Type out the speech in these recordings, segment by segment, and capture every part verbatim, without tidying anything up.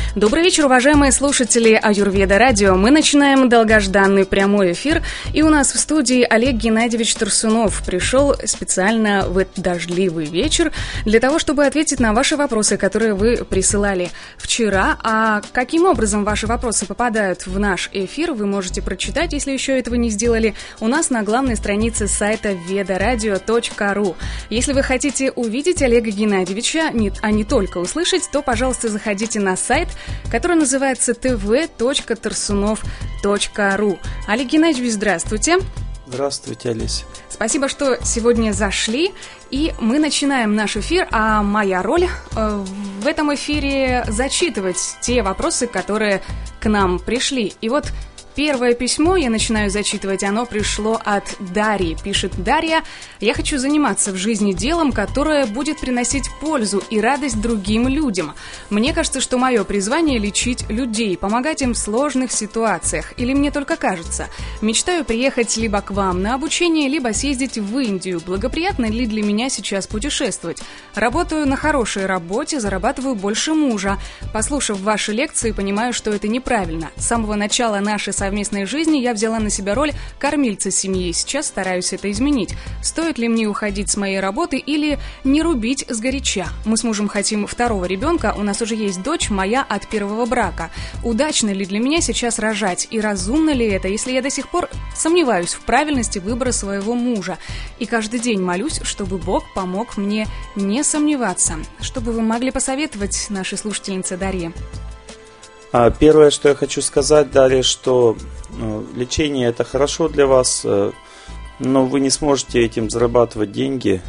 Добрый вечер, уважаемые слушатели Аюрведа Радио. Мы начинаем долгожданный прямой эфир, и у нас в студии Олег Геннадьевич Турсунов пришел специально в этот дождливый вечер для того, чтобы ответить на ваши вопросы, которые вы присылали вчера. А каким образом ваши вопросы попадают в наш эфир, вы можете прочитать, если еще этого не сделали, у нас на главной странице сайта ведарадио точка ру. Если вы хотите увидеть Олега Геннадьевича, а не только услышать, то, пожалуйста, заходите на сайт, который называется тэ вэ точка торсунов точка ру. Олег Геннадьевич, здравствуйте. Здравствуйте, Олеся. Спасибо, что сегодня зашли, и мы начинаем наш эфир, а моя роль э, в этом эфире зачитывать те вопросы, которые к нам пришли. И вот первое письмо я начинаю зачитывать, оно пришло от Дарьи. Пишет Дарья: «Я хочу заниматься в жизни делом, которое будет приносить пользу и радость другим людям. Мне кажется, что мое призвание — лечить людей, помогать им в сложных ситуациях. Или мне только кажется? Мечтаю приехать либо к вам на обучение, либо съездить в Индию. Благоприятно ли для меня сейчас путешествовать? Работаю на хорошей работе, зарабатываю больше мужа. Послушав ваши лекции, понимаю, что это неправильно. С самого начала нашей совместной жизни я взяла на себя роль кормильца семьи. Сейчас стараюсь это изменить. Стоит ли мне уходить с моей работы или не рубить сгоряча? Мы с мужем хотим второго ребенка, у нас уже есть дочь моя от первого брака. Удачно ли для меня сейчас рожать? И разумно ли это, если я до сих пор сомневаюсь в правильности выбора своего мужа? И каждый день молюсь, чтобы Бог помог мне не сомневаться». Что бы вы могли посоветовать нашей слушательнице Дарье? Первое, что я хочу сказать, Дарья, что ну, лечение это хорошо для вас, но вы не сможете этим зарабатывать деньги.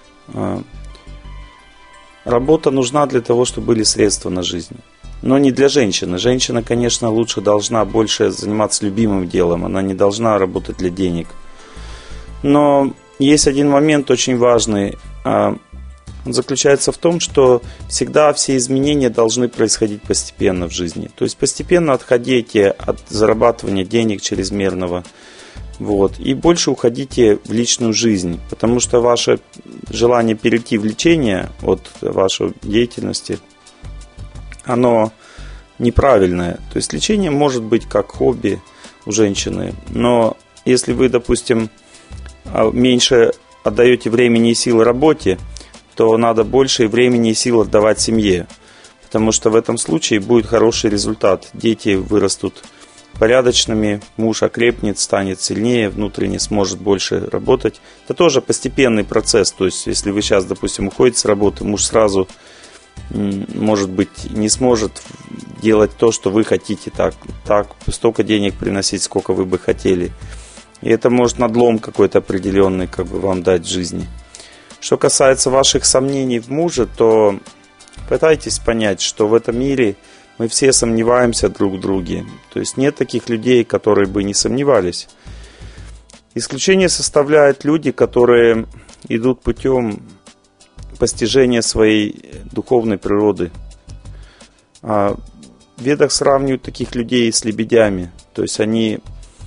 Работа нужна для того, чтобы были средства на жизнь. Но не для женщины. Женщина, конечно, лучше должна больше заниматься любимым делом. Она не должна работать для денег. Но есть один момент очень важный. Он заключается в том, что всегда все изменения должны происходить постепенно в жизни. То есть постепенно отходите от зарабатывания денег чрезмерного, вот, и больше уходите в личную жизнь. Потому что ваше желание перейти в лечение от вашей деятельности, оно неправильное. То есть лечение может быть как хобби у женщины. Но если вы, допустим, меньше отдаете времени и сил работе, то надо больше времени и сил отдавать семье. Потому что в этом случае будет хороший результат. Дети вырастут порядочными, муж окрепнет, станет сильнее, внутренне сможет больше работать. Это тоже постепенный процесс. То есть, если вы сейчас, допустим, уходите с работы, муж сразу, может быть, не сможет делать то, что вы хотите, так, так столько денег приносить, сколько вы бы хотели. И это может надлом какой-то определенный как бы вам дать в жизни. Что касается ваших сомнений в муже, то пытайтесь понять, что в этом мире мы все сомневаемся друг в друге. То есть нет таких людей, которые бы не сомневались. Исключение составляют люди, которые идут путем постижения своей духовной природы. В Ведах сравнивают таких людей с лебедями. То есть они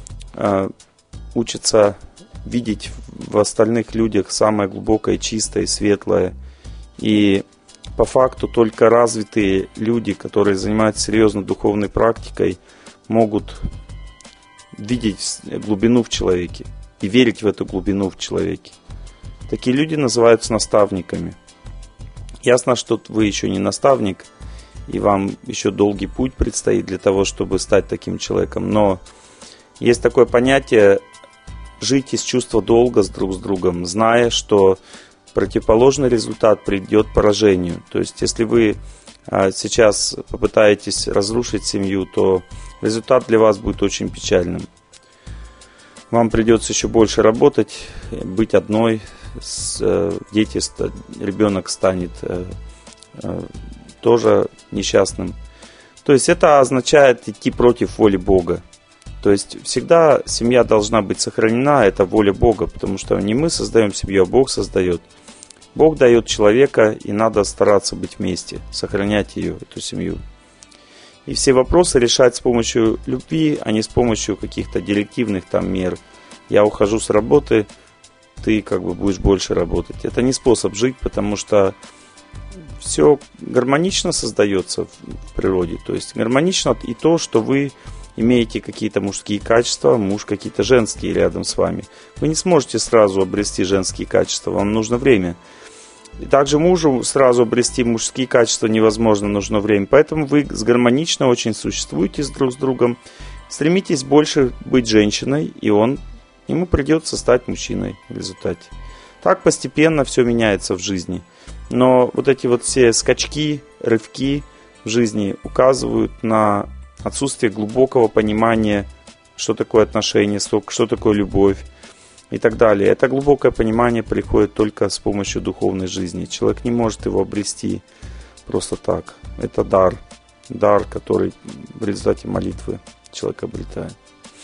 учатся видеть в остальных людях самое глубокое, чистое, светлое. И по факту только развитые люди, которые занимаются серьезно духовной практикой, могут видеть глубину в человеке и верить в эту глубину в человеке. Такие люди называются наставниками. Ясно, что вы еще не наставник, и вам еще долгий путь предстоит для того, чтобы стать таким человеком. Но есть такое понятие — жить из чувства долга с друг с другом, зная, что противоположный результат придет к поражению. То есть, если вы сейчас попытаетесь разрушить семью, то результат для вас будет очень печальным. Вам придется еще больше работать, быть одной, дети, ребенок станет тоже несчастным. То есть, это означает идти против воли Бога. То есть всегда семья должна быть сохранена, это воля Бога, потому что не мы создаем семью, а Бог создает. Бог дает человека, и надо стараться быть вместе, сохранять ее, эту семью. И все вопросы решать с помощью любви, а не с помощью каких-то директивных там мер. Я ухожу с работы, ты как бы будешь больше работать. Это не способ жить, потому что все гармонично создается в природе. То есть гармонично и то, что вы имеете какие-то мужские качества, муж какие-то женские рядом с вами. Вы не сможете сразу обрести женские качества, вам нужно время. И также мужу сразу обрести мужские качества невозможно, нужно время. Поэтому вы гармонично очень существуете друг с другом. Стремитесь больше быть женщиной, и он, ему придется стать мужчиной в результате. Так постепенно все меняется в жизни. Но вот эти вот все скачки, рывки в жизни указывают на отсутствие глубокого понимания, что такое отношения, что такое любовь и так далее. Это глубокое понимание приходит только с помощью духовной жизни. Человек не может его обрести просто так. Это дар, дар, который в результате молитвы человек обретает.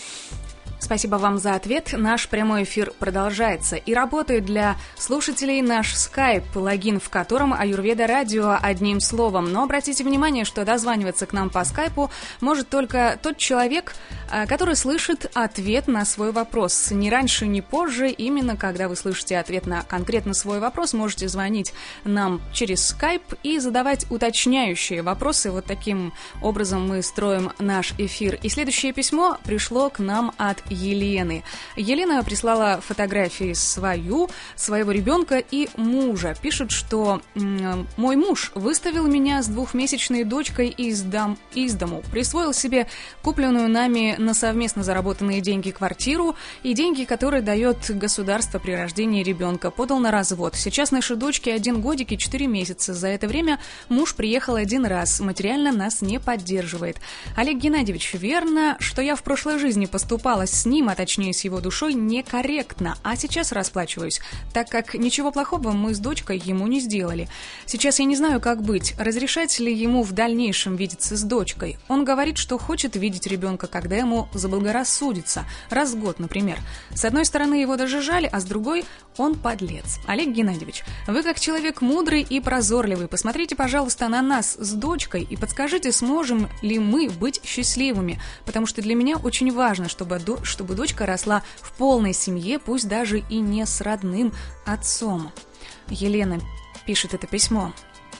Спасибо вам за ответ. Наш прямой эфир продолжается. И работает для слушателей наш скайп, логин в котором Аюрведа Радио одним словом. Но обратите внимание, что дозваниваться к нам по скайпу может только тот человек, который слышит ответ на свой вопрос. Ни раньше, ни позже, именно когда вы слышите ответ на конкретно свой вопрос, можете звонить нам через скайп и задавать уточняющие вопросы. Вот таким образом мы строим наш эфир. И следующее письмо пришло к нам от Елены. Елена прислала фотографии свою, своего ребенка и мужа. Пишет, что мой муж выставил меня с двухмесячной дочкой из, дом, из дому, присвоил себе купленную нами на совместно заработанные деньги квартиру и деньги, которые дает государство при рождении ребенка, подал на развод. Сейчас нашей дочке один годик и четыре месяца. За это время муж приехал один раз, материально нас не поддерживает. Олег Геннадьевич, верно, что я в прошлой жизни поступала с ним, а точнее с его душой, некорректно, а сейчас расплачиваюсь, так как ничего плохого мы с дочкой ему не сделали. Сейчас я не знаю, как быть, разрешать ли ему в дальнейшем видеться с дочкой. Он говорит, что хочет видеть ребенка, когда ему заблагорассудится, раз в год, например. С одной стороны, его даже жаль, а с другой, он подлец. Олег Геннадьевич, вы как человек мудрый и прозорливый, посмотрите, пожалуйста, на нас с дочкой и подскажите, сможем ли мы быть счастливыми, потому что для меня очень важно, чтобы, до, чтобы дочка росла в полной семье, пусть даже и не с родным отцом. Елена пишет это письмо.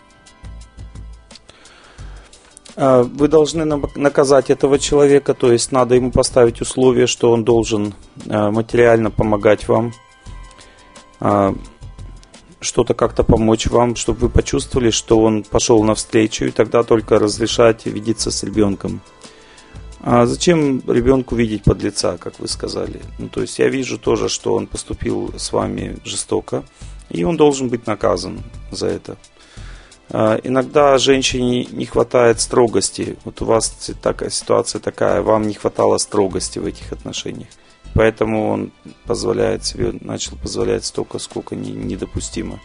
Вы должны наказать этого человека, то есть надо ему поставить условие, что он должен материально помогать вам, что-то как-то помочь вам, чтобы вы почувствовали, что он пошел навстречу, и тогда только разрешать видеться с ребенком. А зачем ребенку видеть подлеца, как вы сказали? Ну, то есть я вижу тоже, что он поступил с вами жестоко, и он должен быть наказан за это. Иногда женщине не хватает строгости. Вот у вас такая ситуация такая, вам не хватало строгости в этих отношениях. Поэтому он позволяет себе, начал позволять столько, сколько не, недопустимо.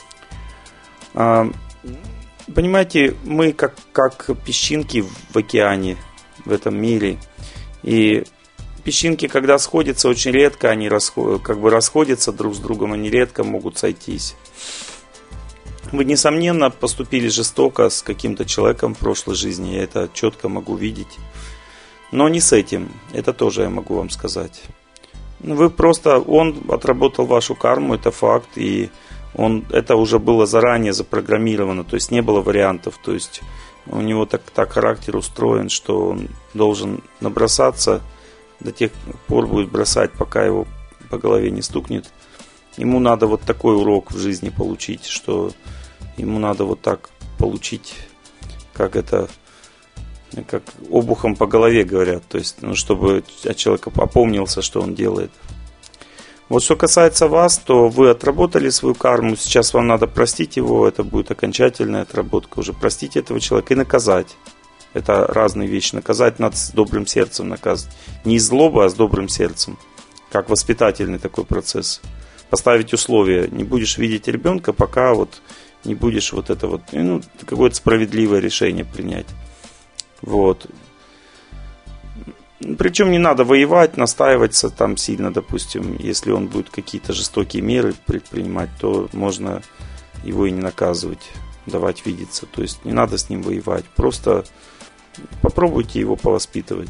Понимаете, мы как, как песчинки в океане, в этом мире. И песчинки, когда сходятся, очень редко они расход, как бы расходятся друг с другом, они редко могут сойтись. Вы, несомненно, поступили жестоко с каким-то человеком в прошлой жизни, я это четко могу видеть. Но не с этим, это тоже я могу вам сказать. Вы просто, он отработал вашу карму, это факт, и он, это уже было заранее запрограммировано, то есть не было вариантов, то есть у него так, так характер устроен, что он должен набросаться, до тех пор будет бросать, пока его по голове не стукнет. Ему надо вот такой урок в жизни получить, что ему надо вот так получить, как это, как обухом по голове говорят, то есть, ну, чтобы человек опомнился, что он делает. Вот что касается вас, то вы отработали свою карму, сейчас вам надо простить его, это будет окончательная отработка, уже простить этого человека и наказать. Это разные вещи, наказать надо с добрым сердцем, наказывать. Не из злобы, а с добрым сердцем, как воспитательный такой процесс. Поставить условия, не будешь видеть ребенка, пока вот не будешь вот это вот, ну, какое-то справедливое решение принять. Вот. Причем не надо воевать, настаиваться там сильно, допустим, если он будет какие-то жестокие меры предпринимать, то можно его и не наказывать, давать видеться. То есть не надо с ним воевать, просто попробуйте его повоспитывать.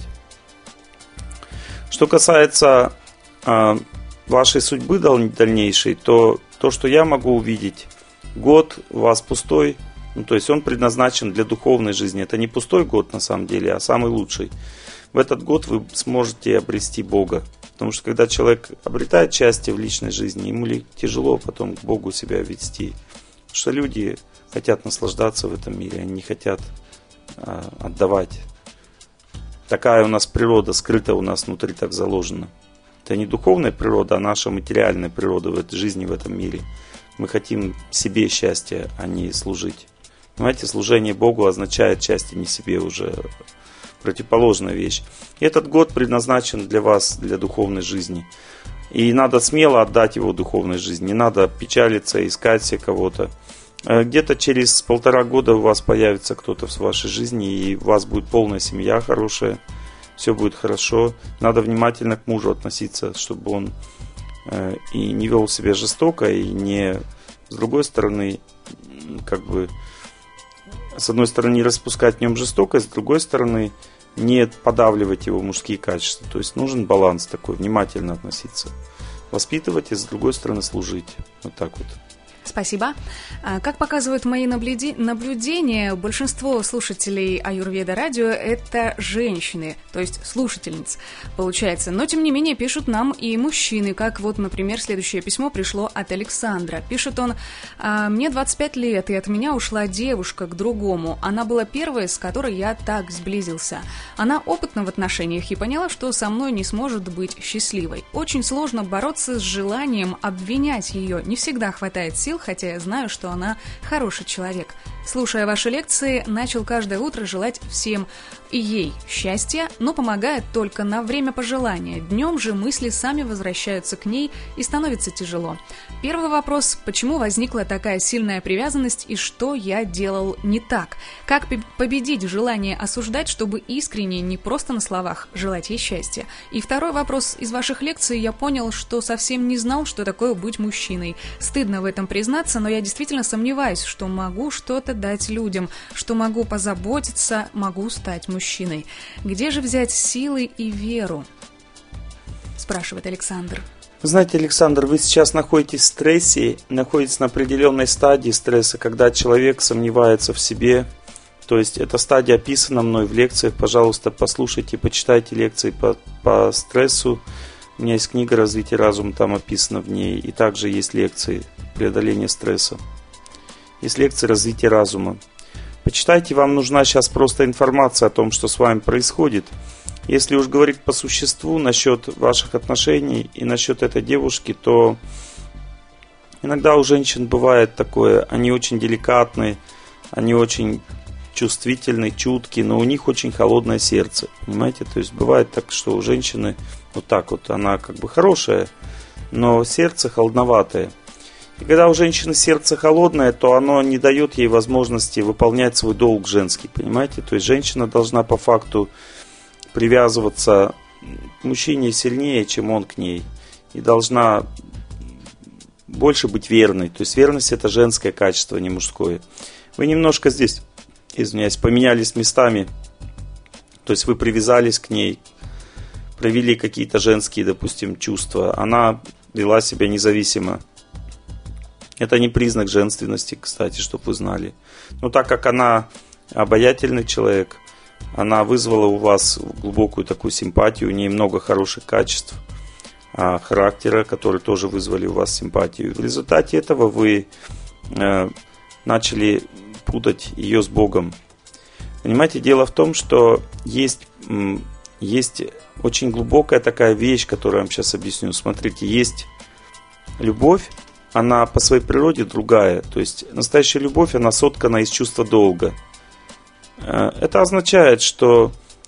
Что касается э, вашей судьбы дальнейшей, то то, что я могу увидеть, год у вас пустой, ну, то есть он предназначен для духовной жизни. Это не пустой год на самом деле, а самый лучший. В этот год вы сможете обрести Бога. Потому что когда человек обретает счастье в личной жизни, ему тяжело потом к Богу себя вести. Потому что люди хотят наслаждаться в этом мире, они не хотят а, отдавать. Такая у нас природа, скрыта у нас внутри, так заложена. Это не духовная природа, а наша материальная природа в этой жизни, в этом мире. Мы хотим себе счастья, а не служить. Понимаете, служение Богу означает счастье не себе уже. Противоположная вещь. И этот год предназначен для вас, для духовной жизни. И надо смело отдать его духовной жизни. Не надо печалиться, искать себе кого-то. Где-то через полтора года у вас появится кто-то в вашей жизни, и у вас будет полная семья хорошая. Все будет хорошо. Надо внимательно к мужу относиться, чтобы он и не вел себя жестоко, и не, с другой стороны, как бы, с одной стороны, не распускать в нем жестокость, с другой стороны, не подавливать его мужские качества. То есть нужен баланс такой, внимательно относиться. Воспитывать и, с другой стороны, служить. Вот так вот. Спасибо. Как показывают мои наблюдения, большинство слушателей Аюрведа радио — это женщины, то есть слушательниц, получается. Но, тем не менее, пишут нам и мужчины, как вот, например, следующее письмо пришло от Александра. Пишет он: «Мне двадцать пять лет, и от меня ушла девушка к другому. Она была первой, с которой я так сблизился. Она опытна в отношениях и поняла, что со мной не сможет быть счастливой. Очень сложно бороться с желанием обвинять ее. Не всегда хватает сил, хотя я знаю, что она хороший человек. Слушая ваши лекции, начал каждое утро желать всем и ей счастья, но помогает только на время пожелания. Днем же мысли сами возвращаются к ней и становится тяжело. Первый вопрос: почему возникла такая сильная привязанность и что я делал не так? Как победить желание осуждать, чтобы искренне, не просто на словах, желать ей счастья? И второй вопрос: из ваших лекций я понял, что совсем не знал, что такое быть мужчиной. Стыдно в этом признаться, но я действительно сомневаюсь, что могу что-то дать людям, что могу позаботиться, могу стать мужчиной. Где же взять силы и веру?» Спрашивает Александр. Знаете, Александр, вы сейчас находитесь в стрессе, находитесь на определенной стадии стресса, когда человек сомневается в себе. То есть эта стадия описана мной в лекциях. Пожалуйста, послушайте, почитайте лекции по, по стрессу. У меня есть книга «Развитие разума», там описано в ней. И также есть лекции «Преодоление стресса». Есть лекции «Развитие разума». Почитайте, вам нужна сейчас просто информация о том, что с вами происходит. Если уж говорить по существу насчет ваших отношений и насчет этой девушки, то иногда у женщин бывает такое, они очень деликатные, они очень чувствительны, чуткие, но у них очень холодное сердце, понимаете? То есть бывает так, что у женщины вот так вот, она как бы хорошая, но сердце холодноватое. И когда у женщины сердце холодное, то оно не дает ей возможности выполнять свой долг женский, понимаете? То есть женщина должна по факту привязываться к мужчине сильнее, чем он к ней. И должна больше быть верной. То есть верность — это женское качество, не мужское. Вы немножко здесь, извиняюсь, поменялись местами. То есть вы привязались к ней, проявили какие-то женские, допустим, чувства. Она вела себя независимо. Это не признак женственности, кстати, чтобы вы знали. Но так как она обаятельный человек, она вызвала у вас глубокую такую симпатию, у нее много хороших качеств, характера, которые тоже вызвали у вас симпатию. В результате этого вы э, начали путать ее с Богом. Понимаете, дело в том, что есть, есть очень глубокая такая вещь, которую я вам сейчас объясню. Смотрите, есть любовь, она по своей природе другая. То есть настоящая любовь, она соткана из чувства долга. Это означает, что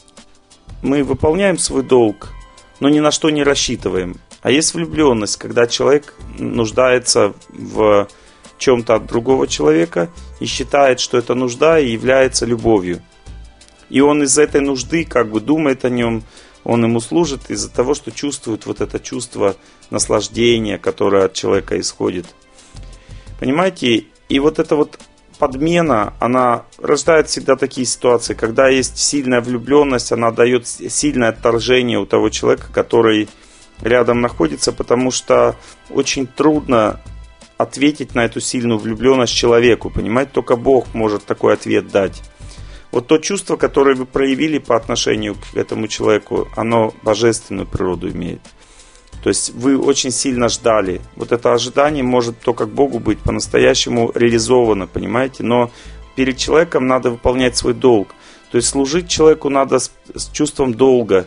мы выполняем свой долг, но ни на что не рассчитываем. А есть влюбленность, когда человек нуждается в чем-то от другого человека и считает, что эта нужда является любовью. И он из-за этой нужды как бы думает о нем, он ему служит из-за того, что чувствует вот это чувство наслаждения, которое от человека исходит. Понимаете? И вот эта вот подмена, она рождает всегда такие ситуации, когда есть сильная влюбленность, она дает сильное отторжение у того человека, который рядом находится, потому что очень трудно ответить на эту сильную влюбленность человеку, понимаете? Только Бог может такой ответ дать. Вот то чувство, которое вы проявили по отношению к этому человеку, оно божественную природу имеет. То есть вы очень сильно ждали. Вот это ожидание может только к Богу быть по-настоящему реализовано, понимаете? Но перед человеком надо выполнять свой долг. То есть служить человеку надо с, с чувством долга.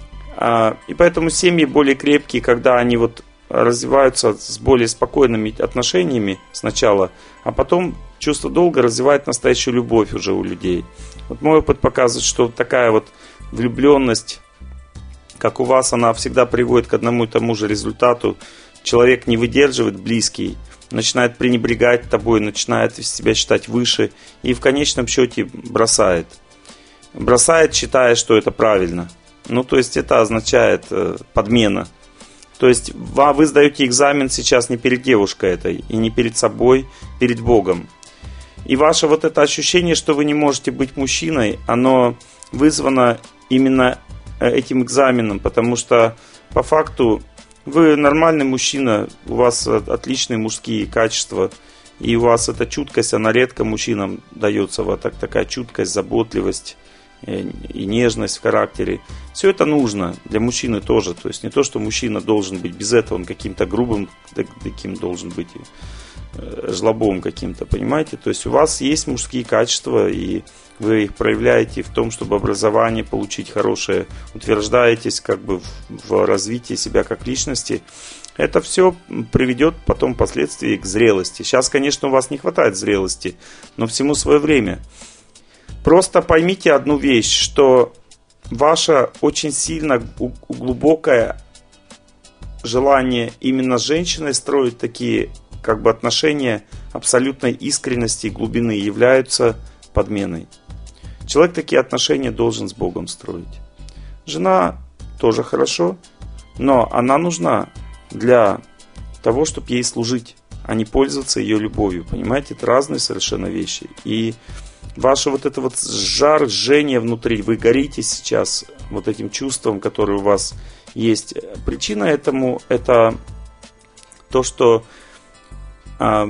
И поэтому семьи более крепкие, когда они вот развиваются с более спокойными отношениями сначала, а потом чувство долга развивает настоящую любовь уже у людей. Вот мой опыт показывает, что такая вот влюбленность, как у вас, она всегда приводит к одному и тому же результату. Человек не выдерживает, близкий, начинает пренебрегать тобой, начинает себя считать выше и в конечном счете бросает. Бросает, считая, что это правильно. Ну, то есть это означает э, подмена. То есть вы сдаете экзамен сейчас не перед девушкой этой, и не перед собой, перед Богом. И ваше вот это ощущение, что вы не можете быть мужчиной, оно вызвано именно этим экзаменом, потому что по факту вы нормальный мужчина, у вас отличные мужские качества, и у вас эта чуткость, она редко мужчинам дается, вот так, такая чуткость, заботливость и нежность в характере. Все это нужно для мужчины тоже. То есть не то, что мужчина должен быть без этого, он каким-то грубым, таким должен быть, жлобом каким-то, понимаете? То есть у вас есть мужские качества, и вы их проявляете в том, чтобы образование получить хорошее, утверждаетесь как бы в развитии себя как личности. Это все приведет потом впоследствии к зрелости. Сейчас, конечно, у вас не хватает зрелости, но всему свое время. Просто поймите одну вещь, что ваше очень сильно глубокое желание именно с женщиной строить такие как бы отношения абсолютной искренности и глубины являются подменой. Человек такие отношения должен с Богом строить. Жена тоже хорошо, но она нужна для того, чтобы ей служить, а не пользоваться ее любовью. Понимаете, это разные совершенно вещи. И ваше вот это вот жар, жжение внутри, вы горите сейчас вот этим чувством, которое у вас есть. Причина этому это то, что а,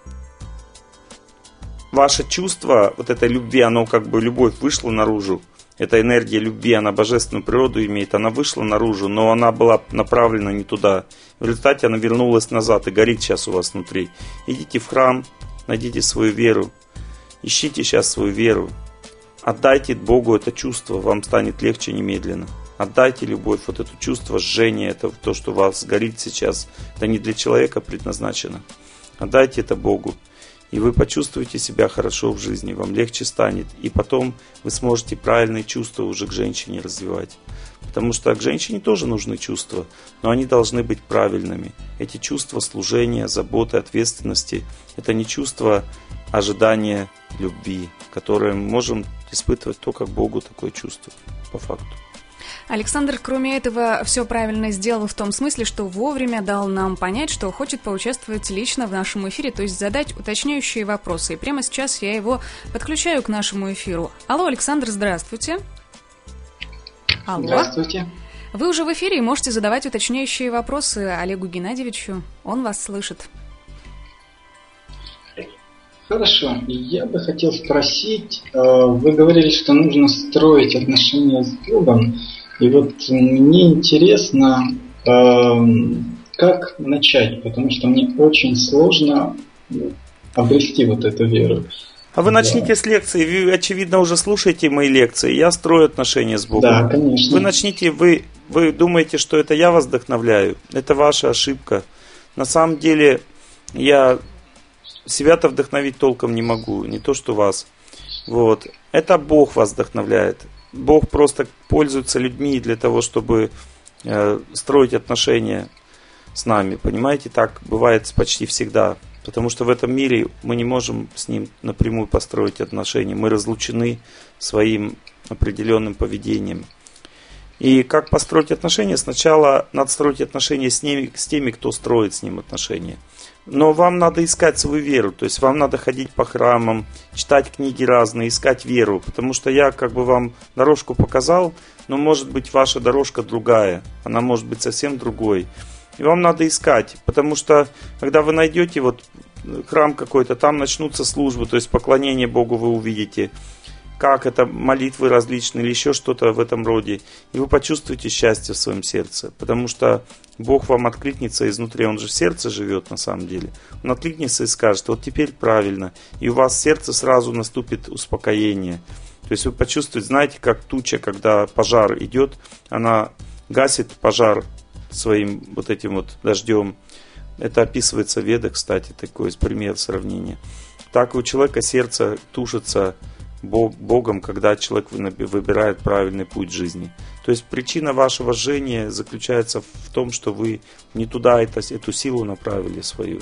ваше чувство вот этой любви, оно как бы, любовь вышла наружу. Эта энергия любви, она божественную природу имеет, она вышла наружу, но она была направлена не туда. В результате она вернулась назад и горит сейчас у вас внутри. Идите в храм, найдите свою веру. Ищите сейчас свою веру. Отдайте Богу это чувство, вам станет легче немедленно. Отдайте любовь, вот это чувство жжения, это то, что у вас горит сейчас. Это не для человека предназначено. Отдайте это Богу. И вы почувствуете себя хорошо в жизни, вам легче станет. И потом вы сможете правильные чувства уже к женщине развивать. Потому что к женщине тоже нужны чувства, но они должны быть правильными. Эти чувства служения, заботы, ответственности – это не чувство ожидания любви, которое мы можем испытывать только к Богу, такое чувство, по факту. Александр, кроме этого, все правильно сделал в том смысле, что вовремя дал нам понять, что хочет поучаствовать лично в нашем эфире, то есть задать уточняющие вопросы. И прямо сейчас я его подключаю к нашему эфиру. Алло, Александр, здравствуйте. Алло. Здравствуйте. Вы уже в эфире и можете задавать уточняющие вопросы Олегу Геннадьевичу. Он вас слышит. Хорошо. Я бы хотел спросить, вы говорили, что нужно строить отношения с Богом. И вот мне интересно, как начать, потому что мне очень сложно обрести вот эту веру. А вы начните да. с лекции, вы, очевидно, уже слушаете мои лекции. Я строю отношения с Богом. Да, конечно. Вы начните, вы, вы думаете, что это я вас вдохновляю. Это ваша ошибка. На самом деле, я себя-то вдохновить толком не могу, не то что вас. Вот. Это Бог вас вдохновляет. Бог просто пользуется людьми для того, чтобы э, строить отношения с нами. Понимаете, так бывает почти всегда. Потому что в этом мире мы не можем с ним напрямую построить отношения. Мы разлучены своим определенным поведением. И как построить отношения? Сначала надо строить отношения с, ними, с теми, кто строит с ним отношения. Но вам надо искать свою веру. То есть вам надо ходить по храмам, читать книги разные, искать веру. Потому что я как бы вам дорожку показал, но может быть ваша дорожка другая. Она может быть совсем другой. И вам надо искать, потому что, когда вы найдете вот храм какой-то, там начнутся службы, то есть поклонение Богу вы увидите, как это, молитвы различные или еще что-то в этом роде. И вы почувствуете счастье в своем сердце, потому что Бог вам откликнется изнутри, Он же в сердце живет на самом деле. Он откликнется и скажет, вот теперь правильно, и у вас в сердце сразу наступит успокоение. То есть вы почувствуете, знаете, как туча, когда пожар идет, она гасит пожар своим вот этим вот дождем. Это описывается в Ведах, кстати, такой пример сравнения. Так у человека сердце тушится Богом, когда человек выбирает правильный путь жизни. То есть причина вашего жжения заключается в том, что вы не туда это, эту силу направили свою.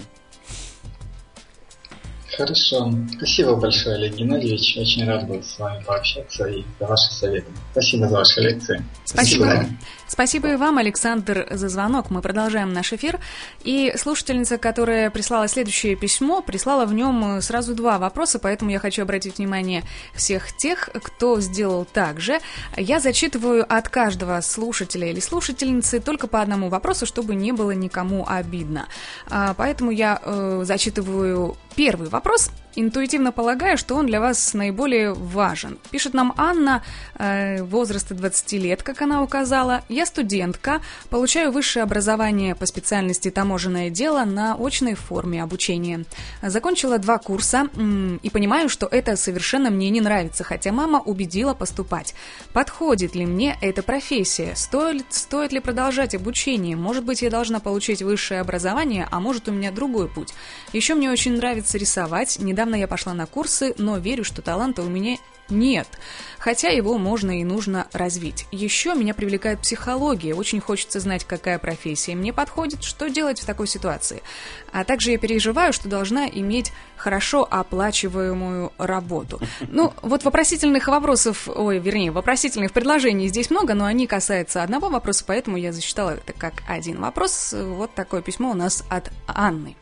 Хорошо. Спасибо большое, Олег Геннадьевич. Очень рад был с вами пообщаться и за ваши советы. Спасибо за ваши лекции. Спасибо. Спасибо. Спасибо и вам, Александр, за звонок. Мы продолжаем наш эфир. И слушательница, которая прислала следующее письмо, прислала в нем сразу два вопроса, поэтому я хочу обратить внимание всех тех, кто сделал так же. Я зачитываю от каждого слушателя или слушательницы только по одному вопросу, чтобы не было никому обидно. Поэтому я э, зачитываю первый вопрос. Интуитивно полагаю, что он для вас наиболее важен. Пишет нам Анна, э, возраста двадцати лет, как она указала. Я студентка, получаю высшее образование по специальности таможенное дело на очной форме обучения. Закончила два курса м- и понимаю, что это совершенно мне не нравится, хотя мама убедила поступать. Подходит ли мне эта профессия? Стоит, стоит ли продолжать обучение? Может быть, я должна получить высшее образование, а может, у меня другой путь. Еще мне очень нравится рисовать. Недавно я пошла на курсы, но верю, что таланта у меня нет, хотя его можно и нужно развить. Еще меня привлекает психология, очень хочется знать, какая профессия мне подходит, что делать в такой ситуации. А также я переживаю, что должна иметь хорошо оплачиваемую работу. Ну, вот вопросительных вопросов, ой, вернее, вопросительных предложений здесь много, но они касаются одного вопроса, поэтому я засчитала это как один вопрос. Вот такое письмо у нас от Анны.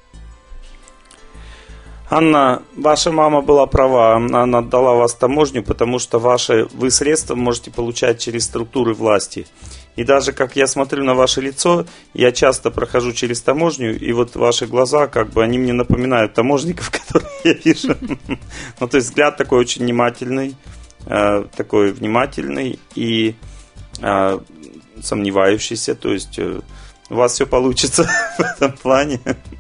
Анна, ваша мама была права, она отдала вас таможню, потому что ваши, вы средства можете получать через структуры власти. И даже как я смотрю на ваше лицо, я часто прохожу через таможню, и вот ваши глаза, как бы, они мне напоминают таможников, которые я вижу. Ну, то есть взгляд такой очень внимательный, такой внимательный и сомневающийся, то есть у вас все получится в этом плане,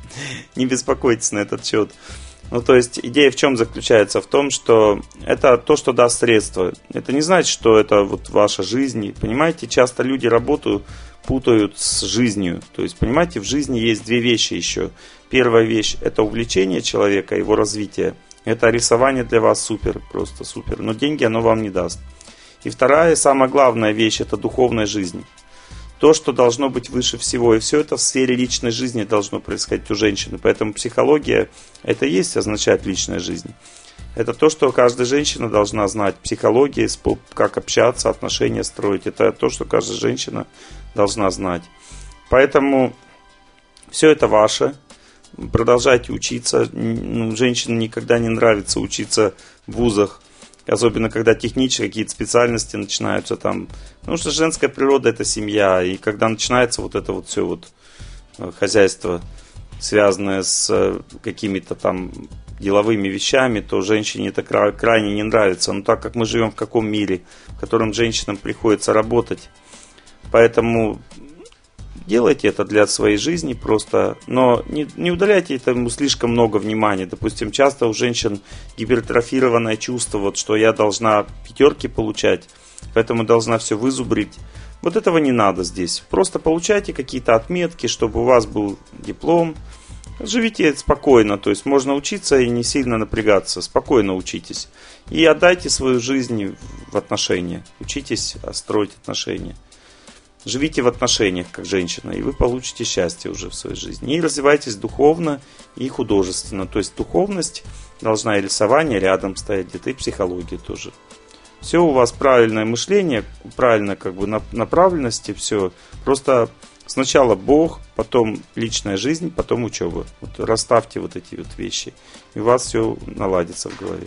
не беспокойтесь на этот счет. Ну, то есть, идея в чем заключается? В том, что это то, что даст средства. Это не значит, что это вот ваша жизнь. Понимаете, часто люди работу путают с жизнью. То есть, понимаете, в жизни есть две вещи еще. Первая вещь – это увлечение человека, его развитие. Это рисование для вас супер, просто супер. Но деньги оно вам не даст. И вторая, самая главная вещь – это духовная жизнь. То, что должно быть выше всего. И все это в сфере личной жизни должно происходить у женщины. Поэтому психология – это и есть означает личная жизнь. Это то, что каждая женщина должна знать. Психология, как общаться, отношения строить. Это то, что каждая женщина должна знать. Поэтому все это ваше. Продолжайте учиться. Ну, женщинам никогда не нравится учиться в вузах. Особенно, когда технические какие-то специальности начинаются там. Потому что женская природа – это семья. И когда начинается вот это вот все вот хозяйство, связанное с какими-то там деловыми вещами, то женщине это крайне не нравится. Но так как мы живем в каком мире, в котором женщинам приходится работать, поэтому делайте это для своей жизни просто, но не, не уделяйте этому слишком много внимания. Допустим, часто у женщин гипертрофированное чувство, вот, что я должна пятерки получать, поэтому должна все вызубрить. Вот этого не надо здесь. Просто получайте какие-то отметки, чтобы у вас был диплом. Живите спокойно, то есть можно учиться и не сильно напрягаться. Спокойно учитесь. И отдайте свою жизнь в отношения. Учитесь строить отношения. Живите в отношениях, как женщина, и вы получите счастье уже в своей жизни. И развивайтесь духовно и художественно. То есть духовность должна и рисование рядом стоять где-то, и психология тоже. Все у вас правильное мышление, правильно как бы направленности, все. Просто сначала Бог, потом личная жизнь, потом учеба. Вот расставьте вот эти вот вещи, и у вас все наладится в голове.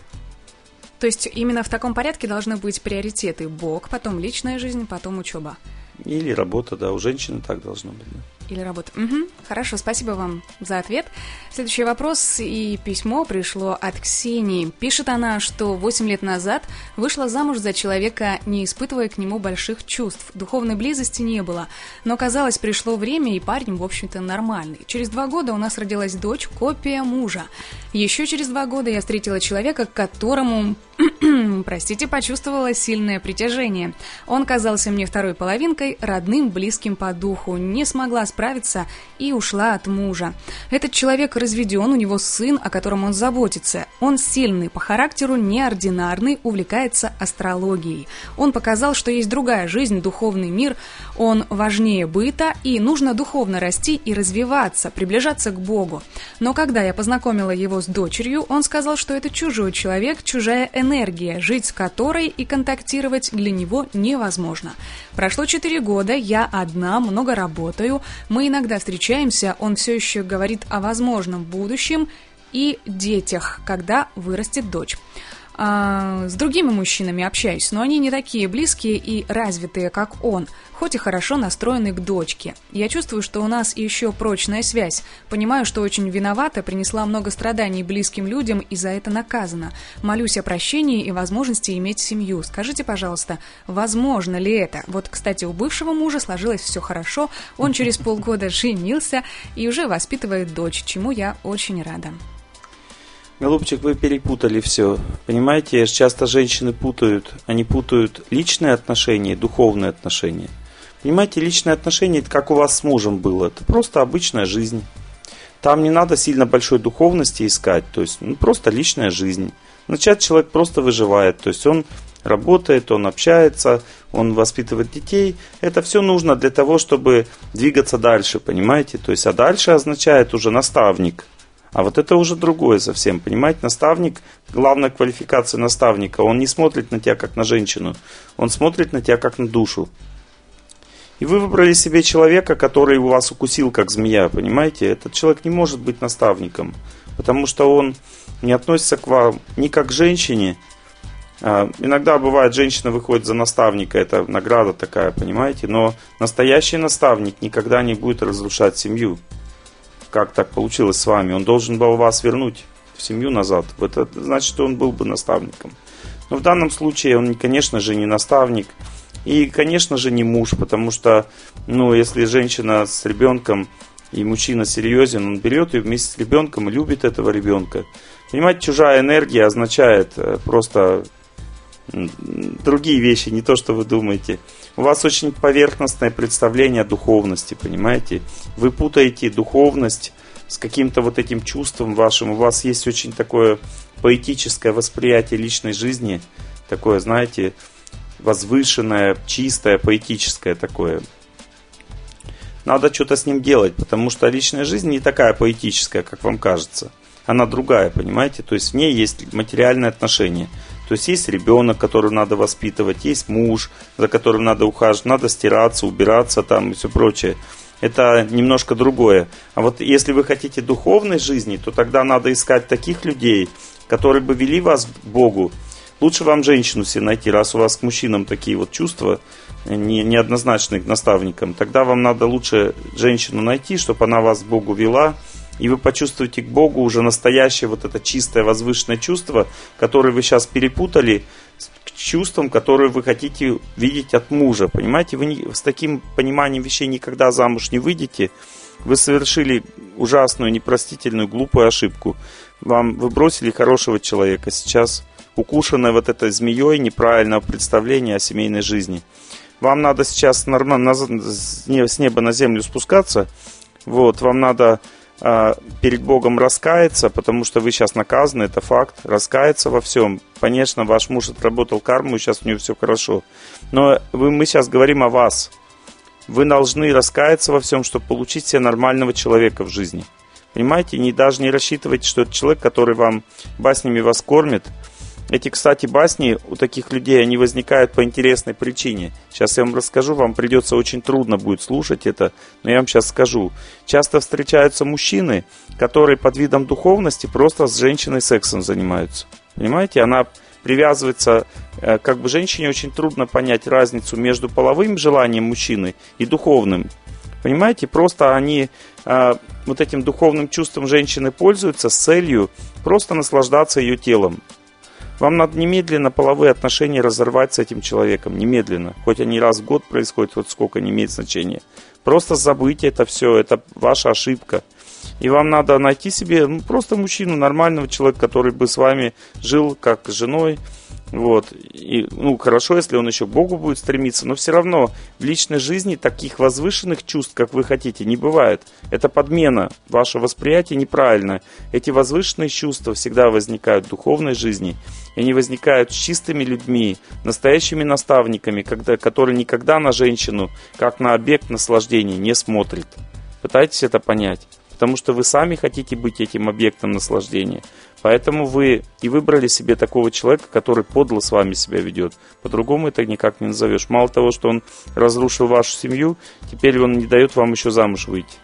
То есть именно в таком порядке должны быть приоритеты: Бог, потом личная жизнь, потом учеба. Или работа, да, у женщины так должно быть. Да. Или работа. Угу. Хорошо, спасибо вам за ответ. Следующий вопрос и письмо пришло от Ксении. Пишет она, что восемь лет назад вышла замуж за человека, не испытывая к нему больших чувств. Духовной близости не было. Но, казалось, пришло время, и парень, в общем-то, нормальный. Через два года у нас родилась дочь, копия мужа. Еще через два года я встретила человека, к которому, простите, почувствовала сильное притяжение. Он казался мне второй половинкой, родным, близким по духу. Не смогла справиться и ушла от мужа. Этот человек разведен, у него сын, о котором он заботится. Он сильный по характеру, неординарный, увлекается астрологией. Он показал, что есть другая жизнь, духовный мир, он важнее быта, и нужно духовно расти и развиваться, приближаться к Богу. Но когда я познакомила его с дочерью, он сказал, что это чужой человек, чужая энергия, жить с которой и контактировать для него невозможно. Прошло четыре года, я одна, много работаю, мы иногда встречаемся, он все еще говорит о возможном будущем и детях, когда вырастет дочь. А, с другими мужчинами общаюсь, но они не такие близкие и развитые, как он, хоть и хорошо настроены к дочке. Я чувствую, что у нас еще прочная связь. Понимаю, что очень виновата, принесла много страданий близким людям и за это наказана. Молюсь о прощении и возможности иметь семью. Скажите, пожалуйста, возможно ли это? Вот, кстати, у бывшего мужа сложилось все хорошо, он через полгода женился и уже воспитывает дочь, чему я очень рада. Голубчик, вы перепутали все. Понимаете, часто женщины путают. Они путают личные отношения и духовные отношения. Понимаете, личные отношения, это как у вас с мужем было. Это просто обычная жизнь. Там не надо сильно большой духовности искать. То есть, ну, просто личная жизнь. Вначале человек просто выживает. То есть, он работает, он общается, он воспитывает детей. Это все нужно для того, чтобы двигаться дальше, понимаете? То есть, а дальше означает уже наставник. А вот это уже другое совсем, понимаете, наставник, главная квалификация наставника, он не смотрит на тебя как на женщину, он смотрит на тебя как на душу. И вы выбрали себе человека, который у вас укусил как змея, понимаете, этот человек не может быть наставником, потому что он не относится к вам ни как к женщине. А, иногда бывает, женщина выходит за наставника, это награда такая, понимаете, но настоящий наставник никогда не будет разрушать семью. Как так получилось с вами? Он должен был вас вернуть в семью назад. Это значит, что он был бы наставником. Но в данном случае он, конечно же, не наставник. И, конечно же, не муж. Потому что, ну, если женщина с ребенком и мужчина серьезен, он берет ее вместе с ребенком и любит этого ребенка. Понимаете, чужая энергия означает просто другие вещи, не то, что вы думаете. У вас очень поверхностное представление о духовности, понимаете? Вы путаете духовность с каким-то вот этим чувством вашим. У вас есть очень такое поэтическое восприятие личной жизни, такое, знаете, возвышенное, чистое, поэтическое такое. Надо что-то с ним делать, потому что личная жизнь не такая поэтическая, как вам кажется. Она другая, понимаете? То есть в ней есть материальные отношения. То есть есть ребенок, которого надо воспитывать, есть муж, за которым надо ухаживать, надо стираться, убираться там и все прочее. Это немножко другое. А вот если вы хотите духовной жизни, то тогда надо искать таких людей, которые бы вели вас к Богу. Лучше вам женщину себе найти, раз у вас к мужчинам такие вот чувства не, неоднозначные к наставникам. Тогда вам надо лучше женщину найти, чтобы она вас к Богу вела. И вы почувствуете к Богу уже настоящее вот это чистое возвышенное чувство, которое вы сейчас перепутали с чувством, которое вы хотите видеть от мужа. Понимаете, вы не, с таким пониманием вещей никогда замуж не выйдете. Вы совершили ужасную, непростительную, глупую ошибку. Вам, вы бросили хорошего человека. Сейчас укушенное вот этой змеей неправильного представления о семейной жизни. Вам надо сейчас нормально с неба на землю спускаться. Вот, вам надо перед Богом раскаяться, потому что вы сейчас наказаны, это факт, раскаяться во всем. Конечно, ваш муж отработал карму, и сейчас у него все хорошо. Но вы, мы сейчас говорим о вас. Вы должны раскаяться во всем, чтобы получить себе нормального человека в жизни. Понимаете? Не, даже не рассчитывайте, что это человек, который вам баснями вас кормит. Эти, кстати, басни у таких людей, они возникают по интересной причине. Сейчас я вам расскажу, вам придется очень трудно будет слушать это, но я вам сейчас скажу. Часто встречаются мужчины, которые под видом духовности просто с женщиной сексом занимаются. Понимаете? Она привязывается, как бы женщине очень трудно понять разницу между половым желанием мужчины и духовным. Понимаете, просто они а, вот этим духовным чувством женщины пользуются с целью просто наслаждаться ее телом. Вам надо немедленно половые отношения разорвать с этим человеком, немедленно. Хоть они раз в год происходят, вот сколько не имеет значения. Просто забыть это все, это ваша ошибка. И вам надо найти себе ну, просто мужчину, нормального человека, который бы с вами жил как с женой. Вот. И, ну, хорошо, если он еще к Богу будет стремиться, но все равно в личной жизни таких возвышенных чувств, как вы хотите, не бывает. Это подмена. Ваше восприятие неправильно. Эти возвышенные чувства всегда возникают в духовной жизни. И они возникают с чистыми людьми, настоящими наставниками, когда, которые никогда на женщину, как на объект наслаждения, не смотрят. Пытайтесь это понять. Потому что вы сами хотите быть этим объектом наслаждения. Поэтому вы и выбрали себе такого человека, который подло с вами себя ведет. По-другому это никак не назовешь. Мало того, что он разрушил вашу семью, теперь он не дает вам еще замуж выйти.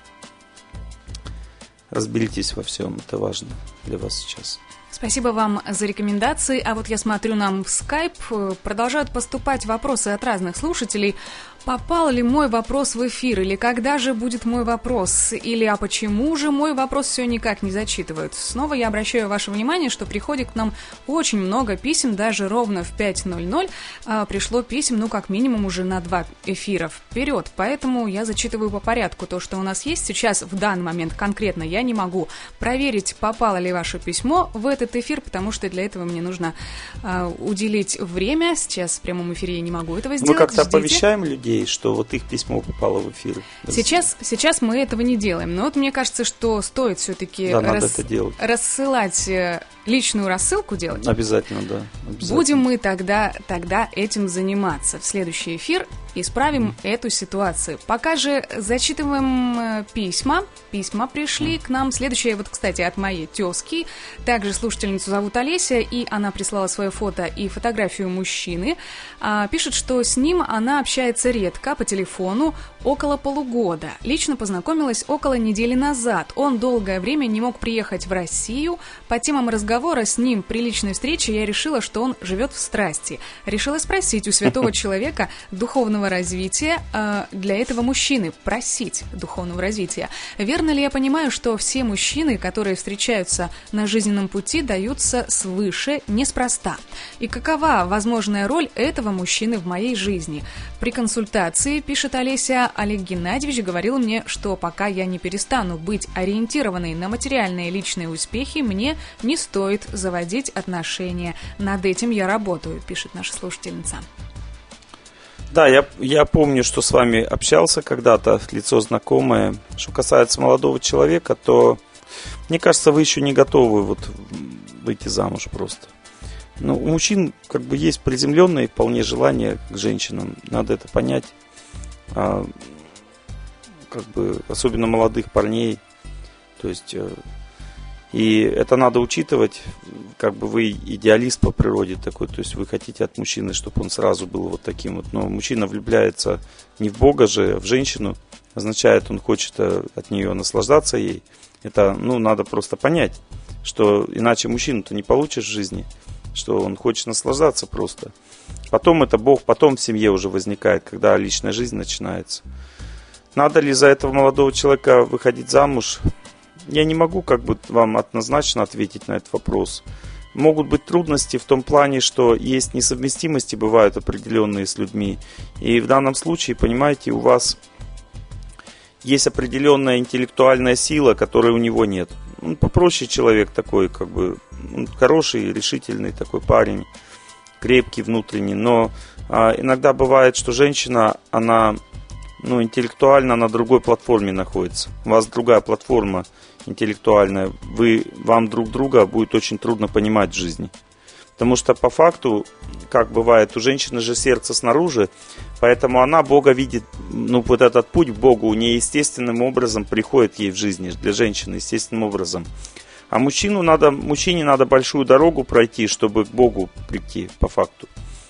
Разберитесь во всем, это важно для вас сейчас. Спасибо вам за рекомендации. А вот я смотрю, нам в Skype продолжают поступать вопросы от разных слушателей. Попал ли мой вопрос в эфир? Или когда же будет мой вопрос? Или а почему же мой вопрос все никак не зачитывают? Снова я обращаю ваше внимание, что приходит к нам очень много писем, даже ровно в пять ноль ноль а, пришло писем, ну, как минимум, уже на два эфира вперед. Поэтому я зачитываю по порядку то, что у нас есть. Сейчас, в данный момент конкретно, я не могу проверить, попало ли ваше письмо в этот эфир, потому что для этого мне нужно а, уделить время. Сейчас в прямом эфире я не могу этого сделать. Мы как-то Ждите. оповещаем людей, что вот их письмо попало в эфир. Сейчас, сейчас мы этого не делаем, но вот мне кажется, что стоит все-таки да, рас... рассылать, личную рассылку делать. Обязательно, да. Обязательно. Будем мы тогда, тогда этим заниматься. В следующий эфир исправим mm. эту ситуацию. Пока же зачитываем письма. Письма пришли mm. к нам. Следующее, вот, кстати, от моей тезки. Также слушательницу зовут Олеся, и она прислала свое фото и фотографию мужчины. А, пишет, что с ним она общается редко, по телефону, около полугода. Лично познакомилась около недели назад. Он долгое время не мог приехать в Россию. По темам разговора с ним при личной встрече я решила, что он живет в страсти. Решила спросить у святого человека духовного развития э, для этого мужчины, просить духовного развития. Верно ли я понимаю, что все мужчины, которые встречаются на жизненном пути, даются свыше, неспроста? И какова возможная роль этого мужчины в моей жизни? При консультации, пишет Олеся, Олег Геннадьевич говорил мне, что пока я не перестану быть ориентированной на материальные личные успехи, мне не стоит заводить отношения. Над этим я работаю, пишет наша слушательница. Да, я, я помню, что с вами общался когда-то, лицо знакомое. Что касается молодого человека, то, мне кажется, вы еще не готовы вот выйти замуж просто. Но у мужчин как бы есть приземленное вполне желание к женщинам. Надо это понять. А, как бы, особенно молодых парней. То есть, и это надо учитывать. Как бы вы идеалист по природе такой. То есть вы хотите от мужчины, чтобы он сразу был вот таким вот. Но мужчина влюбляется не в Бога же, а в женщину. Означает, он хочет от нее наслаждаться ей. Это, ну, надо просто понять, что иначе мужчину-то не получишь в жизни. Что он хочет наслаждаться просто. Потом это Бог, потом в семье уже возникает, когда личная жизнь начинается. Надо ли за этого молодого человека выходить замуж? Я не могу как бы вам однозначно ответить на этот вопрос. Могут быть трудности в том плане, что есть несовместимости, бывают определенные с людьми. И в данном случае, понимаете, у вас есть определенная интеллектуальная сила, которой у него нет. Он попроще человек такой, как бы хороший, решительный такой парень, крепкий внутренний. Но а, иногда бывает, что женщина, она ну, интеллектуально на другой платформе находится. У вас другая платформа интеллектуальная. Вы, вам друг друга будет очень трудно понимать в жизни. Потому что по факту, как бывает, у женщины же сердце снаружи, поэтому она Бога видит, ну вот этот путь к Богу у нее естественным образом приходит ей в жизни, для женщины естественным образом. А мужчину надо, мужчине надо большую дорогу пройти, чтобы к Богу прийти по факту.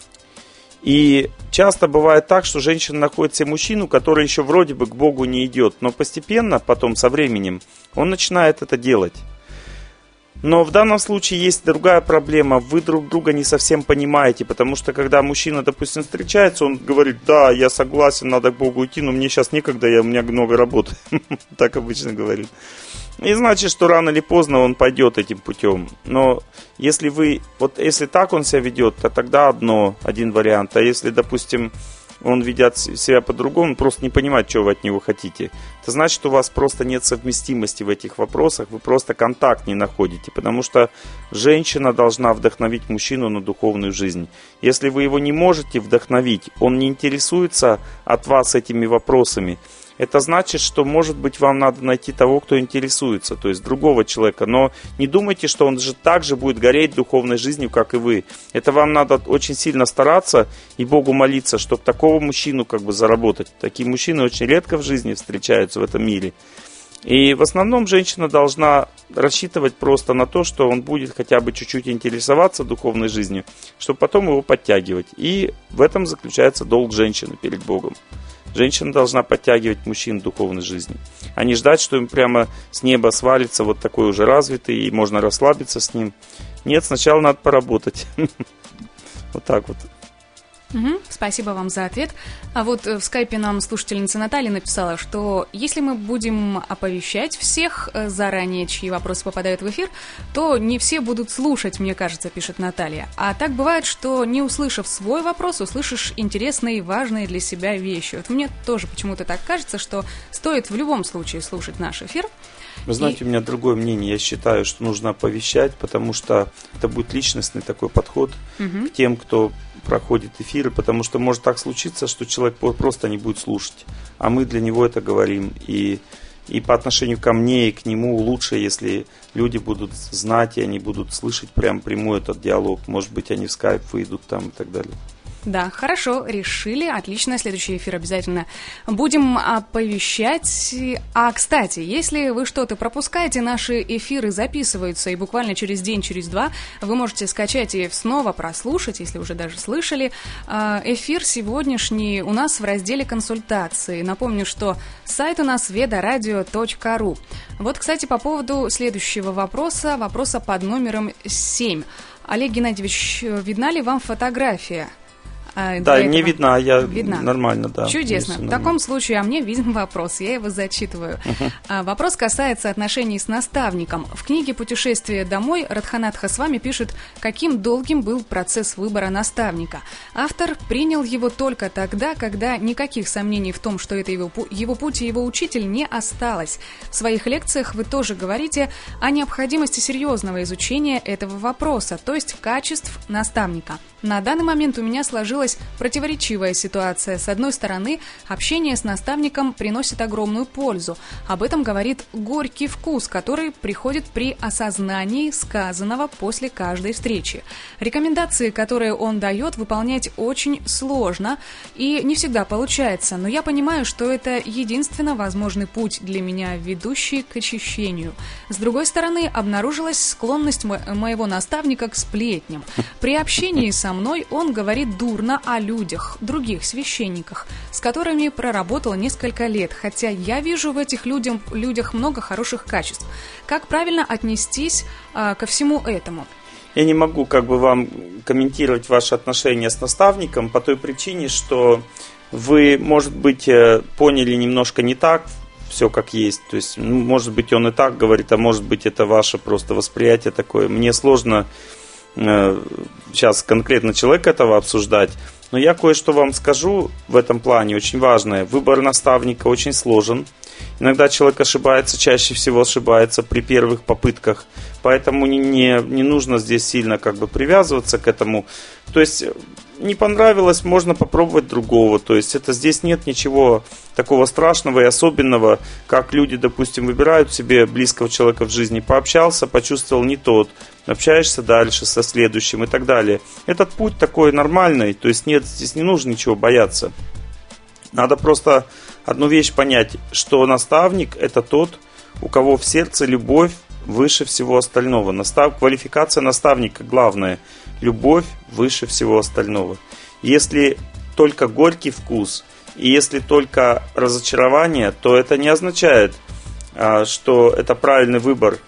И часто бывает так, что женщина находит себе мужчину, который еще вроде бы к Богу не идет, но постепенно, потом со временем, он начинает это делать. Но в данном случае есть другая проблема. Вы друг друга не совсем понимаете, потому что когда мужчина, допустим, встречается, он говорит: да, я согласен, надо к Богу идти, но мне сейчас некогда, я, у меня много работы. Так обычно говорит. И значит, что рано или поздно он пойдет этим путем. Но если вы, вот если так он себя ведет, то тогда одно, один вариант. А если, допустим, он ведет себя по-другому, он просто не понимает, что вы от него хотите, это значит, что у вас просто нет совместимости в этих вопросах, вы просто контакт не находите, потому что женщина должна вдохновить мужчину на духовную жизнь. Если вы его не можете вдохновить, он не интересуется от вас этими вопросами, это значит, что, может быть, вам надо найти того, кто интересуется, то есть другого человека. Но не думайте, что он же так же будет гореть духовной жизнью, как и вы. Это вам надо очень сильно стараться и Богу молиться, чтобы такого мужчину как бы заработать. Такие мужчины очень редко в жизни встречаются в этом мире. И в основном женщина должна рассчитывать просто на то, что он будет хотя бы чуть-чуть интересоваться духовной жизнью, чтобы потом его подтягивать. И в этом заключается долг женщины перед Богом. Женщина должна подтягивать мужчин в духовной жизни, а не ждать, что им прямо с неба свалится вот такой уже развитый, и можно расслабиться с ним. Нет, сначала надо поработать. Вот так вот. Угу, спасибо вам за ответ. А вот в скайпе нам слушательница Наталья написала, что если мы будем оповещать всех заранее, чьи вопросы попадают в эфир, то не все будут слушать, мне кажется, пишет Наталья. А так бывает, что не услышав свой вопрос, услышишь интересные и важные для себя вещи. Вот мне тоже почему-то так кажется, что стоит в любом случае слушать наш эфир. Вы знаете, и... у меня другое мнение. Я считаю, что нужно оповещать, потому что это будет личностный такой подход угу. к тем, кто проходит эфиры, потому что может так случиться, что человек просто не будет слушать, а мы для него это говорим. И, и по отношению ко мне и к нему лучше, если люди будут знать, и они будут слышать прям прямой этот диалог. Может быть, они в скайп выйдут там и так далее. Да, хорошо, решили, отлично, следующий эфир обязательно будем оповещать. А, кстати, если вы что-то пропускаете, наши эфиры записываются, и буквально через день, через два вы можете скачать и снова прослушать, если уже даже слышали. Эфир сегодняшний у нас в разделе консультации. Напомню, что сайт у нас ведарадио точка ру. Вот, кстати, по поводу следующего вопроса, вопроса под номером семь. Олег Геннадьевич, видна ли вам фотография? Да, не видна, я видна. Нормально, да. Чудесно. В таком случае, а мне виден вопрос, я его зачитываю. Uh-huh. Вопрос касается отношений с наставником. В книге «Путешествие домой» Радханат Хасвами пишет, каким долгим был процесс выбора наставника. Автор принял его только тогда, когда никаких сомнений в том, что это его, его путь и его учитель, не осталось. В своих лекциях вы тоже говорите о необходимости серьезного изучения этого вопроса, то есть качеств наставника. На данный момент у меня сложилась противоречивая ситуация. С одной стороны, общение с наставником приносит огромную пользу. Об этом говорит горький вкус, который приходит при осознании сказанного после каждой встречи. Рекомендации, которые он дает, выполнять очень сложно и не всегда получается, но я понимаю, что это единственно возможный путь для меня, ведущий к очищению. С другой стороны, обнаружилась склонность мо- моего наставника к сплетням. При общении со мной он говорит дурно о людях, других священниках, с которыми проработал несколько лет, хотя я вижу в этих людям, людях много хороших качеств. Как правильно отнестись а, ко всему этому? Я не могу как бы вам комментировать ваши отношения с наставником по той причине, что вы, может быть, поняли немножко не так все как есть. То есть, ну, может быть, он и так говорит, а может быть, это ваше просто восприятие такое. Мне сложно сейчас конкретно человека этого обсуждать, но я кое-что вам скажу в этом плане, очень важное. Выбор наставника очень сложен. Иногда человек ошибается, чаще всего ошибается при первых попытках, поэтому не, не, не нужно здесь сильно как бы привязываться к этому. То есть не понравилось, можно попробовать другого. То есть это здесь нет ничего такого страшного и особенного, как люди, допустим, выбирают себе близкого человека в жизни, пообщался, почувствовал не тот, общаешься дальше со следующим и так далее. Этот путь такой нормальный, то есть нет, здесь не нужно ничего бояться. Надо просто одну вещь понять, что наставник – это тот, у кого в сердце любовь выше всего остального. Настав... Квалификация наставника главная. Любовь выше всего остального. Если только горький вкус, и если только разочарование, то это не означает, что это правильный выбор. То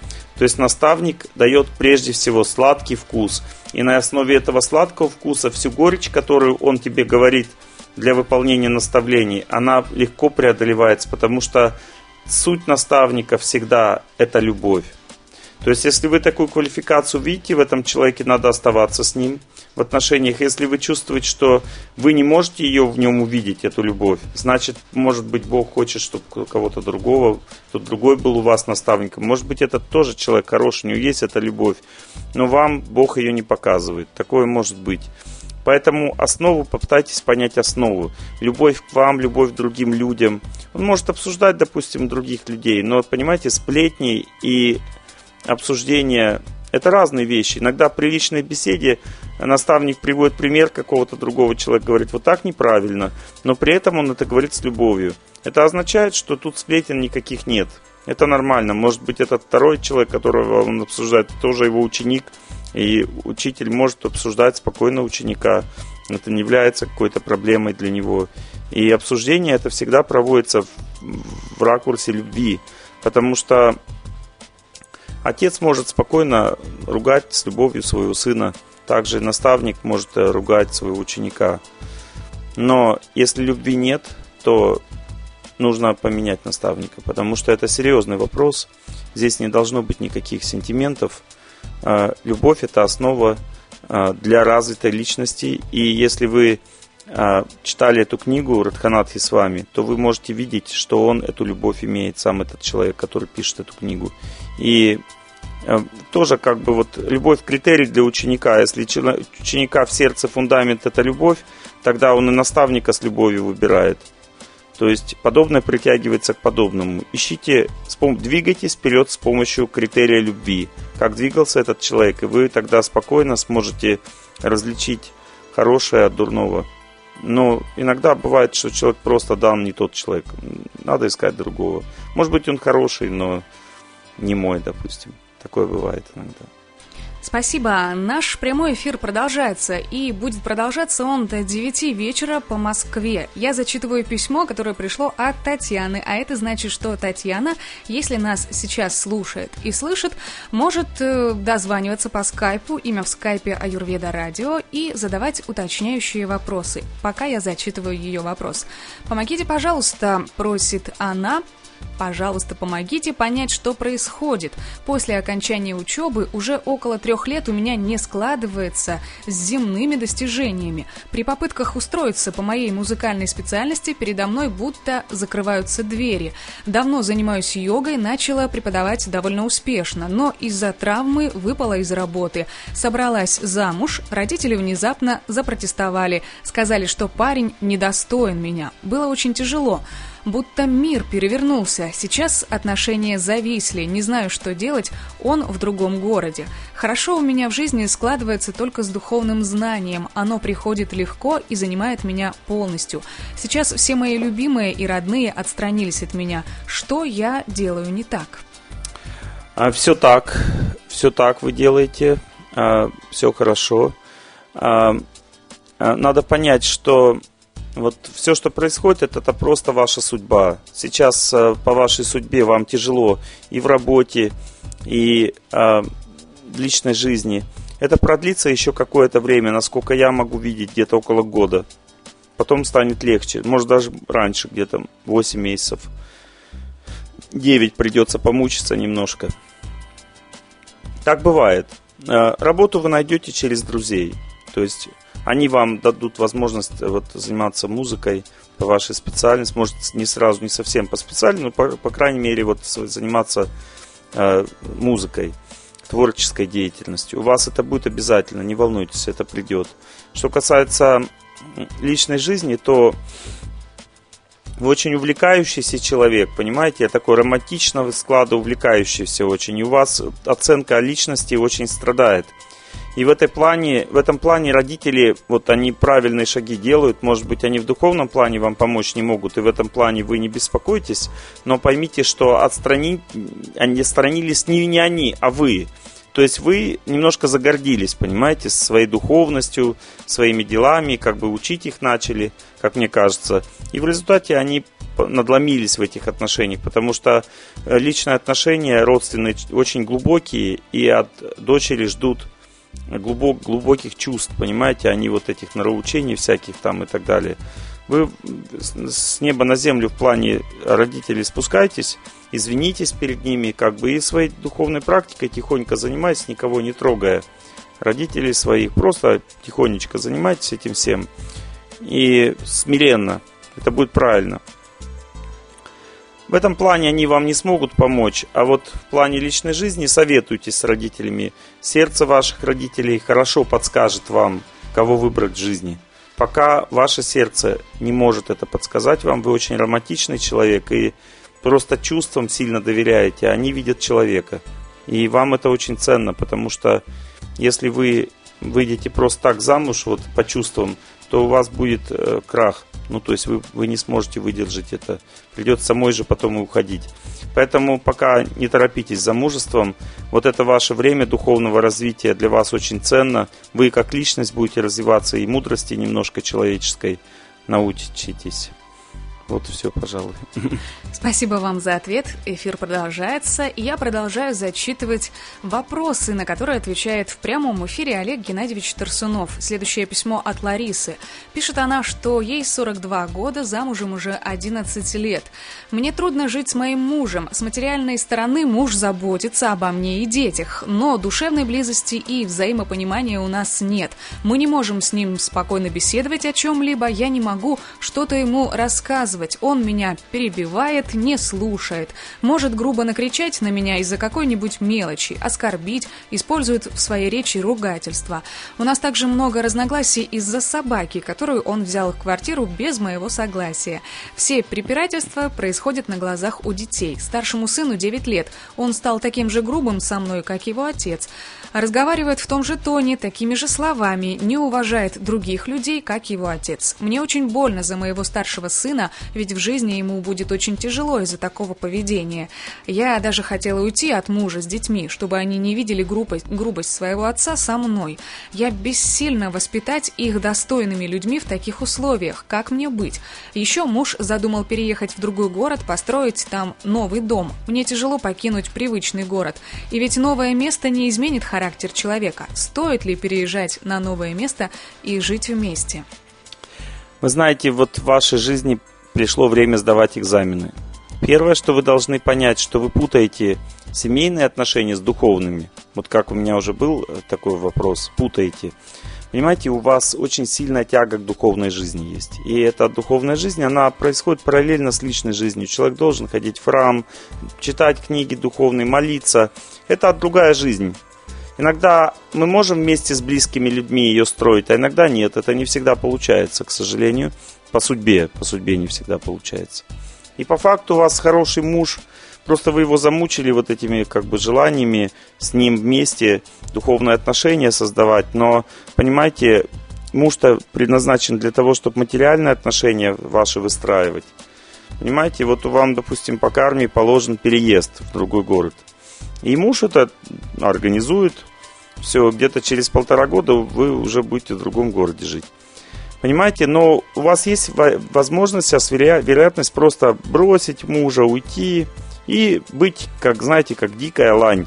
То есть наставник дает прежде всего сладкий вкус. И на основе этого сладкого вкуса всю горечь, которую он тебе говорит для выполнения наставлений, она легко преодолевается, потому что суть наставника всегда это любовь. То есть, если вы такую квалификацию видите в этом человеке, надо оставаться с ним в отношениях. Если вы чувствуете, что вы не можете ее в нем увидеть, эту любовь, значит, может быть, Бог хочет, чтобы кого-то другого, кто-то другой был у вас наставником. Может быть, этот тоже человек хороший, у него есть эта любовь, но вам Бог ее не показывает. Такое может быть. Поэтому основу, попытайтесь понять основу. Любовь к вам, любовь к другим людям. Он может обсуждать, допустим, других людей, но, понимаете, сплетни и обсуждение – это разные вещи. Иногда при личной беседе наставник приводит пример какого-то другого человека, говорит, вот так неправильно, но при этом он это говорит с любовью. Это означает, что тут сплетен никаких нет. Это нормально. Может быть, этот второй человек, которого он обсуждает, тоже его ученик, и учитель может обсуждать спокойно ученика. Это не является какой-то проблемой для него. И обсуждение это всегда проводится в, в ракурсе любви, потому что отец может спокойно ругать с любовью своего сына. Также наставник может ругать своего ученика. Но если любви нет, то нужно поменять наставника, потому что это серьезный вопрос. Здесь не должно быть никаких сентиментов. Любовь – это основа для развитой личности. И если вы читали эту книгу Радханатхи с вами, то вы можете видеть, что он эту любовь имеет, сам этот человек, который пишет эту книгу. И тоже как бы вот любовь критерий для ученика. Если ученика в сердце фундамент это любовь, тогда он и наставника с любовью выбирает. То есть подобное притягивается к подобному. Ищите, двигайтесь вперед с помощью критерия любви. Как двигался этот человек, и вы тогда спокойно сможете различить хорошее от дурного. Но иногда бывает, что человек просто дан не тот человек. Надо искать другого. Может быть, он хороший, но не мой, допустим. Такое бывает иногда. Спасибо. Наш прямой эфир продолжается, и будет продолжаться он до девяти вечера по Москве. Я зачитываю письмо, которое пришло от Татьяны, а это значит, что Татьяна, если нас сейчас слушает и слышит, может э, дозваниваться по скайпу, имя в скайпе Аюрведа Радио, и задавать уточняющие вопросы, пока я зачитываю ее вопрос. «Помогите, пожалуйста», просит она. Пожалуйста, помогите понять, что происходит. После окончания учебы уже около трех лет у меня не складывается с земными достижениями. При попытках устроиться по моей музыкальной специальности передо мной будто закрываются двери. Давно занимаюсь йогой, начала преподавать довольно успешно, но из-за травмы выпала из работы. Собралась замуж, родители внезапно запротестовали, сказали, что парень недостоин меня. Было очень тяжело. Будто мир перевернулся. Сейчас отношения зависли. Не знаю, что делать. Он в другом городе. Хорошо у меня в жизни складывается только с духовным знанием. Оно приходит легко и занимает меня полностью. Сейчас все мои любимые и родные отстранились от меня. Что я делаю не так? А, все так. Все так вы делаете. А, все хорошо. А, а, надо понять, что вот все, что происходит, это, это просто ваша судьба. Сейчас э, по вашей судьбе вам тяжело и в работе, и э, в личной жизни. Это продлится еще какое-то время, насколько я могу видеть, где-то около года. Потом станет легче, может даже раньше, где-то восемь месяцев. девять придется помучиться немножко. Так бывает. Э, работу вы найдете через друзей. То есть они вам дадут возможность вот, заниматься музыкой по вашей специальности. Может, не сразу, не совсем по специальности, но, по, по крайней мере, вот, заниматься э, музыкой, творческой деятельностью. У вас это будет обязательно, не волнуйтесь, это придет. Что касается личной жизни, то вы очень увлекающийся человек, понимаете? Такой романтичного склада, увлекающийся очень. И у вас оценка личности очень страдает. И в, этой плане, в этом плане родители, вот они правильные шаги делают. Может быть, они в духовном плане вам помочь не могут, и в этом плане вы не беспокойтесь. Но поймите, что отстранить, они отстранились не, не они, а вы. То есть вы немножко загордились, понимаете, своей духовностью, своими делами, как бы учить их начали, как мне кажется. И в результате они надломились в этих отношениях, потому что личные отношения родственные очень глубокие, и от дочери ждут глубок, глубоких чувств, понимаете, а не вот этих нравоучений всяких там и так далее. Вы с неба на землю в плане родителей спускайтесь, извинитесь перед ними, как бы, и своей духовной практикой тихонько занимайтесь, никого не трогая родителей своих, просто тихонечко занимайтесь этим всем и смиренно. Это будет правильно. В этом плане они вам не смогут помочь, а вот в плане личной жизни советуйтесь с родителями. Сердце ваших родителей хорошо подскажет вам, кого выбрать в жизни. Пока ваше сердце не может это подсказать вам, вы очень романтичный человек и просто чувствам сильно доверяете, они видят человека. И вам это очень ценно, потому что если вы выйдете просто так замуж, вот по чувствам, то у вас будет э, крах. Ну, то есть вы, вы не сможете выдержать это. Придется самой же потом и уходить. Поэтому пока не торопитесь с замужеством. Вот это ваше время духовного развития для вас очень ценно. Вы как личность будете развиваться и мудрости немножко человеческой научитесь. Вот и все, пожалуй. Спасибо вам за ответ. Эфир продолжается, и я продолжаю зачитывать вопросы, на которые отвечает в прямом эфире Олег Геннадьевич Тарсунов. Следующее письмо от Ларисы. Пишет она, что ей сорок два года, замужем уже одиннадцать лет. «Мне трудно жить с моим мужем. С материальной стороны муж заботится обо мне и детях, но душевной близости и взаимопонимания у нас нет. Мы не можем с ним спокойно беседовать о чем-либо, я не могу что-то ему рассказывать. Он меня перебивает, не слушает, может грубо накричать на меня из-за какой-нибудь мелочи, оскорбить, использует в своей речи ругательства. У нас также много разногласий из-за собаки, которую он взял в квартиру без моего согласия. Все препирательства происходят на глазах у детей. Старшему сыну девять лет. Он стал таким же грубым со мной, как его отец. Разговаривает в том же тоне, такими же словами, не уважает других людей, как его отец. Мне очень больно за моего старшего сына, ведь в жизни ему будет очень тяжело из-за такого поведения. Я даже хотела уйти от мужа с детьми, чтобы они не видели грубость, грубость своего отца со мной. Я бессильна воспитать их достойными людьми в таких условиях. Как мне быть? Еще муж задумал переехать в другой город, построить там новый дом. Мне тяжело покинуть привычный город. И ведь новое место не изменит характер человека. Стоит ли переезжать на новое место и жить вместе? Вы знаете, вот в вашей жизни пришло время сдавать экзамены. Первое, что вы должны понять, что вы путаете семейные отношения с духовными. Вот как у меня уже был такой вопрос, путаете. Понимаете, у вас очень сильная тяга к духовной жизни есть. И эта духовная жизнь, она происходит параллельно с личной жизнью. Человек должен ходить в храм, читать книги духовные, молиться. Это другая жизнь. Иногда мы можем вместе с близкими людьми ее строить, а иногда нет. Это не всегда получается, к сожалению. По судьбе, по судьбе не всегда получается. И по факту у вас хороший муж, просто вы его замучили вот этими как бы желаниями с ним вместе духовные отношения создавать. Но, понимаете, муж-то предназначен для того, чтобы материальные отношения ваши выстраивать. Понимаете, вот вам, допустим, по карме положен переезд в другой город. И муж это организует. Все, где-то через полтора года вы уже будете в другом городе жить. Понимаете, но у вас есть возможность сейчас, вероятность просто бросить мужа, уйти и быть, как знаете, как дикая лань,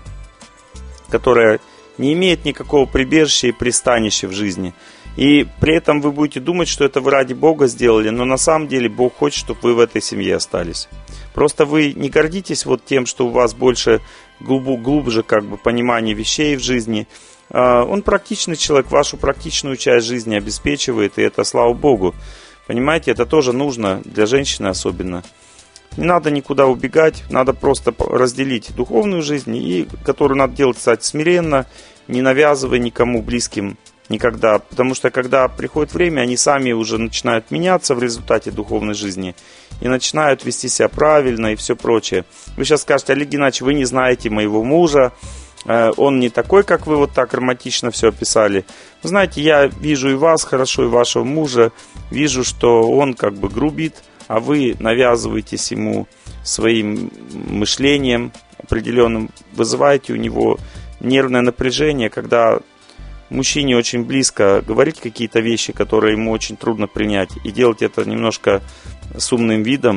которая не имеет никакого прибежища и пристанища в жизни. И при этом вы будете думать, что это вы ради Бога сделали, но на самом деле Бог хочет, чтобы вы в этой семье остались. Просто вы не гордитесь вот тем, что у вас больше глуб- глубже как бы понимание вещей в жизни. Он практичный человек, вашу практичную часть жизни обеспечивает, и это слава Богу. Понимаете, это тоже нужно для женщины особенно. Не надо никуда убегать, надо просто разделить духовную жизнь, и, которую надо делать, кстати, смиренно, не навязывая никому близким никогда. Потому что когда приходит время, они сами уже начинают меняться в результате духовной жизни и начинают вести себя правильно и все прочее. Вы сейчас скажете: Олег Геннадьевич, вы не знаете моего мужа, он не такой, как вы вот так романтично все описали. Вы знаете, я вижу и вас хорошо, и вашего мужа. Вижу, что он как бы грубит, а вы навязываетесь ему своим мышлением определенным. Вызываете у него нервное напряжение, когда мужчине очень близко говорить какие-то вещи, которые ему очень трудно принять, и делать это немножко с умным видом.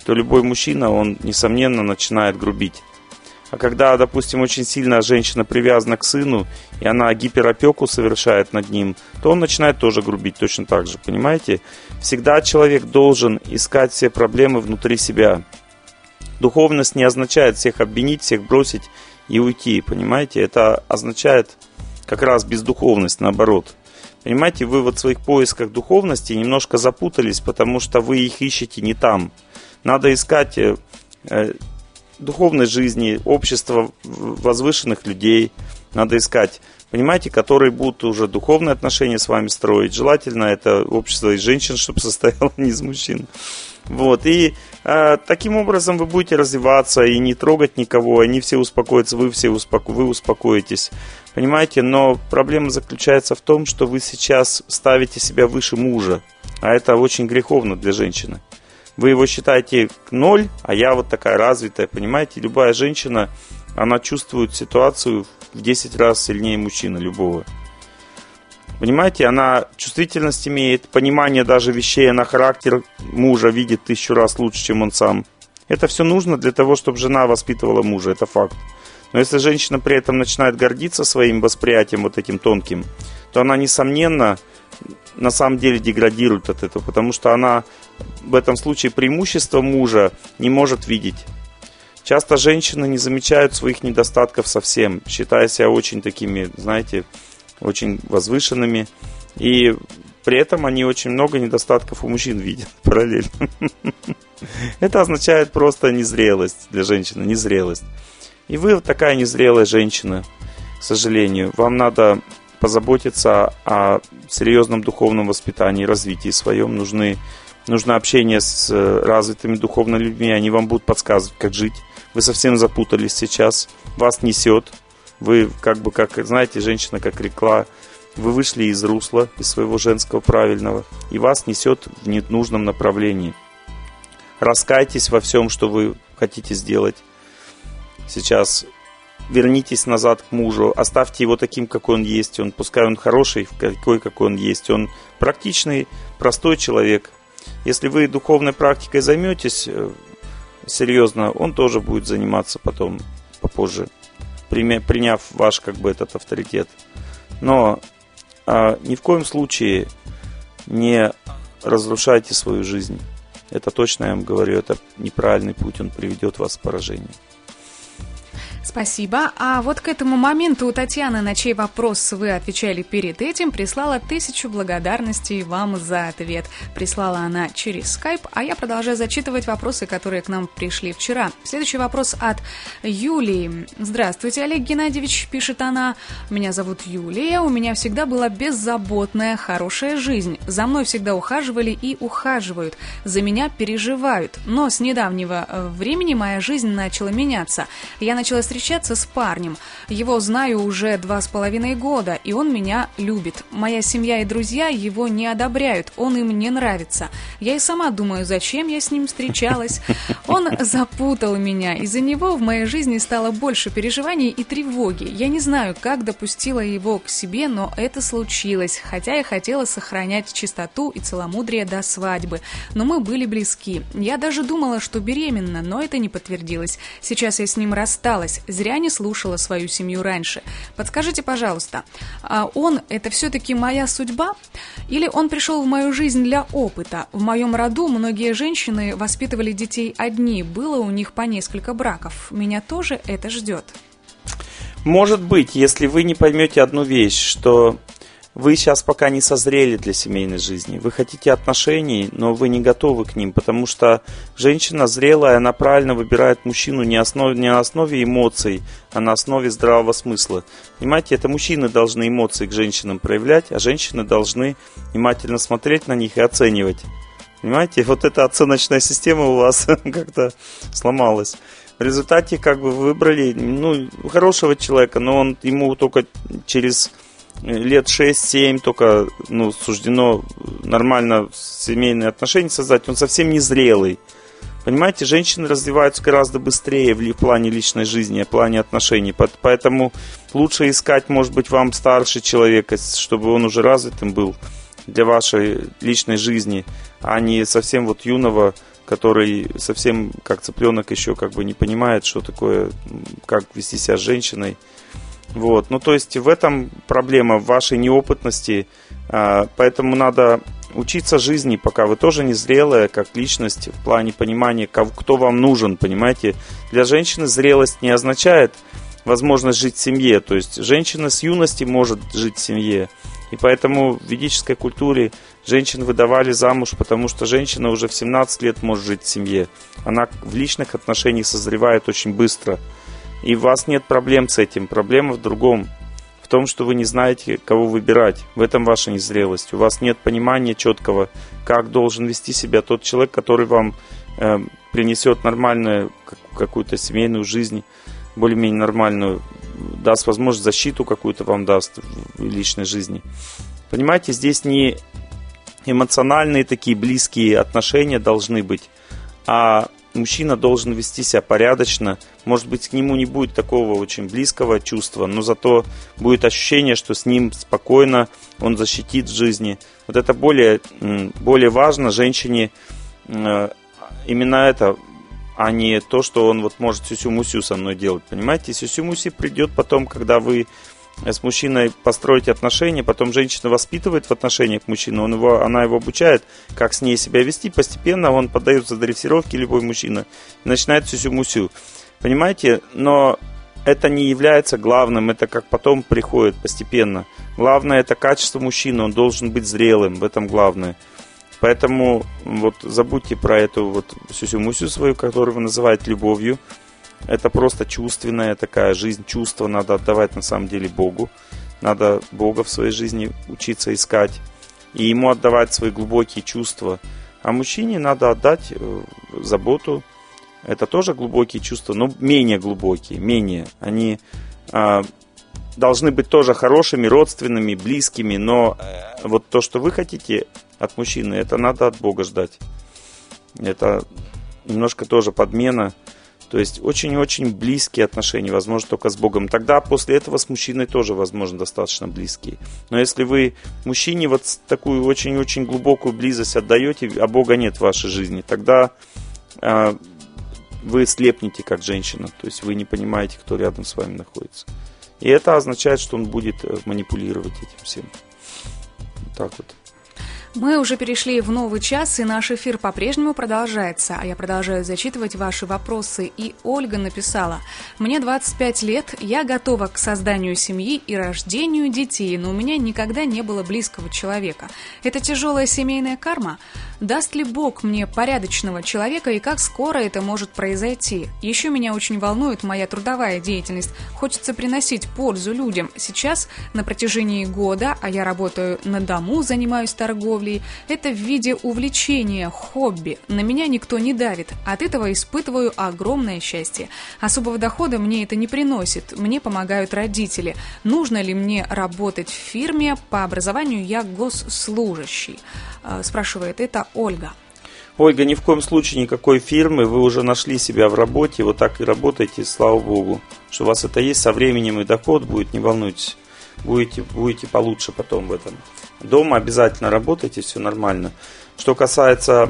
то любой мужчина, он, несомненно, начинает грубить. А когда, допустим, очень сильно женщина привязана к сыну, и она гиперопеку совершает над ним, то он начинает тоже грубить точно так же, понимаете? Всегда человек должен искать все проблемы внутри себя. Духовность не означает всех обвинить, всех бросить и уйти, понимаете? Это означает как раз бездуховность, наоборот. Понимаете, вы в своих поисках духовности немножко запутались, потому что вы их ищете не там. Надо искать э, э, духовной жизни, общества возвышенных людей. Надо искать, понимаете, которые будут уже духовные отношения с вами строить. Желательно это общество из женщин, чтобы состояло, не из мужчин. Вот, и э, таким образом вы будете развиваться и не трогать никого, они все успокоятся, вы все успоко... вы успокоитесь, понимаете, но проблема заключается в том, что вы сейчас ставите себя выше мужа, а это очень греховно для женщины. Вы его считаете ноль, а я вот такая развитая, понимаете, любая женщина, она чувствует ситуацию в десять раз сильнее мужчины любого. Понимаете, она чувствительность имеет, понимание даже вещей, она характер мужа видит тысячу раз лучше, чем он сам. Это все нужно для того, чтобы жена воспитывала мужа, это факт. Но если женщина при этом начинает гордиться своим восприятием вот этим тонким, то она, несомненно, на самом деле деградирует от этого, потому что она в этом случае преимущество мужа не может видеть. Часто женщины не замечают своих недостатков совсем, считая себя очень такими, знаете, очень возвышенными, и при этом они очень много недостатков у мужчин видят параллельно. Это означает просто незрелость для женщины, незрелость. И вы такая незрелая женщина, к сожалению. Вам надо позаботиться о серьезном духовном воспитании, развитии своем. Нужны, нужно общение с развитыми духовными людьми, они вам будут подсказывать, как жить. Вы совсем запутались сейчас, вас несет. Вы как бы, как, знаете, женщина как рекла, вы вышли из русла, из своего женского правильного, и вас несет в ненужном направлении. Раскайтесь во всем, что вы хотите сделать. Сейчас вернитесь назад к мужу, оставьте его таким, какой он есть. Он, пускай он хороший, какой, какой он есть. Он практичный, простой человек. Если вы духовной практикой займетесь серьезно, он тоже будет заниматься потом, попозже, приняв ваш как бы этот авторитет. Но а, ни в коем случае не разрушайте свою жизнь. Это точно я вам говорю, это неправильный путь, он приведет вас к поражению. Спасибо. А вот к этому моменту у Татьяны, на чей вопрос вы отвечали перед этим, прислала тысячу благодарностей вам за ответ. Прислала она через скайп, а я продолжаю зачитывать вопросы, которые к нам пришли вчера. Следующий вопрос от Юлии. Здравствуйте, Олег Геннадьевич, пишет она. Меня зовут Юлия, у меня всегда была беззаботная, хорошая жизнь. За мной всегда ухаживали и ухаживают. За меня переживают. Но с недавнего времени моя жизнь начала меняться. Я начала встречаться встречаться с парнем. Его знаю уже два с половиной года, и он меня любит. Моя семья и друзья его не одобряют, он им не нравится. Я и сама думаю, зачем я с ним встречалась. Он запутал меня. Из-за него в моей жизни стало больше переживаний и тревоги. Я не знаю, как допустила его к себе, но это случилось. Хотя я хотела сохранять чистоту и целомудрие до свадьбы. Но мы были близки. Я даже думала, что беременна, но это не подтвердилось. Сейчас я с ним рассталась. Зря не слушала свою семью раньше. Подскажите, пожалуйста, он — это все-таки моя судьба? Или он пришел в мою жизнь для опыта? В моем роду многие женщины воспитывали детей одни, было у них по несколько браков. Меня тоже это ждет? Может быть, если вы не поймете одну вещь, что вы сейчас пока не созрели для семейной жизни. Вы хотите отношений, но вы не готовы к ним, потому что женщина зрелая, она правильно выбирает мужчину не, основ, не на основе эмоций, а на основе здравого смысла. Понимаете, это мужчины должны эмоции к женщинам проявлять, а женщины должны внимательно смотреть на них и оценивать. Понимаете, вот эта оценочная система у вас как-то сломалась. В результате как бы вы выбрали ну, хорошего человека, но он, ему только через лет шесть-семь только ну, суждено нормально семейные отношения создать. Он совсем не зрелый. Понимаете, женщины развиваются гораздо быстрее в плане личной жизни, в плане отношений. Поэтому лучше искать, может быть, вам старше человека, чтобы он уже развитым был для вашей личной жизни, а не совсем вот юного который совсем как цыпленок еще как бы не понимает, что такое, как вести себя с женщиной. Вот. Ну, то есть в этом проблема, в вашей неопытности, поэтому надо учиться жизни, пока вы тоже не зрелая как личность в плане понимания, кто вам нужен, понимаете. Для женщины зрелость не означает возможность жить в семье, то есть женщина с юности может жить в семье, и поэтому в ведической культуре женщин выдавали замуж, потому что женщина уже в семнадцать лет может жить в семье, она в личных отношениях созревает очень быстро, и у вас нет проблем с этим, проблема в другом, в том, что вы не знаете, кого выбирать, в этом ваша незрелость, у вас нет понимания четкого, как должен вести себя тот человек, который вам э, принесет нормальную какую-то семейную жизнь, более-менее нормальную, даст возможность, защиту какую-то вам даст в личной жизни. Понимаете, здесь не эмоциональные такие близкие отношения должны быть, а мужчина должен вести себя порядочно. Может быть, к нему не будет такого очень близкого чувства, но зато будет ощущение, что с ним спокойно, он защитит в жизни. Вот это более, более важно женщине, именно это, а не то, что он вот может сюсю-мусю со мной делать, понимаете? Сюсю-муси придет потом, когда вы с мужчиной построите отношения, потом женщина воспитывает в отношениях мужчину, он его, она его обучает, как с ней себя вести, постепенно он поддается дрессировке, любой мужчина, и начинает сюсю-мусю, понимаете? Но это не является главным, это как потом приходит постепенно. Главное, это качество мужчины, он должен быть зрелым, в этом главное. Поэтому вот забудьте про эту вот сюсю-мусю свою, которую вы называете любовью. Это просто чувственная такая жизнь, чувства надо отдавать на самом деле Богу. Надо Бога в своей жизни учиться искать и Ему отдавать свои глубокие чувства. А мужчине надо отдать заботу. Это тоже глубокие чувства, но менее глубокие, менее. Они а, должны быть тоже хорошими, родственными, близкими, но вот то, что вы хотите от мужчины, это надо от Бога ждать. Это немножко тоже подмена. То есть очень-очень близкие отношения, возможно, только с Богом. Тогда после этого с мужчиной тоже, возможно, достаточно близкие. Но если вы мужчине вот такую очень-очень глубокую близость отдаете, а Бога нет в вашей жизни, тогда э, вы слепнете как женщина. То есть вы не понимаете, кто рядом с вами находится. И это означает, что он будет манипулировать этим всем. Вот так вот. Мы уже перешли в новый час, и наш эфир по-прежнему продолжается, а я продолжаю зачитывать ваши вопросы. И Ольга написала: «Мне двадцать пять лет, я готова к созданию семьи и рождению детей, но у меня никогда не было близкого человека. Это тяжелая семейная карма? Даст ли Бог мне порядочного человека, и как скоро это может произойти? Еще меня очень волнует моя трудовая деятельность. Хочется приносить пользу людям. Сейчас на протяжении года, а я работаю на дому, занимаюсь торговлей, это в виде увлечения, хобби. На меня никто не давит. От этого испытываю огромное счастье. Особого дохода мне это не приносит. Мне помогают родители. Нужно ли мне работать в фирме? По образованию я госслужащий», спрашивает это Ольга. Ольга, ни в коем случае никакой фирмы, вы уже нашли себя в работе, вот так и работаете, слава Богу, что у вас это есть, со временем и доход будет, не волнуйтесь, будете, будете получше потом в этом. Дома обязательно работайте, все нормально. Что касается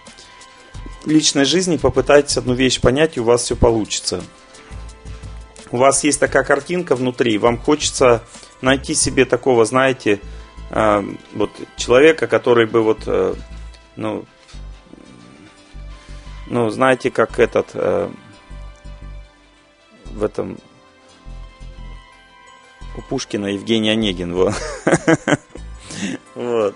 личной жизни, попытайтесь одну вещь понять, и у вас все получится. У вас есть такая картинка внутри, вам хочется найти себе такого, знаете, э, вот человека, который бы вот, э, ну, ну, знаете, как этот, э, в этом, у Пушкина Евгений Онегин, вот. Вот.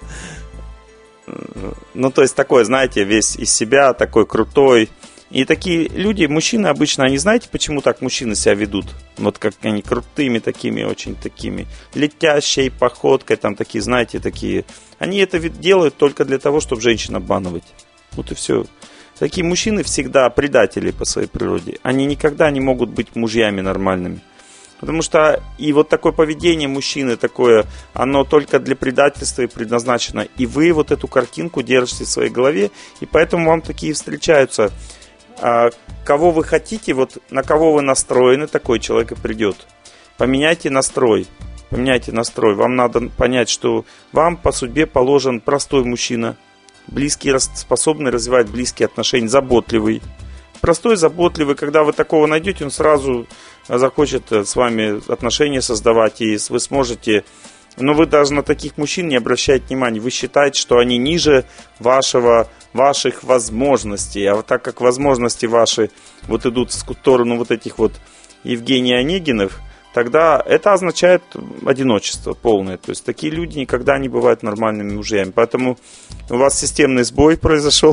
Ну, то есть такой, знаете, весь из себя, такой крутой. И такие люди, мужчины обычно, они знаете, почему так мужчины себя ведут? Вот как они крутыми такими, очень такими, летящей походкой, там такие, знаете, такие. Они это делают только для того, чтобы женщин обманывать. Вот и все. Такие мужчины всегда предатели по своей природе. Они никогда не могут быть мужьями нормальными. Потому что и вот такое поведение мужчины, такое, оно только для предательства и предназначено. И вы вот эту картинку держите в своей голове, и поэтому вам такие встречаются. А кого вы хотите, вот на кого вы настроены, такой человек и придет. Поменяйте настрой. Поменяйте настрой. Вам надо понять, что вам по судьбе положен простой мужчина. близкий, способный развивать близкие отношения, заботливый. Простой, заботливый, когда вы такого найдете, он сразу захочет с вами отношения создавать, и вы сможете... Но вы даже на таких мужчин не обращайте внимания. Вы считаете, что они ниже вашего, ваших возможностей. А вот так как возможности ваши вот идут в сторону вот этих вот Евгения Онегиных, тогда это означает одиночество полное. То есть такие люди никогда не бывают нормальными мужьями. Поэтому у вас системный сбой произошел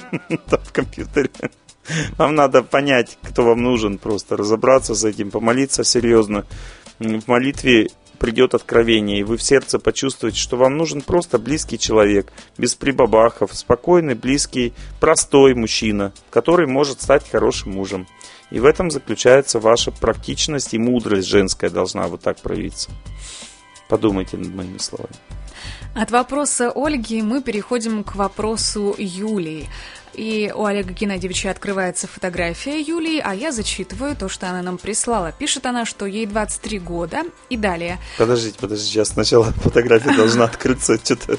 в компьютере. Вам надо понять, кто вам нужен, просто разобраться с этим, помолиться серьезно. В молитве придет откровение, и вы в сердце почувствуете, что вам нужен просто близкий человек, без прибабахов, спокойный, близкий, простой мужчина, который может стать хорошим мужем. И в этом заключается ваша практичность и мудрость женская должна вот так проявиться. Подумайте над моими словами. От вопроса Ольги мы переходим к вопросу Юлии. И у Олега Геннадьевича открывается фотография Юлии, а я зачитываю то, что она нам прислала. Пишет она, что ей двадцать три года, и далее. Подождите, подождите, сейчас сначала фотография должна открыться, что-то...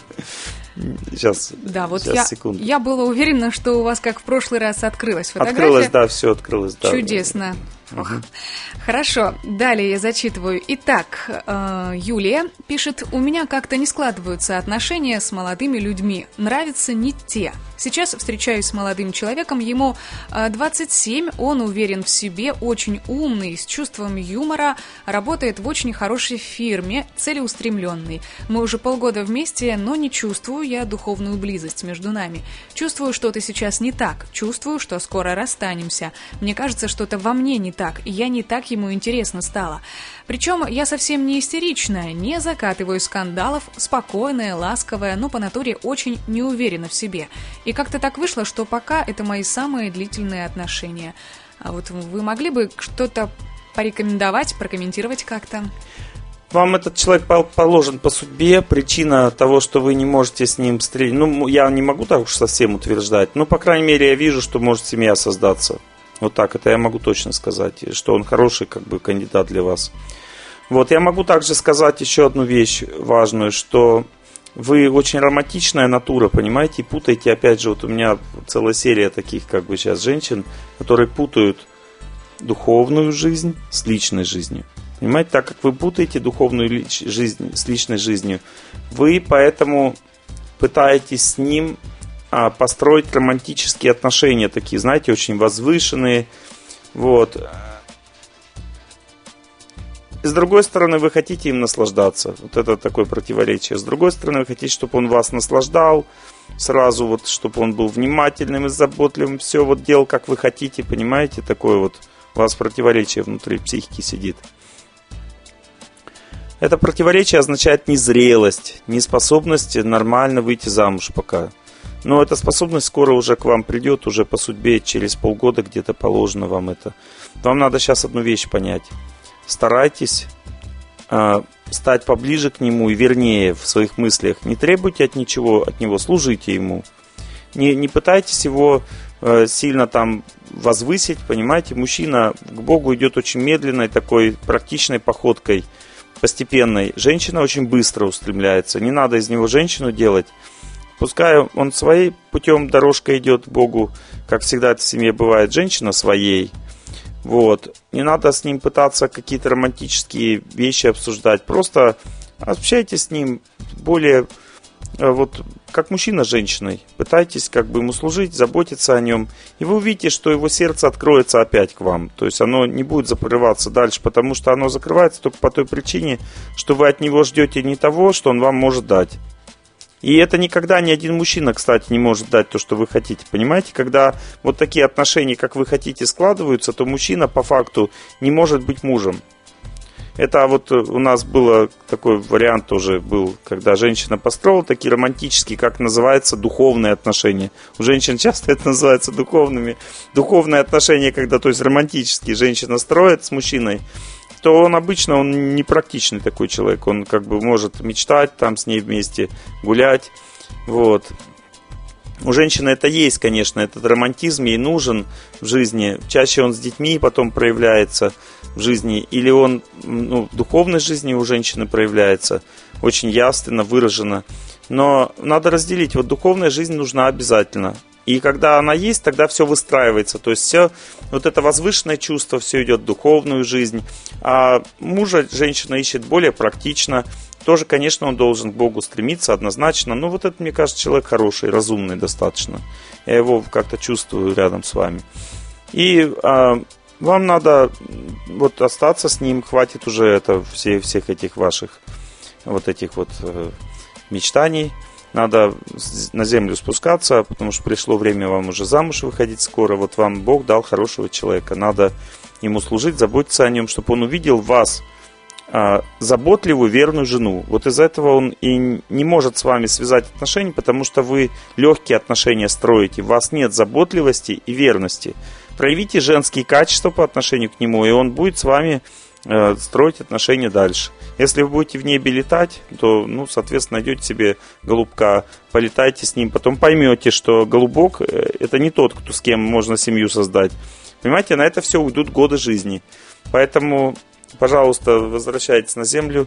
Сейчас, да, вот сейчас, я, секунду. Я была уверена, что у вас, как в прошлый раз, открылась фотография. Открылась, да, все открылось. Да. Чудесно. Ох. Хорошо, далее я зачитываю. Итак, э, Юлия пишет: «У меня как-то не складываются отношения с молодыми людьми. Нравятся не те. Сейчас встречаюсь с молодым человеком, ему э, двадцать семь, он уверен в себе, очень умный, с чувством юмора, работает в очень хорошей фирме, целеустремленный. Мы уже полгода вместе, но не чувствую я духовную близость между нами. Чувствую, что-то сейчас не так, чувствую, что скоро расстанемся. Мне кажется, что-то во мне не так, и я не так ему интересно стала. Причем я совсем не истеричная, не закатываю скандалов, спокойная, ласковая, но по натуре очень не уверена в себе. И как-то так вышло, что пока это мои самые длительные отношения. А вот вы могли бы что-то порекомендовать, прокомментировать как-то?» Вам этот человек положен по судьбе. Причина того, что вы не можете с ним встретить... Ну, я не могу так уж совсем утверждать. Но, по крайней мере, я вижу, что может семья создаться. Вот так, это я могу точно сказать, что он хороший как бы кандидат для вас. Вот, я могу также сказать еще одну вещь важную, что вы очень романтичная натура, понимаете, и путаете, опять же, вот у меня целая серия таких как бы сейчас женщин, которые путают духовную жизнь с личной жизнью. Понимаете, так как вы путаете духовную лич- жизнь с личной жизнью, вы поэтому пытаетесь с ним построить романтические отношения, такие, знаете, очень возвышенные. Вот. И с другой стороны, вы хотите им наслаждаться. Вот это такое противоречие. С другой стороны, вы хотите, чтобы он вас наслаждал сразу, вот, чтобы он был внимательным и заботливым, все вот делал, как вы хотите, понимаете? Такое вот у вас противоречие внутри психики сидит. Это противоречие означает незрелость, неспособность нормально выйти замуж пока. Но эта способность скоро уже к вам придет, уже по судьбе, через полгода где-то положено вам это. Вам надо сейчас одну вещь понять. Старайтесь э, стать поближе к нему и вернее в своих мыслях. Не требуйте от ничего, от него, служите ему. Не, не пытайтесь его э, сильно там возвысить, понимаете. Мужчина к Богу идет очень медленной, такой практичной походкой, постепенной. Женщина очень быстро устремляется. Не надо из него женщину делать. Пускай он своей путем дорожкой идет к Богу, как всегда это в семье бывает, женщина своей. Вот. Не надо с ним пытаться какие-то романтические вещи обсуждать. Просто общайтесь с ним более вот как мужчина с женщиной. Пытайтесь как бы ему служить, заботиться о нем. И вы увидите, что его сердце откроется опять к вам. То есть оно не будет закрываться дальше, потому что оно закрывается только по той причине, что вы от него ждете не того, что он вам может дать. И это никогда ни один мужчина, кстати, не может дать то, что вы хотите. Понимаете, когда вот такие отношения, как вы хотите, складываются, то мужчина по факту не может быть мужем. Это вот у нас был такой вариант тоже был, когда женщина построила такие романтические, как называется, духовные отношения. У женщин часто это называется духовными. Духовные отношения, когда, то есть романтические, женщина строит с мужчиной, то он обычно, он непрактичный такой человек. Он как бы может мечтать там с ней вместе, гулять. Вот. У женщины это есть, конечно, этот романтизм ей нужен в жизни. Чаще он с детьми потом проявляется в жизни. Или он ну, в духовной жизни у женщины проявляется очень явственно, выраженно. Но надо разделить. Вот духовная жизнь нужна обязательно. И когда она есть, тогда все выстраивается. То есть все, вот это возвышенное чувство, все идет в духовную жизнь. А мужа женщина ищет более практично. Тоже, конечно, он должен к Богу стремиться однозначно. Но вот это, мне кажется, человек хороший, разумный достаточно. Я его как-то чувствую рядом с вами. И а, вам надо вот остаться с ним. Хватит уже это, все, всех этих ваших вот этих вот э, мечтаний. Надо на землю спускаться, потому что пришло время вам уже замуж выходить скоро. Вот вам Бог дал хорошего человека. Надо ему служить, заботиться о нем, чтобы он увидел в вас а, заботливую, верную жену. Вот из-за этого он и не может с вами связать отношения, потому что вы легкие отношения строите. У вас нет заботливости и верности. Проявите женские качества по отношению к нему, и он будет с вами строить отношения дальше. Если вы будете в небе летать, то, ну, соответственно, найдете себе голубка, полетайте с ним, потом поймете, что голубок – это не тот, кто, с кем можно семью создать. Понимаете, на это все уйдут годы жизни. Поэтому, пожалуйста, возвращайтесь на землю,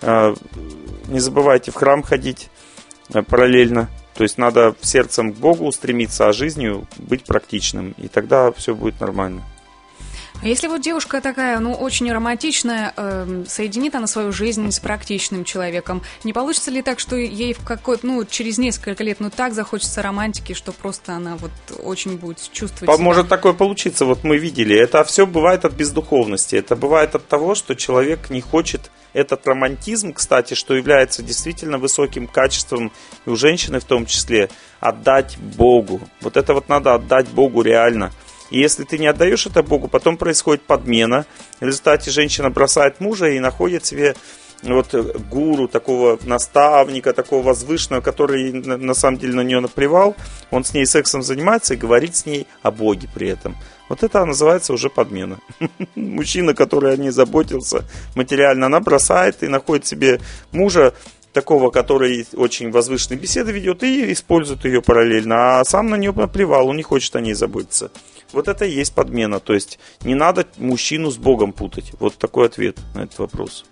не забывайте в храм ходить параллельно. То есть надо сердцем к Богу устремиться, а жизнью быть практичным, и тогда все будет нормально. А если вот девушка такая, ну, очень романтичная, э, соединит она свою жизнь с практичным человеком, не получится ли так, что ей в какой-то, ну, через несколько лет, ну, так захочется романтики, что просто она вот очень будет чувствовать себя... Может такое получиться, вот мы видели, это все бывает от бездуховности, это бывает от того, что человек не хочет этот романтизм, кстати, что является действительно высоким качеством, и у женщины в том числе, отдать Богу. Вот это вот надо отдать Богу реально. И если ты не отдаешь это Богу, потом происходит подмена. В результате женщина бросает мужа и находит себе вот гуру, такого наставника, такого возвышенного, который на самом деле на нее наплевал. Он с ней сексом занимается и говорит с ней о Боге при этом. Вот это называется уже подмена. Мужчина, который о ней заботился материально, она бросает и находит себе мужа, такого, который очень возвышенные беседы ведет и использует ее параллельно, а сам на нее наплевал, он не хочет о ней заботиться. Вот это и есть подмена, то есть не надо мужчину с Богом путать. Вот такой ответ на этот вопрос.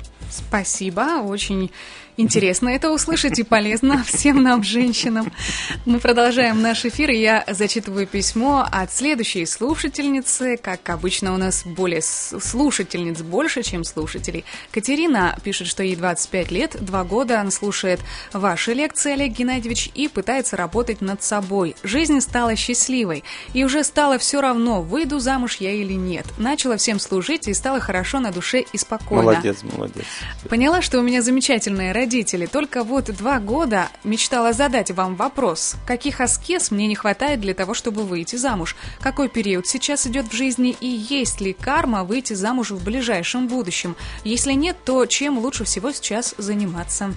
Спасибо, очень интересно это услышать и полезно всем нам, женщинам. Мы продолжаем наш эфир, и я зачитываю письмо от следующей слушательницы. Как обычно, у нас более слушательниц больше, чем слушателей. Катерина пишет, что ей двадцать пять лет, два года она слушает ваши лекции, Олег Геннадьевич, и пытается работать над собой. Жизнь стала счастливой, и уже стало все равно, выйду замуж я или нет. Начала всем служить, и стало хорошо на душе и спокойно. Молодец, молодец. Поняла, что у меня замечательные родители. Только вот два года мечтала задать вам вопрос. Каких аскез мне не хватает для того, чтобы выйти замуж? Какой период сейчас идет в жизни? И есть ли карма выйти замуж в ближайшем будущем? Если нет, то чем лучше всего сейчас заниматься?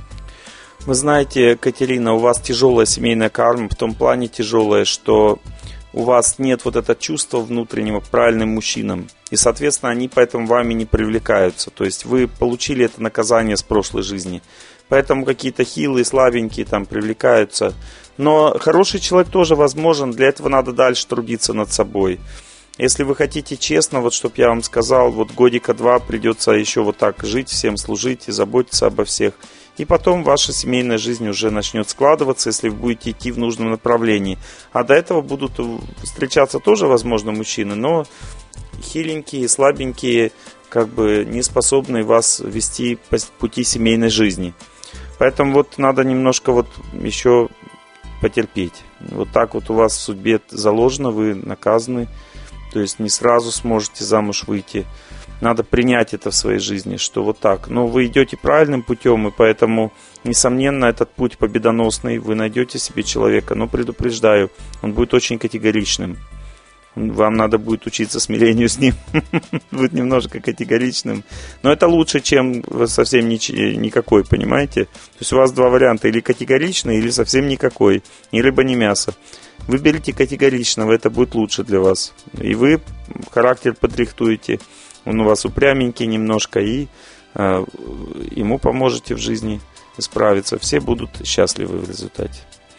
Вы знаете, Катерина, у вас тяжелая семейная карма, в том плане тяжелая, что у вас нет вот этого чувства внутреннего к правильным мужчинам. И, соответственно, они поэтому вами не привлекаются. То есть вы получили это наказание с прошлой жизни. Поэтому какие-то хилые, слабенькие там привлекаются. Но хороший человек тоже возможен. Для этого надо дальше трудиться над собой. Если вы хотите честно, вот чтоб я вам сказал, вот годика два придется еще вот так жить, всем служить и заботиться обо всех. И потом ваша семейная жизнь уже начнет складываться, если вы будете идти в нужном направлении. А до этого будут встречаться тоже, возможно, мужчины, но хиленькие, слабенькие, как бы не способные вас вести по пути семейной жизни. Поэтому вот надо немножко вот еще потерпеть. Вот так вот у вас в судьбе заложено, вы наказаны, то есть не сразу сможете замуж выйти. Надо принять это в своей жизни, что вот так. Но вы идете правильным путем, и поэтому, несомненно, этот путь победоносный. Вы найдете себе человека, но предупреждаю, он будет очень категоричным. Вам надо будет учиться смирению с ним. Будет немножко категоричным. Но это лучше, чем совсем никакой, понимаете? То есть у вас два варианта. Или категоричный, или совсем никакой. И либо не мясо. Выберите категоричного, это будет лучше для вас. И вы характер подрихтуете. Он у вас упряменький немножко, и э, ему поможете в жизни справиться. Все будут счастливы в результате.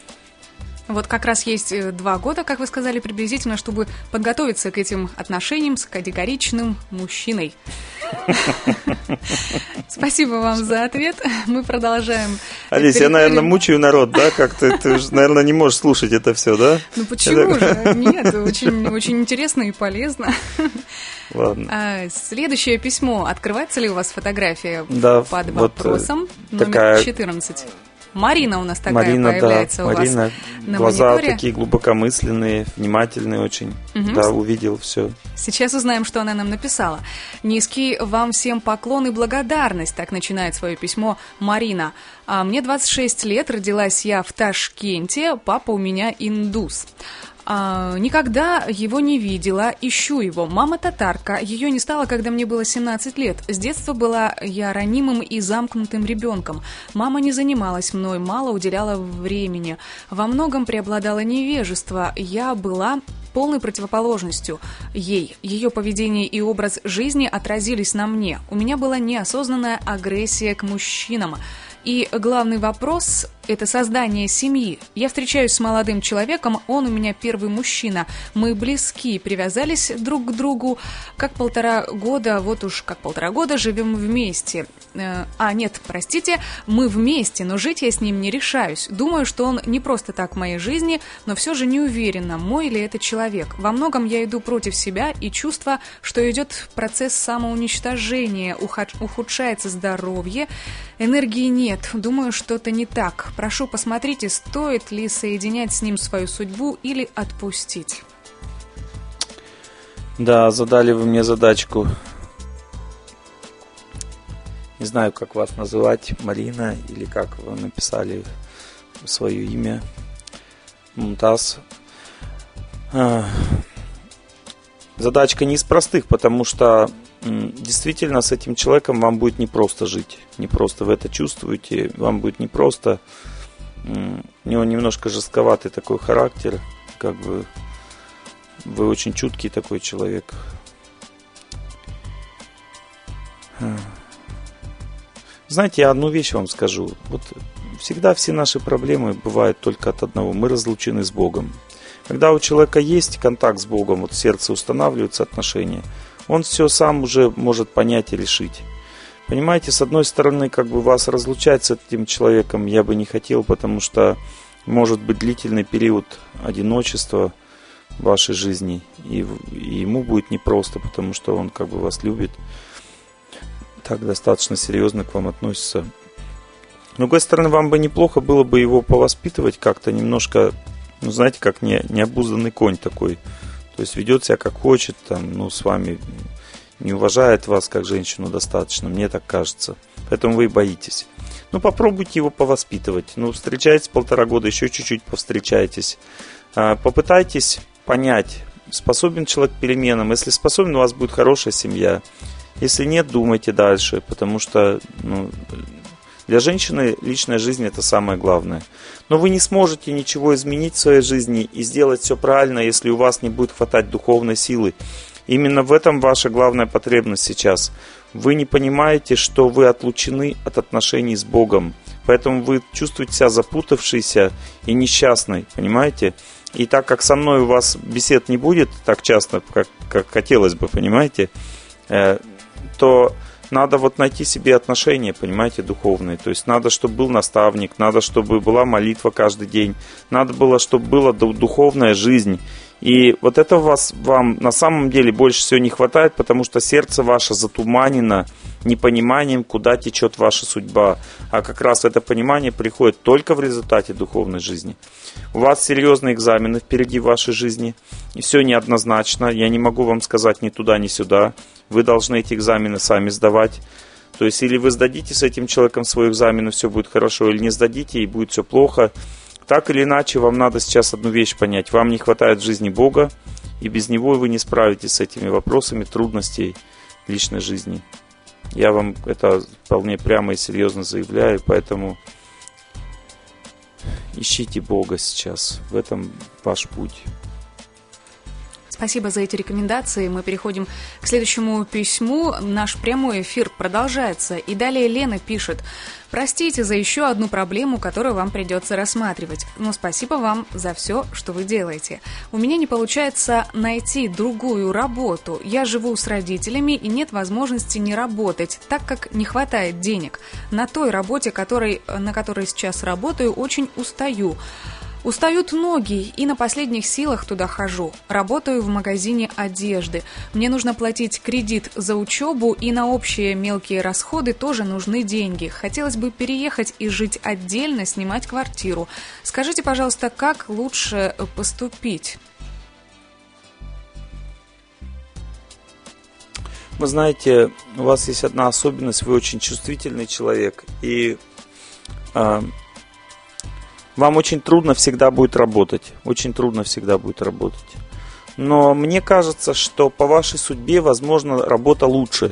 Вот как раз есть два года, как вы сказали, приблизительно, чтобы подготовиться к этим отношениям с категоричным мужчиной. Спасибо вам за ответ. Мы продолжаем. Олесь, я, наверное, мучаю народ, да? Как-то ты же, наверное, не можешь слушать это все, да? Ну почему же? Нет, очень, очень интересно и полезно. Ладно. А, следующее письмо. Открывается ли у вас фотография да, под вот вопросом такая... номер четырнадцать? Марина у нас такая Марина, появляется да, у Марина, вас на глаза мониторе. Такие глубокомысленные, внимательные очень. Угу. Да, увидел все. Сейчас узнаем, что она нам написала. Низкий вам всем поклон и благодарность. Так начинает свое письмо Марина. А мне двадцать шесть лет, родилась я в Ташкенте, папа у меня индус. А, никогда его не видела, ищу его. Мама татарка, ее не стало, когда мне было семнадцать лет. С детства была я ранимым и замкнутым ребенком. Мама не занималась мной, мало уделяла времени. Во многом преобладало невежество. Я была полной противоположностью ей. Ее поведение и образ жизни отразились на мне. У меня была неосознанная агрессия к мужчинам. И главный вопрос – это создание семьи. Я встречаюсь с молодым человеком, он у меня первый мужчина. Мы близки, привязались друг к другу. Как полтора года, вот уж как полтора года живем вместе. А, нет, простите, мы вместе, но жить я с ним не решаюсь. Думаю, что он не просто так в моей жизни, но все же не уверена, мой ли это человек. Во многом я иду против себя и чувство, что идет процесс самоуничтожения, ухудшается здоровье, энергии нет. Думаю, что-то не так. Прошу, посмотрите, стоит ли соединять с ним свою судьбу или отпустить. Да, задали вы мне задачку. Не знаю, как вас называть, Марина, или как вы написали свое имя, Мумтаз. Задачка не из простых, потому что действительно с этим человеком вам будет непросто жить. Непросто вы это чувствуете, вам будет непросто. У него немножко жестковатый такой характер, как бы вы очень чуткий такой человек. Знаете, я одну вещь вам скажу. Вот всегда все наши проблемы бывают только от одного. Мы разлучены с Богом. Когда у человека есть контакт с Богом, вот в сердце устанавливаются отношения, он все сам уже может понять и решить. Понимаете, с одной стороны, как бы вас разлучать с этим человеком я бы не хотел, потому что может быть длительный период одиночества в вашей жизни, и, и ему будет непросто, потому что он как бы вас любит, так достаточно серьезно к вам относится. С другой стороны, вам бы неплохо было бы его повоспитывать как-то немножко, ну знаете, как не, необузданный конь такой. То есть ведет себя как хочет, там, ну, с вами не уважает вас как женщину достаточно, мне так кажется. Поэтому вы и боитесь. Ну, попробуйте его повоспитывать. Ну, встречайтесь полтора года, еще чуть-чуть повстречайтесь. Попытайтесь понять, способен человек к переменам. Если способен, у вас будет хорошая семья. Если нет, думайте дальше, потому что ну, для женщины личная жизнь – это самое главное. Но вы не сможете ничего изменить в своей жизни и сделать все правильно, если у вас не будет хватать духовной силы. Именно в этом ваша главная потребность сейчас. Вы не понимаете, что вы отлучены от отношений с Богом. Поэтому вы чувствуете себя запутавшейся и несчастной, понимаете? И так как со мной у вас бесед не будет так часто, как, как хотелось бы, понимаете, э, то надо вот найти себе отношения, понимаете, духовные. То есть надо, чтобы был наставник, надо, чтобы была молитва каждый день, надо было, чтобы была духовная жизнь. И вот этого вас, вам на самом деле больше всего не хватает, потому что сердце ваше затуманено непониманием, куда течет ваша судьба. А как раз это понимание приходит только в результате духовной жизни. У вас серьезные экзамены впереди в вашей жизни, и все неоднозначно. Я не могу вам сказать ни туда, ни сюда. Вы должны эти экзамены сами сдавать. То есть или вы сдадите с этим человеком свой экзамен, и все будет хорошо, или не сдадите, и будет все плохо. Так или иначе, вам надо сейчас одну вещь понять. Вам не хватает в жизни Бога, и без Него вы не справитесь с этими вопросами трудностей личной жизни. Я вам это вполне прямо и серьезно заявляю, поэтому ищите Бога сейчас. В этом ваш путь. Спасибо за эти рекомендации. Мы переходим к следующему письму. Наш прямой эфир продолжается. И далее Лена пишет: «Простите за еще одну проблему, которую вам придется рассматривать. Но спасибо вам за все, что вы делаете. У меня не получается найти другую работу. Я живу с родителями, и нет возможности не работать, так как не хватает денег. На той работе, которой, на которой сейчас работаю, очень устаю. Устают ноги, и на последних силах туда хожу. Работаю в магазине одежды. Мне нужно платить кредит за учебу, и на общие мелкие расходы тоже нужны деньги. Хотелось бы переехать и жить отдельно, снимать квартиру. Скажите, пожалуйста, как лучше поступить?» Вы знаете, у вас есть одна особенность, вы очень чувствительный человек, и э, вам очень трудно всегда будет работать, очень трудно всегда будет работать. Но мне кажется, что по вашей судьбе, возможно, работа лучше.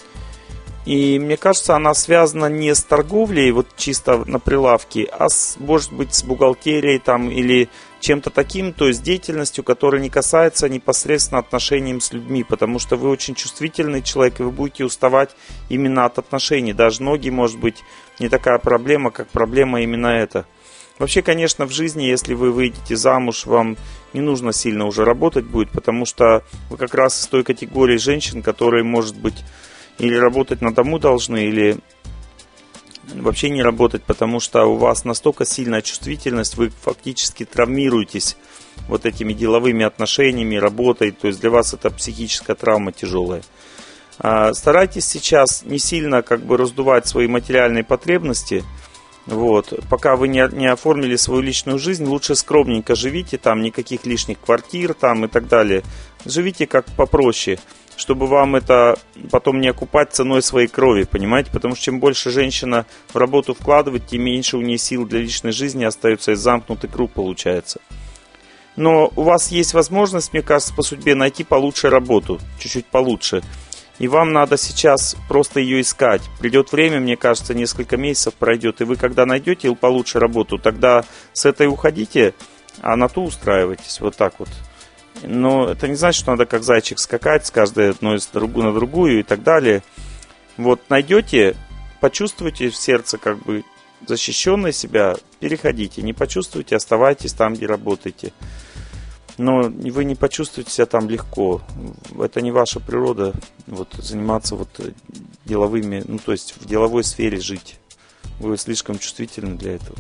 И мне кажется, она связана не с торговлей, вот чисто на прилавке, а с, может быть, с бухгалтерией там, или чем-то таким, то есть деятельностью, которая не касается непосредственно отношений с людьми, потому что вы очень чувствительный человек, и вы будете уставать именно от отношений. Даже ноги, может быть, не такая проблема, как проблема именно эта. Вообще, конечно, в жизни, если вы выйдете замуж, вам не нужно сильно уже работать будет, потому что вы как раз из той категории женщин, которые, может быть, или работать на дому должны, или вообще не работать, потому что у вас настолько сильная чувствительность, вы фактически травмируетесь вот этими деловыми отношениями, работой, то есть для вас это психическая травма тяжелая. Старайтесь сейчас не сильно как бы раздувать свои материальные потребности. Вот. Пока вы не, не оформили свою личную жизнь, лучше скромненько живите, там никаких лишних квартир там и так далее. Живите как попроще, чтобы вам это потом не окупать ценой своей крови, понимаете? Потому что чем больше женщина в работу вкладывает, тем меньше у нее сил для личной жизни остается, и замкнутый круг получается. Но у вас есть возможность, мне кажется, по судьбе найти получше работу, чуть-чуть получше. И вам надо сейчас просто ее искать. Придет время, мне кажется, несколько месяцев пройдет, и вы когда найдете получше работу, тогда с этой уходите, а на ту устраивайтесь, вот так вот. Но это не значит, что надо как зайчик скакать с каждой одной на другую и так далее. Вот найдете, почувствуйте в сердце как бы защищенное себя, переходите. Не почувствуйте, оставайтесь там, где работаете. Но вы не почувствуете себя там легко. Это не ваша природа, вот, заниматься вот деловыми, ну то есть в деловой сфере жить. Вы слишком чувствительны для этого.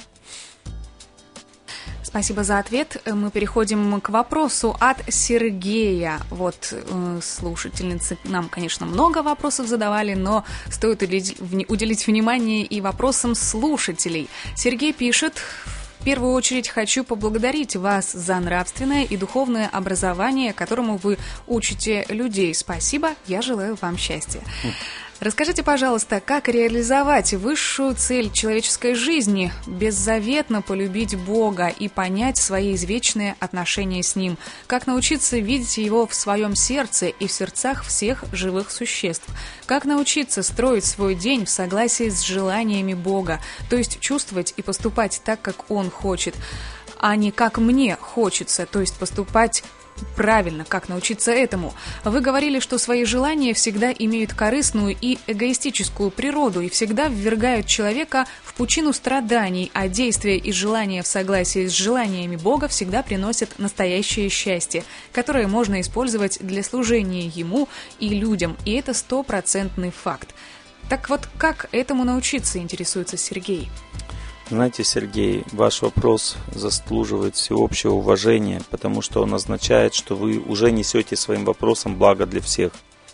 Спасибо за ответ. Мы переходим к вопросу от Сергея. Вот э, слушательницы нам, конечно, много вопросов задавали, но стоит уделить, уделить внимание и вопросам слушателей. Сергей пишет: в первую очередь хочу поблагодарить вас за нравственное и духовное образование, которому вы учите людей. Спасибо, я желаю вам счастья. Расскажите, пожалуйста, как реализовать высшую цель человеческой жизни, беззаветно полюбить Бога и понять свои извечные отношения с Ним? Как научиться видеть Его в своем сердце и в сердцах всех живых существ? Как научиться строить свой день в согласии с желаниями Бога, то есть чувствовать и поступать так, как Он хочет, а не как мне хочется, то есть поступать правильно, как научиться этому? Вы говорили, что свои желания всегда имеют корыстную и эгоистическую природу и всегда ввергают человека в пучину страданий, а действия и желания в согласии с желаниями Бога всегда приносят настоящее счастье, которое можно использовать для служения Ему и людям, и это стопроцентный факт. Так вот, как этому научиться, интересуется Сергей? Знаете, Сергей, ваш вопрос заслуживает всеобщего уважения, потому что он означает, что вы уже несете своим вопросом благо для всех.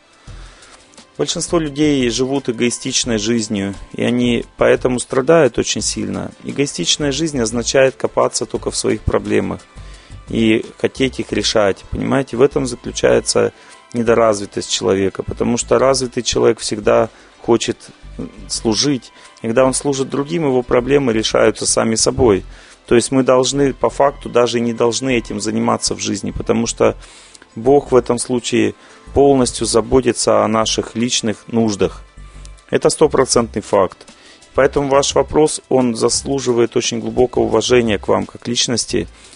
Большинство людей живут эгоистичной жизнью, и они поэтому страдают очень сильно. Эгоистичная жизнь означает копаться только в своих проблемах и хотеть их решать. Понимаете, в этом заключается недоразвитость человека, потому что развитый человек всегда хочет служить. И когда он служит другим, его проблемы решаются сами собой. То есть мы должны, по факту, даже не должны этим заниматься в жизни, потому что Бог в этом случае полностью заботится о наших личных нуждах. Это стопроцентный факт. Поэтому ваш вопрос, он заслуживает очень глубокого уважения к вам как личности.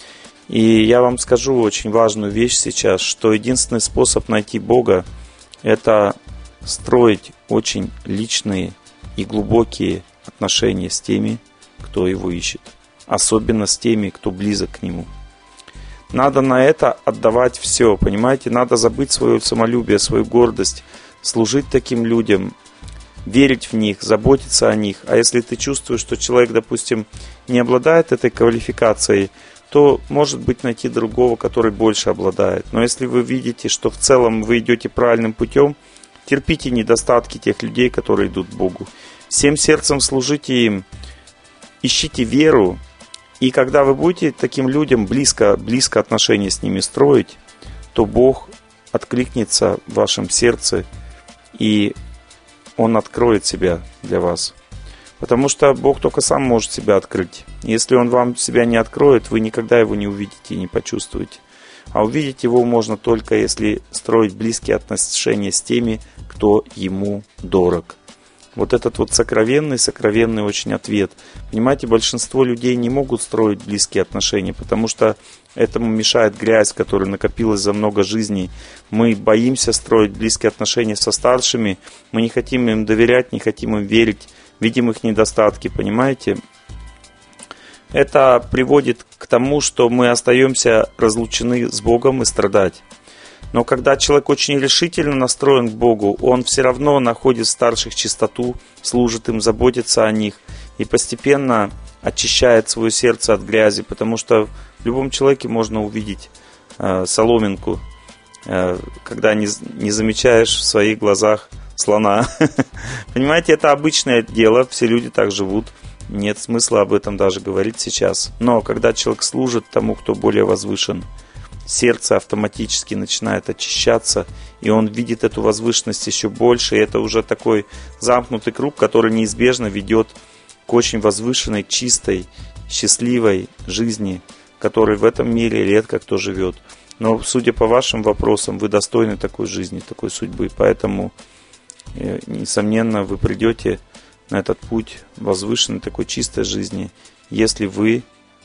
И я вам скажу очень важную вещь сейчас, что единственный способ найти Бога – это строить очень личные и глубокие отношения с теми, кто Его ищет. Особенно с теми, кто близок к Нему. Надо на это отдавать все, понимаете? Надо забыть свое самолюбие, свою гордость, служить таким людям, верить в них, заботиться о них. А если ты чувствуешь, что человек, допустим, не обладает этой квалификацией, то, может быть, найти другого, который больше обладает. Но если вы видите, что в целом вы идете правильным путем, терпите недостатки тех людей, которые идут к Богу. Всем сердцем служите им, ищите веру, и когда вы будете таким людям близко, близко отношения с ними строить, то Бог откликнется в вашем сердце, и Он откроет себя для вас. Потому что Бог только сам может себя открыть. Если Он вам себя не откроет, вы никогда Его не увидите и не почувствуете. А увидеть Его можно только, если строить близкие отношения с теми, кто Ему дорог. Вот этот вот сокровенный, сокровенный очень ответ. Понимаете, большинство людей не могут строить близкие отношения, потому что этому мешает грязь, которая накопилась за много жизней. Мы боимся строить близкие отношения со старшими, мы не хотим им доверять, не хотим им верить, видим их недостатки, понимаете? Это приводит к тому, что мы остаемся разлучены с Богом и страдать. Но когда человек очень решительно настроен к Богу, он все равно находит старших чистоту, служит им, заботится о них и постепенно очищает свое сердце от грязи, потому что в любом человеке можно увидеть э, соломинку, э, когда не, не замечаешь в своих глазах слона. Понимаете, это обычное дело, все люди так живут, нет смысла об этом даже говорить сейчас. Но когда человек служит тому, кто более возвышен, сердце автоматически начинает очищаться, и он видит эту возвышенность еще больше, и это уже такой замкнутый круг, который неизбежно ведет к очень возвышенной, чистой, счастливой жизни, которой в этом мире редко кто живет. Но, судя по вашим вопросам, вы достойны такой жизни, такой судьбы, поэтому, несомненно, вы придете на этот путь возвышенной, такой чистой жизни, если вы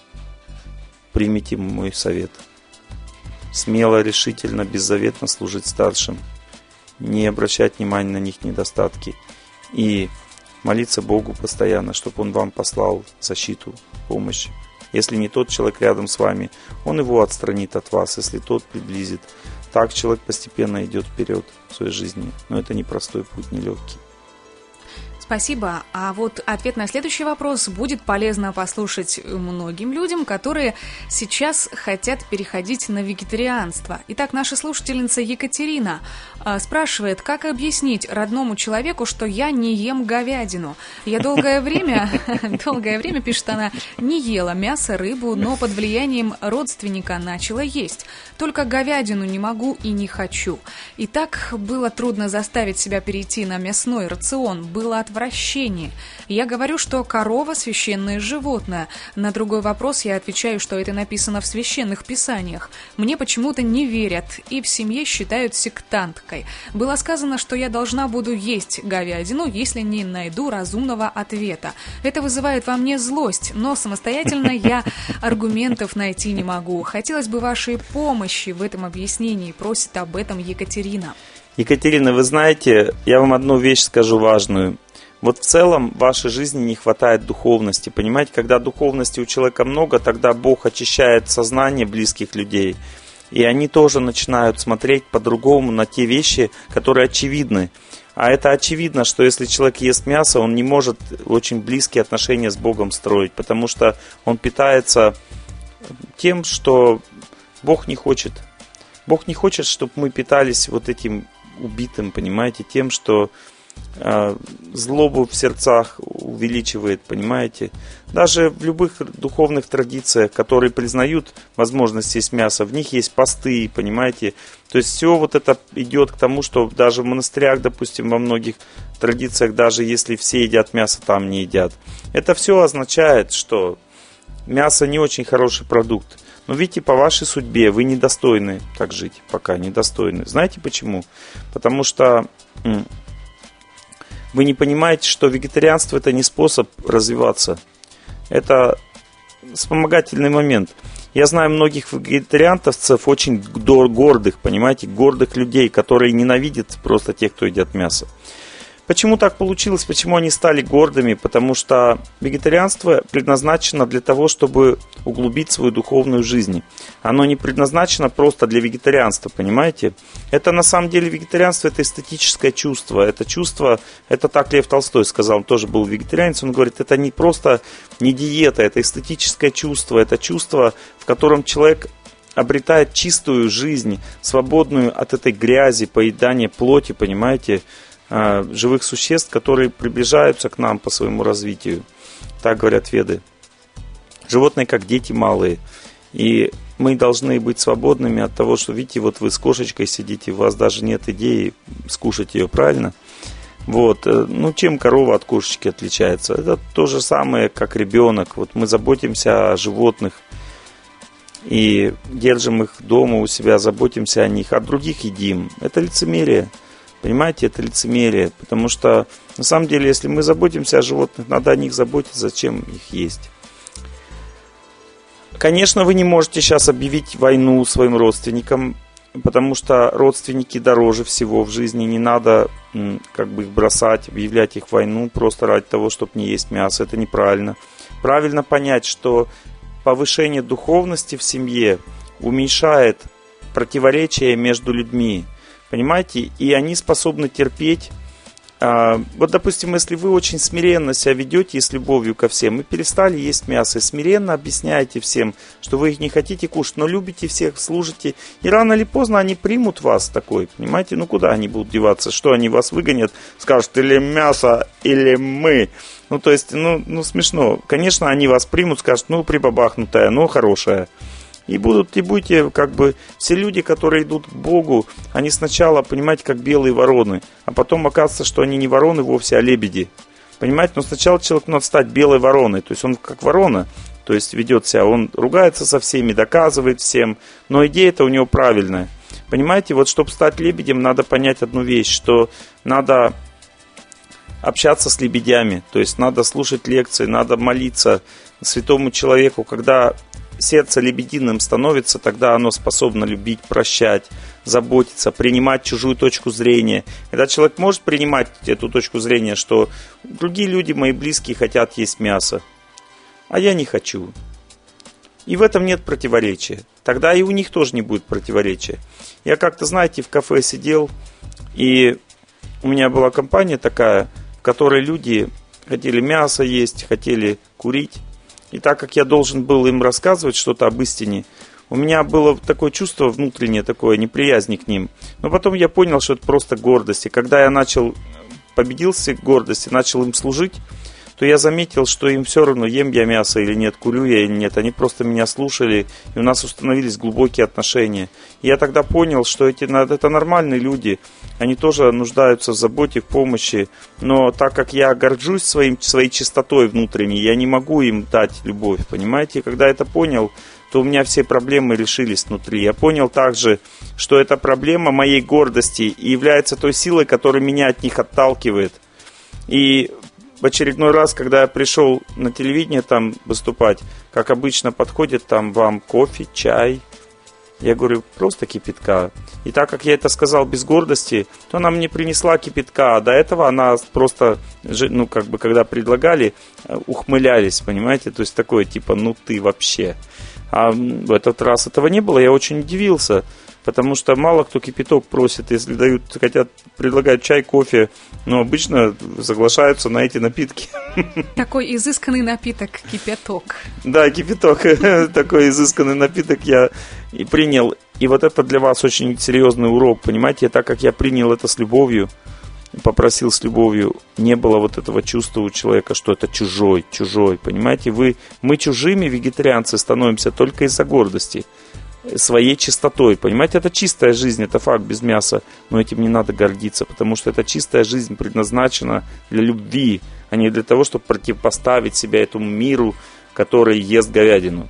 примете мой совет. Смело, решительно, беззаветно служить старшим, не обращать внимания на них недостатки и молиться Богу постоянно, чтобы Он вам послал защиту, помощь. Если не тот человек рядом с вами, Он его отстранит от вас, если тот приблизит. Так человек постепенно идет вперед в своей жизни, но это непростой путь, нелегкий. Спасибо. А вот ответ на следующий вопрос будет полезно послушать многим людям, которые сейчас хотят переходить на вегетарианство. Итак, наша слушательница Екатерина спрашивает, как объяснить родному человеку, что я не ем говядину. Я долгое время, долгое время, пишет она, не ела мясо, рыбу, но под влиянием родственника начала есть. Только говядину не могу и не хочу. И так было трудно заставить себя перейти на мясной рацион. Было отвратительно. Отвращение. Я говорю, что корова – священное животное. На другой вопрос я отвечаю, что это написано в священных писаниях. Мне почему-то не верят и в семье считают сектанткой. Было сказано, что я должна буду есть говядину, если не найду разумного ответа. Это вызывает во мне злость, но самостоятельно я аргументов найти не могу. Хотелось бы вашей помощи в этом объяснении, просит об этом Екатерина. Екатерина, вы знаете, я вам одну вещь скажу важную. Вот в целом в вашей жизни не хватает духовности. Понимаете, когда духовности у человека много, тогда Бог очищает сознание близких людей. И они тоже начинают смотреть по-другому на те вещи, которые очевидны. А это очевидно, что если человек ест мясо, он не может очень близкие отношения с Богом строить, потому что он питается тем, что Бог не хочет. Бог не хочет, чтобы мы питались вот этим убитым, понимаете, тем, что злобу в сердцах увеличивает, понимаете. Даже в любых духовных традициях, которые признают возможность есть мясо, в них есть посты, понимаете. То есть все вот это идет к тому, что даже в монастырях, допустим, во многих традициях, даже если все едят мясо, там не едят. Это все означает, что мясо не очень хороший продукт. Но видите, по вашей судьбе вы недостойны так жить, пока недостойны. Знаете почему? Потому что вы не понимаете, что вегетарианство – это не способ развиваться. Это вспомогательный момент. Я знаю многих вегетарианцев, очень гордых, понимаете, гордых людей, которые ненавидят просто тех, кто едят мясо. Почему так получилось? Почему они стали гордыми? Потому что вегетарианство предназначено для того, чтобы углубить свою духовную жизнь. Оно не предназначено просто для вегетарианства, понимаете? Это на самом деле вегетарианство, это эстетическое чувство. Это чувство, это так Лев Толстой сказал, он тоже был вегетарианец. Он говорит, это не просто не диета, это эстетическое чувство. Это чувство, в котором человек обретает чистую жизнь, свободную от этой грязи, поедания плоти, понимаете, живых существ, которые приближаются к нам по своему развитию. Так говорят веды. Животные, как дети малые. И мы должны быть свободными от того, что, видите, вот вы с кошечкой сидите, у вас даже нет идеи скушать ее, правильно? Вот. Ну, чем корова от кошечки отличается? Это то же самое, как ребенок. Вот мы заботимся о животных и держим их дома у себя, заботимся о них, а других едим. Это лицемерие. Понимаете, это лицемерие, потому что на самом деле, если мы заботимся о животных, надо о них заботиться, зачем их есть. Конечно, вы не можете сейчас объявить войну своим родственникам, потому что родственники дороже всего в жизни, не надо как бы их бросать, объявлять их войну просто ради того, чтобы не есть мясо, это неправильно. Правильно понять, что повышение духовности в семье уменьшает противоречия между людьми. Понимаете? И они способны терпеть. А, вот, допустим, если вы очень смиренно себя ведете и с любовью ко всем, и перестали есть мясо, и смиренно объясняете всем, что вы их не хотите кушать, но любите всех, служите, и рано или поздно они примут вас такой, понимаете? Ну, куда они будут деваться? Что, они вас выгонят? Скажут, или мясо, или мы. Ну, то есть, ну, ну смешно. Конечно, они вас примут, скажут, ну, прибабахнутая, но хорошая. И будут, и будете, как бы, все люди, которые идут к Богу, они сначала, понимаете, как белые вороны, а потом оказывается, что они не вороны вовсе, а лебеди. Понимаете, но сначала человеку надо стать белой вороной, то есть он как ворона, то есть ведет себя, он ругается со всеми, доказывает всем, но идея-то у него правильная. Понимаете, вот чтобы стать лебедем, надо понять одну вещь, что надо общаться с лебедями, то есть надо слушать лекции, надо молиться святому человеку, когда сердце лебединым становится, тогда оно способно любить, прощать, заботиться, принимать чужую точку зрения. Когда человек может принимать эту точку зрения, что другие люди, мои близкие, хотят есть мясо, а я не хочу. И в этом нет противоречия. Тогда и у них тоже не будет противоречия. Я как-то, знаете, в кафе сидел, и у меня была компания такая, в которой люди хотели мясо есть, хотели курить. И так как я должен был им рассказывать что-то об истине, у меня было такое чувство внутреннее, такое неприязни к ним. Но потом я понял, что это просто гордость. И когда я начал, победился гордость и начал им служить, то я заметил, что им все равно, ем я мясо или нет, курю я или нет. Они просто меня слушали, и у нас установились глубокие отношения. И я тогда понял, что эти, это нормальные люди, они тоже нуждаются в заботе, в помощи. Но так как я горжусь своим, своей чистотой внутренней, я не могу им дать любовь, понимаете? И когда я это понял, то у меня все проблемы решились внутри. Я понял также, что эта проблема моей гордости и является той силой, которая меня от них отталкивает. И в очередной раз, когда я пришел на телевидение там выступать, как обычно подходит там вам кофе, чай. Я говорю, просто кипятка. И так как я это сказал без гордости, то она мне принесла кипятка. А до этого она просто, ну как бы, когда предлагали, ухмылялись, понимаете? То есть такое типа, ну ты вообще. А в этот раз этого не было, я очень удивился. Потому что мало кто кипяток просит, если дают, хотят, предлагают чай, кофе, но обычно соглашаются на эти напитки. Такой изысканный напиток, кипяток. Да, кипяток, такой изысканный напиток я и принял. И вот это для вас очень серьезный урок, понимаете, так как я принял это с любовью, попросил с любовью, не было вот этого чувства у человека, что это чужой, чужой, понимаете, вы, мы чужими вегетарианцы становимся только из-за гордости. Своей чистотой, понимаете, это чистая жизнь, это факт без мяса, но этим не надо гордиться, потому что эта чистая жизнь предназначена для любви, а не для того, чтобы противопоставить себя этому миру, который ест говядину.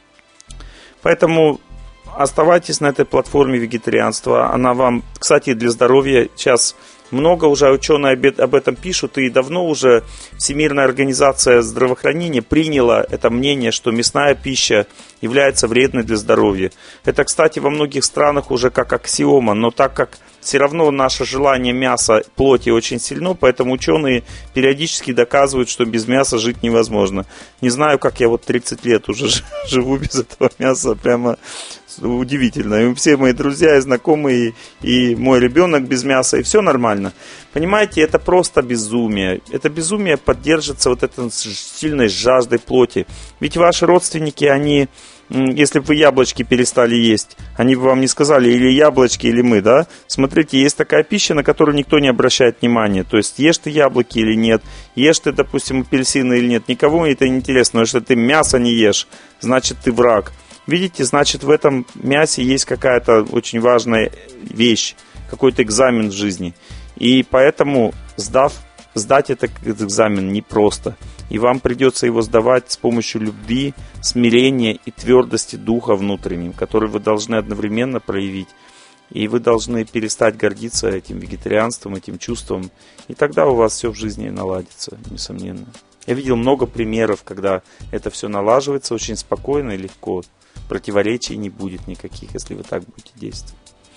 Поэтому оставайтесь на этой платформе вегетарианства, она вам, кстати, для здоровья сейчас Много уже ученые об этом пишут, и давно уже Всемирная организация здравоохранения приняла это мнение, что мясная пища является вредной для здоровья. Это, кстати, во многих странах уже как аксиома, но так как все равно наше желание мяса, плоти очень сильно, поэтому ученые периодически доказывают, что без мяса жить невозможно. Не знаю, как я вот тридцать лет уже живу без этого мяса, прямо удивительно. И все мои друзья и знакомые, и мой ребенок без мяса, и все нормально. Понимаете, это просто безумие. Это безумие поддержится вот этой сильной жаждой плоти. Ведь ваши родственники, они, если бы вы яблочки перестали есть, они бы вам не сказали, или яблочки, или мы, да? Смотрите, есть такая пища, на которую никто не обращает внимания. То есть, ешь ты яблоки или нет, ешь ты, допустим, апельсины или нет. Никому это не интересно, но если ты мясо не ешь, значит ты враг. Видите, значит, в этом мясе есть какая-то очень важная вещь, какой-то экзамен в жизни. И поэтому, сдав, сдать этот экзамен непросто. И вам придется его сдавать с помощью любви, смирения и твердости духа внутренним, который вы должны одновременно проявить. И вы должны перестать гордиться этим вегетарианством, этим чувством. И тогда у вас все в жизни наладится, несомненно. Я видел много примеров, когда это все налаживается очень спокойно и легко. Противоречий не будет никаких, если вы так будете действовать.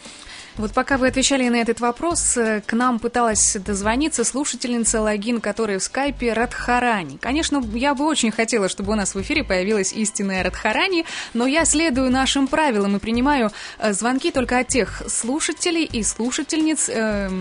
Вот пока вы отвечали на этот вопрос, к нам пыталась дозвониться слушательница логин, которая в скайпе Радхарани. Конечно, я бы очень хотела, чтобы у нас в эфире появилась истинная Радхарани, но я следую нашим правилам и принимаю звонки только от тех слушателей и слушательниц, э,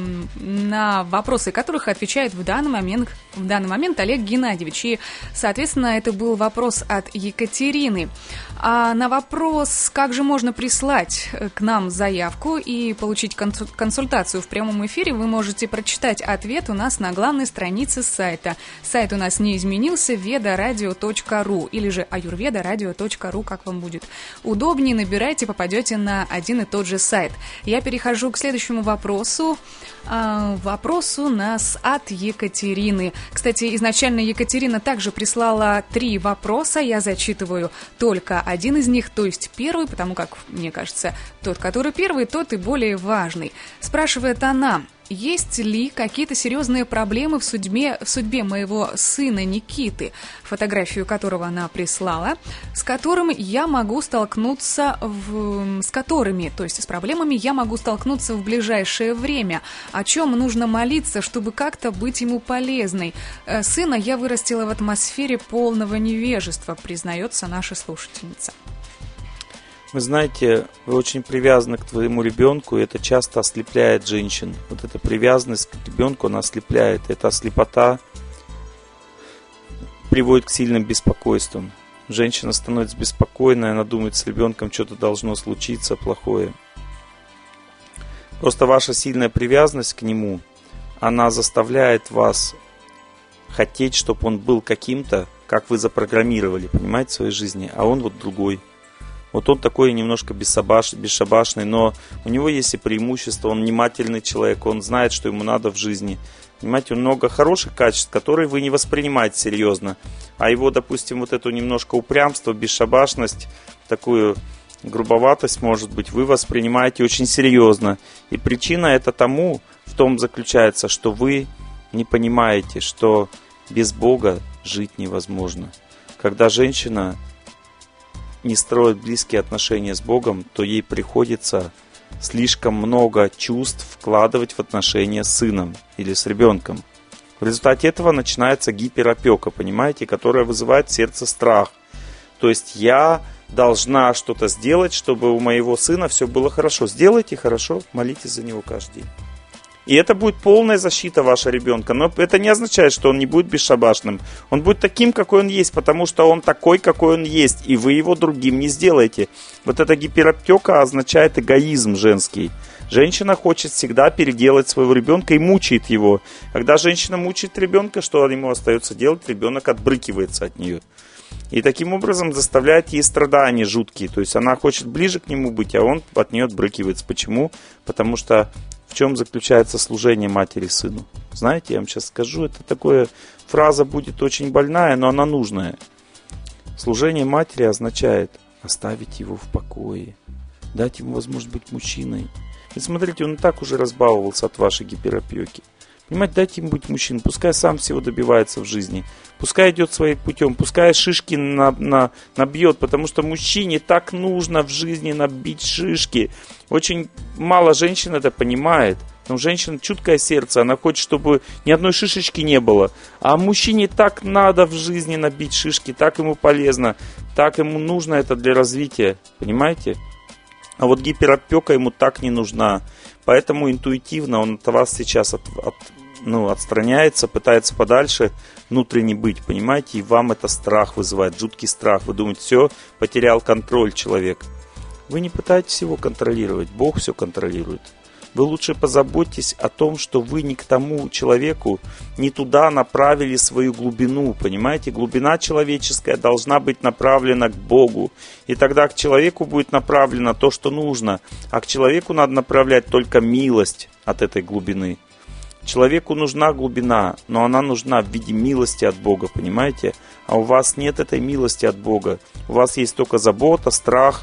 на вопросы которых отвечает в данный момент, в данный момент Олег Геннадьевич. И, соответственно, это был вопрос от Екатерины. А на вопрос, как же можно прислать к нам заявку и получить консультацию в прямом эфире, вы можете прочитать ответ у нас на главной странице сайта. Сайт у нас не изменился, ведарадио точка ру или же аюрведарадио точка ру, как вам будет удобнее, набирайте, попадете на один и тот же сайт. Я перехожу к следующему вопросу. Вопрос у нас от Екатерины. Кстати, изначально Екатерина также прислала три вопроса. Я зачитываю только один из них, то есть первый, потому как, мне кажется, тот, который первый, тот и более важный. Спрашивает она: есть ли какие-то серьезные проблемы в судьбе, в судьбе моего сына Никиты, фотографию которого она прислала, с которым я могу столкнуться в, с которыми, то есть с проблемами я могу столкнуться в ближайшее время, о чем нужно молиться, чтобы как-то быть ему полезной. Сына я вырастила в атмосфере полного невежества, признается наша слушательница. Вы знаете, вы очень привязаны к твоему ребенку, и это часто ослепляет женщин. Вот эта привязанность к ребенку, она ослепляет. Эта слепота приводит к сильным беспокойствам. Женщина становится беспокойной, она думает, с ребенком что-то должно случиться плохое. Просто ваша сильная привязанность к нему, она заставляет вас хотеть, чтобы он был каким-то, как вы запрограммировали, понимаете, в своей жизни, а он вот другой. Вот он такой немножко бесшабаш, бесшабашный, но у него есть и преимущество, он внимательный человек, он знает, что ему надо в жизни. Понимаете, он много хороших качеств, которые вы не воспринимаете серьезно. А его, допустим, вот эту немножко упрямство, бесшабашность, такую грубоватость, может быть, вы воспринимаете очень серьезно. И причина это тому в том заключается, что вы не понимаете, что без Бога жить невозможно. Когда женщина не строит близкие отношения с Богом, то ей приходится слишком много чувств вкладывать в отношения с сыном или с ребенком. В результате этого начинается гиперопека, понимаете, которая вызывает в сердце страх. То есть я должна что-то сделать, чтобы у моего сына все было хорошо. Сделайте хорошо, молитесь за него каждый день. И это будет полная защита вашего ребенка. Но это не означает, что он не будет бесшабашным. Он будет таким, какой он есть, потому что он такой, какой он есть. И вы его другим не сделаете. Вот эта гиперопека означает эгоизм женский. Женщина хочет всегда переделать своего ребенка и мучает его. Когда женщина мучает ребенка, что ему остается делать? Ребенок отбрыкивается от нее. И таким образом заставляет ей страдания жуткие. То есть она хочет ближе к нему быть, а он от нее отбрыкивается. Почему? Потому что в чем заключается служение матери сыну? Знаете, я вам сейчас скажу, это такая фраза будет очень больная, но она нужная. Служение матери означает оставить его в покое, Дайте ему возможность быть мужчиной. И смотрите, он и так уже разбаловался от вашей гиперопеки. Понимаете, дайте ему быть мужчиной, пускай сам всего добивается в жизни, пускай идет своим путем, пускай шишки на, на, набьет, потому что мужчине так нужно в жизни набить шишки. Очень мало женщин это понимает, но у женщин чуткое сердце, она хочет, чтобы ни одной шишечки не было. А мужчине так надо в жизни набить шишки, так ему полезно, так ему нужно это для развития, понимаете? А вот гиперопека ему так не нужна. Поэтому интуитивно он от вас сейчас от, от, ну, отстраняется, пытается подальше внутренне быть, понимаете? И вам это страх вызывает, жуткий страх. Вы думаете, все, потерял контроль человек. Вы не пытаетесь его контролировать, Бог все контролирует. Вы лучше позаботьтесь о том, что вы не к тому человеку, не туда направили свою глубину, понимаете? Глубина человеческая должна быть направлена к Богу. И тогда к человеку будет направлено то, что нужно. А к человеку надо направлять только милость от этой глубины. Человеку нужна глубина, но она нужна в виде милости от Бога, понимаете? А у вас нет этой милости от Бога. У вас есть только забота, страх,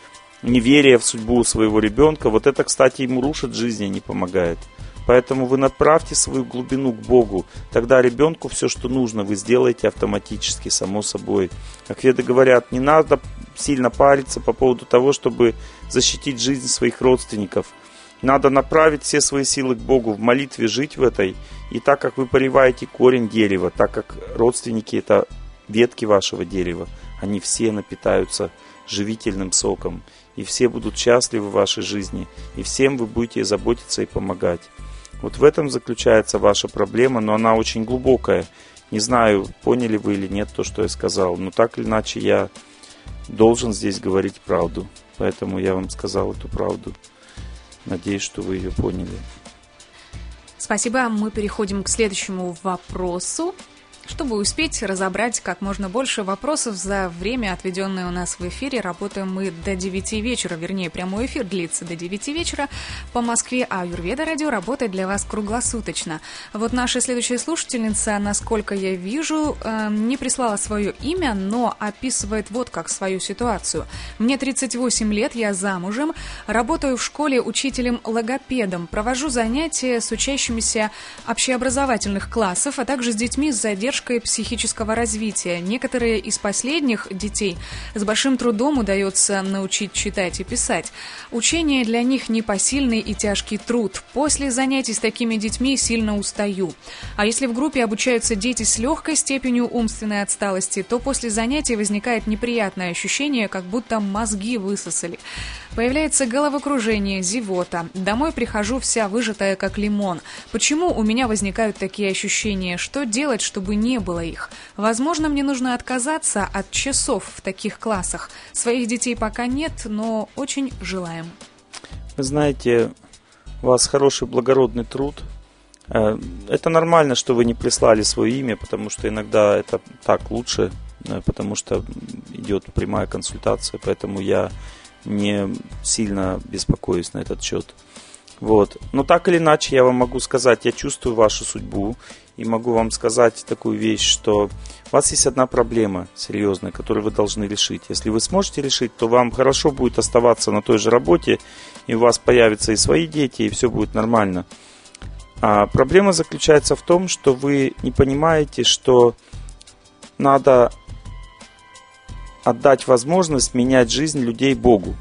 неверие в судьбу своего ребенка. Вот это, кстати, ему рушит жизнь и не помогает. Поэтому вы направьте свою глубину к Богу. Тогда ребенку все, что нужно, вы сделаете автоматически, само собой. Как веды говорят, не надо сильно париться по поводу того, чтобы защитить жизнь своих родственников. Надо направить все свои силы к Богу, в молитве жить в этой. И так как вы поливаете корень дерева, так как родственники это ветки вашего дерева, они все напитаются живительным соком. И все будут счастливы в вашей жизни. И всем вы будете заботиться и помогать. Вот в этом заключается ваша проблема, но она очень глубокая. Не знаю, поняли вы или нет то, что я сказал. Но так или иначе я должен здесь говорить правду. Поэтому я вам сказал эту правду. Надеюсь, что вы ее поняли. Спасибо. Мы переходим к следующему вопросу. Чтобы успеть разобрать как можно больше вопросов за время, отведенное у нас в эфире, работаем мы до девяти вечера, вернее, прямой эфир длится до девяти вечера по Москве, а Аюрведа радио работает для вас круглосуточно. Вот наша следующая слушательница, насколько я вижу, не прислала свое имя, но описывает вот как свою ситуацию. Мне тридцать восемь лет, я замужем, работаю в школе учителем-логопедом, провожу занятия с учащимися общеобразовательных классов, а также с детьми с задержкой психического развития. Некоторые из последних детей с большим трудом удается научить читать и писать. Учение для них непосильный и тяжкий труд. После занятий с такими детьми сильно устаю. А если в группе обучаются дети с легкой степенью умственной отсталости, то после занятий возникает неприятное ощущение, как будто мозги высосали. Появляется головокружение, зевота. Домой прихожу вся выжатая, как лимон. Почему у меня возникают такие ощущения? Что делать, чтобы не было их? Возможно, мне нужно отказаться от часов в таких классах. Своих детей пока нет, но очень желаем. Вы знаете, у вас хороший благородный труд. Это нормально, что вы не прислали свое имя, потому что иногда это так лучше, потому что идет прямая консультация, поэтому я не сильно беспокоюсь на этот счет. Вот. Но так или иначе, я вам могу сказать, я чувствую вашу судьбу, и могу вам сказать такую вещь, что у вас есть одна проблема серьезная, которую вы должны решить. Если вы сможете решить, то вам хорошо будет оставаться на той же работе, и у вас появятся и свои дети, и все будет нормально. А проблема заключается в том, что вы не понимаете, что надо отдать возможность менять жизнь людей Богу.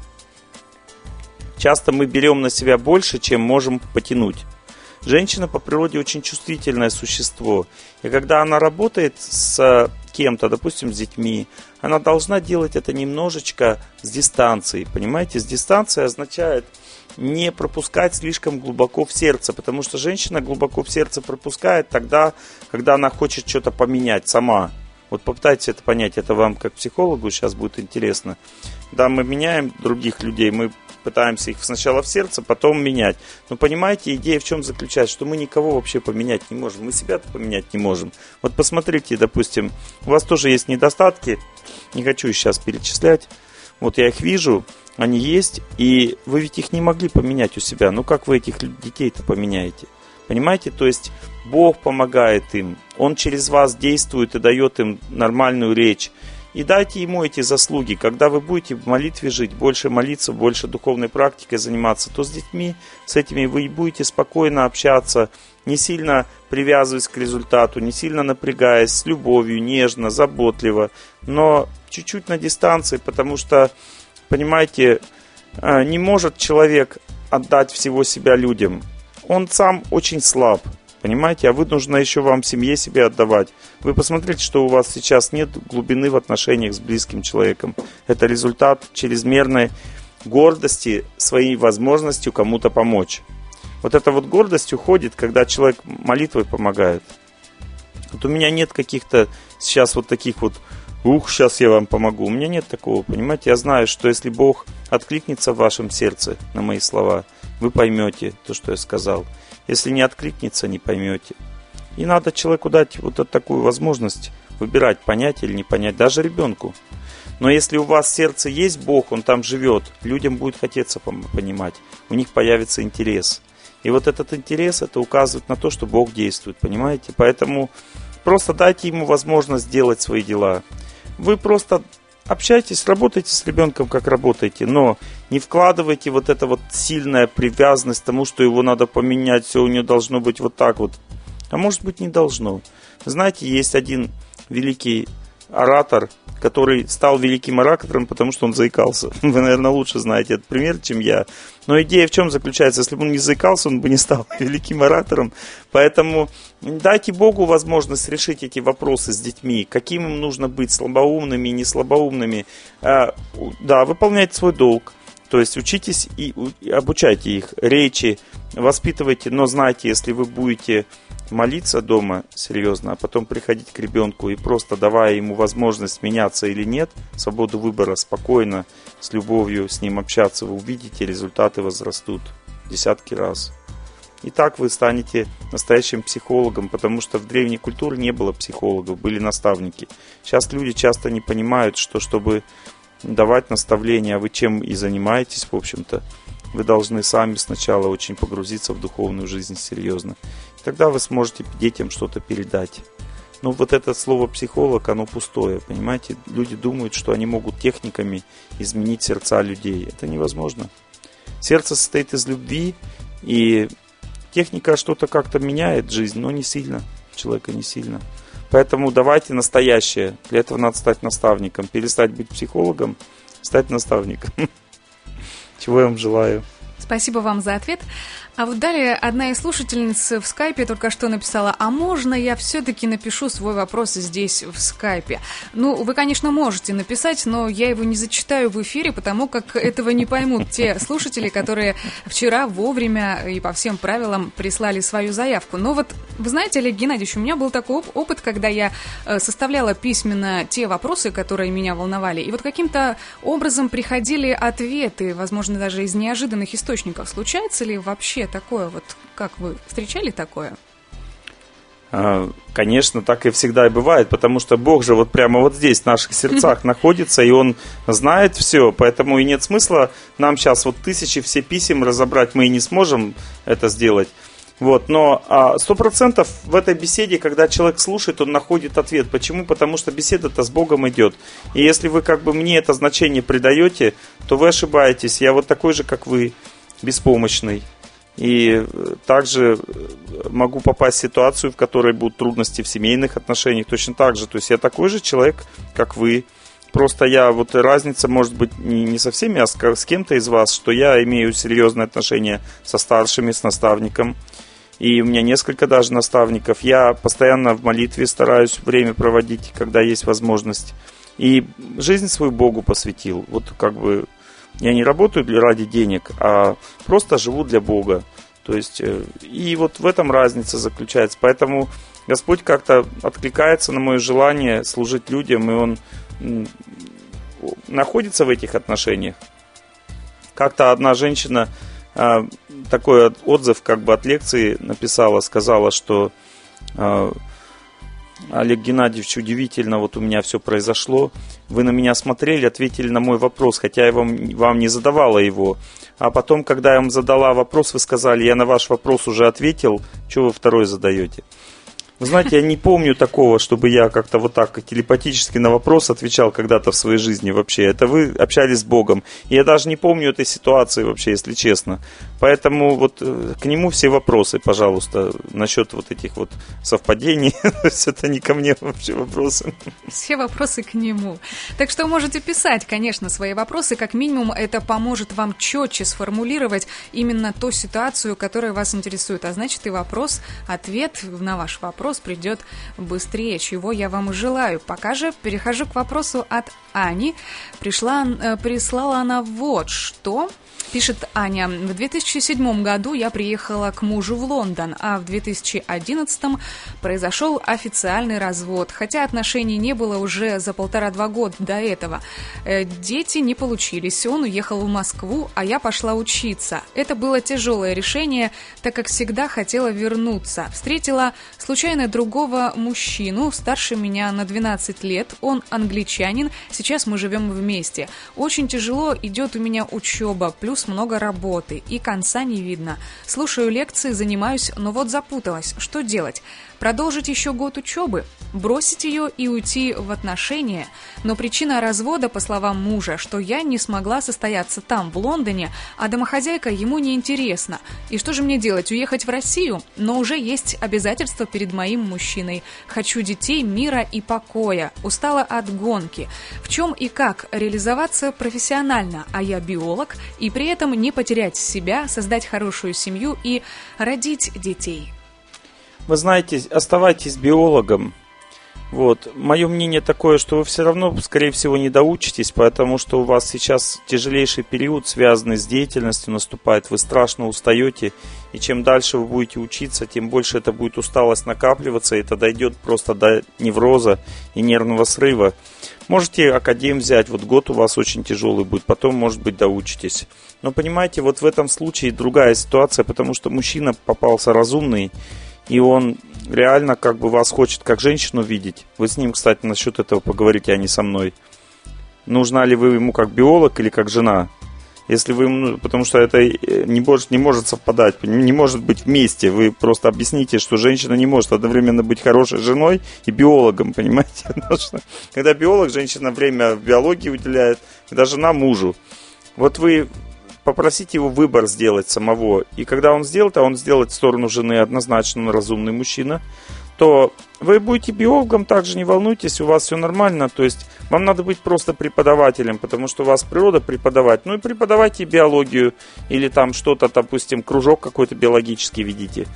Часто мы берем на себя больше, чем можем потянуть. Женщина по природе очень чувствительное существо. И когда она работает с кем-то, допустим, с детьми, она должна делать это немножечко с дистанцией. Понимаете, с дистанцией означает не пропускать слишком глубоко в сердце, потому что женщина глубоко в сердце пропускает тогда, когда она хочет что-то поменять сама. Вот попытайтесь это понять, это вам как психологу сейчас будет интересно. Да, мы меняем других людей, мы пытаемся их сначала в сердце, потом менять. Но понимаете, идея в чем заключается, что мы никого вообще поменять не можем, мы себя-то поменять не можем. Вот посмотрите, допустим, у вас тоже есть недостатки, не хочу их сейчас перечислять, вот я их вижу, они есть, и вы ведь их не могли поменять у себя. Ну как вы этих детей-то поменяете? Понимаете, то есть Бог помогает им, Он через вас действует и дает им нормальную речь. и дайте ему эти заслуги. Когда вы будете в молитве жить, больше молиться, больше духовной практикой заниматься, то с детьми, с этими вы будете спокойно общаться, не сильно привязываясь к результату, не сильно напрягаясь, с любовью, нежно, заботливо, но чуть-чуть на дистанции, потому что, понимаете, не может человек отдать всего себя людям. Он сам очень слаб, понимаете, а вы нужно еще вам в семье себе отдавать. Вы посмотрите, что у вас сейчас нет глубины в отношениях с близким человеком. Это результат чрезмерной гордости своей возможностью кому-то помочь. Вот эта вот гордость уходит, когда человек молитвой помогает. Вот у меня нет каких-то сейчас вот таких вот «ух, сейчас я вам помогу». У меня нет такого, понимаете. Я знаю, что если Бог откликнется в вашем сердце на мои слова, вы поймете то, что я сказал. Если не откликнется, не поймете. И надо человеку дать вот такую возможность выбирать, понять или не понять, даже ребенку. Но если у вас в сердце есть Бог, Он там живет, людям будет хотеться понимать, у них появится интерес. И вот этот интерес, это указывает на то, что Бог действует, понимаете? Поэтому просто дайте ему возможность делать свои дела. Вы просто общайтесь, работайте с ребенком, как работаете, но не вкладывайте вот это вот сильная привязанность к тому, что его надо поменять, все у него должно быть вот так вот. А может быть, не должно. Знаете, есть один великий оратор, который стал великим оратором, потому что он заикался. Вы, наверное, лучше знаете этот пример, чем я. Но идея в чем заключается? Если бы он не заикался, он бы не стал великим оратором. Поэтому дайте Богу возможность решить эти вопросы с детьми. Каким им нужно быть, слабоумными и не слабоумными. Да, выполняйте свой долг. То есть учитесь и обучайте их речи, воспитывайте, но знайте, если вы будете молиться дома серьезно, а потом приходить к ребенку и просто давая ему возможность меняться или нет, свободу выбора, спокойно, с любовью с ним общаться, вы увидите, результаты возрастут десятки раз. И так вы станете настоящим психологом, потому что в древней культуре не было психологов, были наставники. Сейчас люди часто не понимают, что чтобы давать наставления, а вы чем и занимаетесь, в общем-то, вы должны сами сначала очень погрузиться в духовную жизнь серьезно. И тогда вы сможете детям что-то передать. Но вот это слово психолог, оно пустое, понимаете? Люди думают, что они могут техниками изменить сердца людей. Это невозможно. Сердце состоит из любви, и техника что-то как-то меняет жизнь, но не сильно. Человека не сильно. Поэтому давайте настоящее. Для этого надо стать наставником. Перестать быть психологом, стать наставником. Чего я вам желаю. Спасибо вам за ответ. А вот далее одна из слушательниц в скайпе только что написала: а можно я все-таки напишу свой вопрос здесь в скайпе? Ну, вы, конечно, можете написать, но я его не зачитаю в эфире, потому как этого не поймут те слушатели, которые вчера вовремя и по всем правилам прислали свою заявку. Но вот, вы знаете, Олег Геннадьевич, у меня был такой опыт, когда я составляла письменно те вопросы, которые меня волновали, и вот каким-то образом приходили ответы, возможно, даже из неожиданных источников. Случается ли вообще такое? Вот как вы встречали такое? Конечно, так и всегда и бывает, потому что Бог же вот прямо вот здесь, в наших сердцах находится, и Он знает все, поэтому и нет смысла нам сейчас вот тысячи все писем разобрать, мы и не сможем это сделать. Вот, но сто процентов в этой беседе, когда человек слушает, он находит ответ. Почему? Потому что беседа-то с Богом идет. И если вы как бы мне это значение придаете, то вы ошибаетесь. Я вот такой же, как вы, беспомощный. И также могу попасть в ситуацию, в которой будут трудности в семейных отношениях, точно так же. То есть я такой же человек, как вы. Просто я, вот разница может быть не, не со всеми, а с, с кем-то из вас, что я имею серьезные отношения со старшими, с наставником. И у меня несколько даже наставников. Я постоянно в молитве стараюсь время проводить, когда есть возможность. И жизнь свою Богу посвятил. Вот как бы я не работаю ради денег, а просто живу для Бога. То есть, и вот в этом разница заключается. Поэтому Господь как-то откликается на мое желание служить людям, и Он находится в этих отношениях. Как-то одна женщина такой отзыв как бы от лекции написала, сказала, что Олег Геннадьевич, удивительно, вот у меня все произошло. Вы на меня смотрели, ответили на мой вопрос, хотя я вам, вам не задавала его. А потом, когда я вам задала вопрос, вы сказали: я на ваш вопрос уже ответил, что вы второй задаете? Вы знаете, я не помню такого, чтобы я как-то вот так телепатически на вопрос отвечал когда-то в своей жизни вообще. Это вы общались с Богом. И я даже не помню этой ситуации вообще, если честно. Поэтому вот к нему все вопросы, пожалуйста, насчет вот этих вот совпадений. То есть это не ко мне вообще вопросы. Все вопросы к нему. Так что можете писать, конечно, свои вопросы. Как минимум это поможет вам четче сформулировать именно ту ситуацию, которая вас интересует. А значит и вопрос, ответ на ваш вопрос придет быстрее, чего я вам и желаю. Пока же перехожу к вопросу от Ани. Пришла, прислала она вот что. Пишет Аня: в две тысячи седьмом году я приехала к мужу в Лондон, а в две тысячи одиннадцатом произошел официальный развод, хотя отношений не было уже за полтора-два года до этого. Дети не получились, он уехал в Москву, а я пошла учиться. Это было тяжелое решение, так как всегда хотела вернуться. Встретила случайно другого мужчину, старше меня на двенадцать лет, он англичанин, сейчас мы живем вместе. Очень тяжело идет у меня учеба, плюс много работы, и конца не видно. Слушаю лекции, занимаюсь, но вот запуталась. Что делать? Продолжить еще год учебы? Бросить ее и уйти в отношения? Но причина развода, по словам мужа, что я не смогла состояться там, в Лондоне, а домохозяйка ему не интересна. И что же мне делать? Уехать в Россию? Но уже есть обязательства перед моим мужчиной. Хочу детей, мира и покоя. Устала от гонки. В чем и как реализоваться профессионально? А я биолог, и при этом не потерять себя, создать хорошую семью и родить детей. Вы знаете, оставайтесь биологом. Вот. Мое мнение такое, что вы все равно, скорее всего, не доучитесь, потому что у вас сейчас тяжелейший период, связанный с деятельностью, наступает. Вы страшно устаете, и чем дальше вы будете учиться, тем больше это будет усталость накапливаться, и это дойдет просто до невроза и нервного срыва. Можете академ взять, вот год у вас очень тяжелый будет, потом, может быть, доучитесь. Но понимаете, вот в этом случае другая ситуация, потому что мужчина попался разумный, и он реально как бы вас хочет как женщину видеть. Вы с ним, кстати, насчет этого поговорите, а не со мной. Нужна ли вы ему как биолог или как жена? Если вы ему, потому что это не может, не может совпадать, не может быть вместе. Вы просто объясните, что женщина не может одновременно быть хорошей женой и биологом, понимаете? Потому что, когда биолог, женщина время биологии уделяет, когда жена мужу. Вот вы попросите его выбор сделать самого. И когда он сделает, а он сделает в сторону жены, однозначно он разумный мужчина, то вы будете биологом, также не волнуйтесь, у вас все нормально. То есть вам надо быть просто преподавателем, потому что у вас природа преподавать. Ну и преподавайте биологию или там что-то, допустим, кружок какой-то биологический ведите.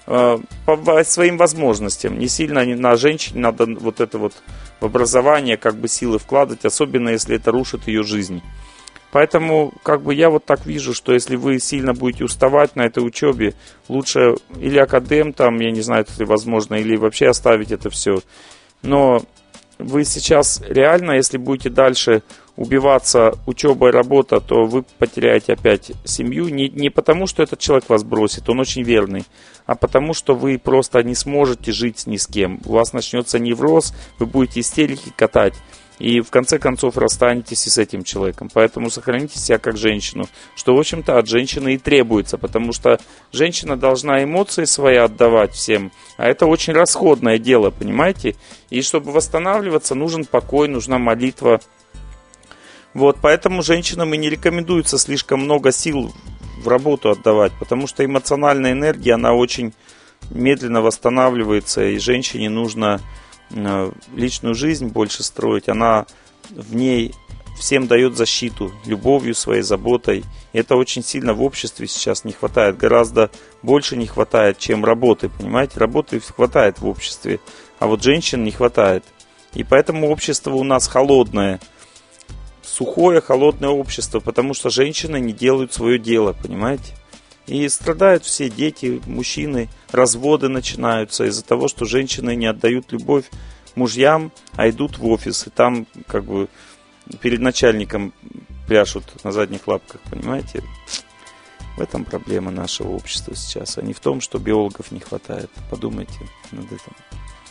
По своим возможностям. Не сильно на женщине надо вот это вот в образование как бы силы вкладывать, особенно если это рушит ее жизнь. Поэтому, как бы я вот так вижу, что если вы сильно будете уставать на этой учебе, лучше или академ там, я не знаю, если возможно, или вообще оставить это все. Но вы сейчас реально, если будете дальше убиваться учеба и работа, то вы потеряете опять семью. Не, не потому, что этот человек вас бросит, он очень верный, а потому, что вы просто не сможете жить ни с кем. У вас начнется невроз, вы будете истерики катать. И в конце концов расстанетесь и с этим человеком. Поэтому сохраните себя как женщину. Что, в общем-то, от женщины и требуется. Потому что женщина должна эмоции свои отдавать всем. А это очень расходное дело, понимаете? И чтобы восстанавливаться, нужен покой, нужна молитва. Вот, поэтому женщинам и не рекомендуется слишком много сил в работу отдавать. Потому что эмоциональная энергия, она очень медленно восстанавливается. И женщине нужно личную жизнь больше строить, она в ней всем дает защиту, любовью своей, заботой. И это очень сильно в обществе сейчас не хватает, гораздо больше не хватает, чем работы, понимаете? Работы хватает в обществе, а вот женщин не хватает. И поэтому общество у нас холодное, сухое, холодное общество, потому что женщины не делают свое дело, понимаете? И страдают все дети, мужчины, разводы начинаются из-за того, что женщины не отдают любовь мужьям, а идут в офис. И там как бы перед начальником пляшут на задних лапках, понимаете? В этом проблема нашего общества сейчас, а не в том, что биологов не хватает. Подумайте над этим.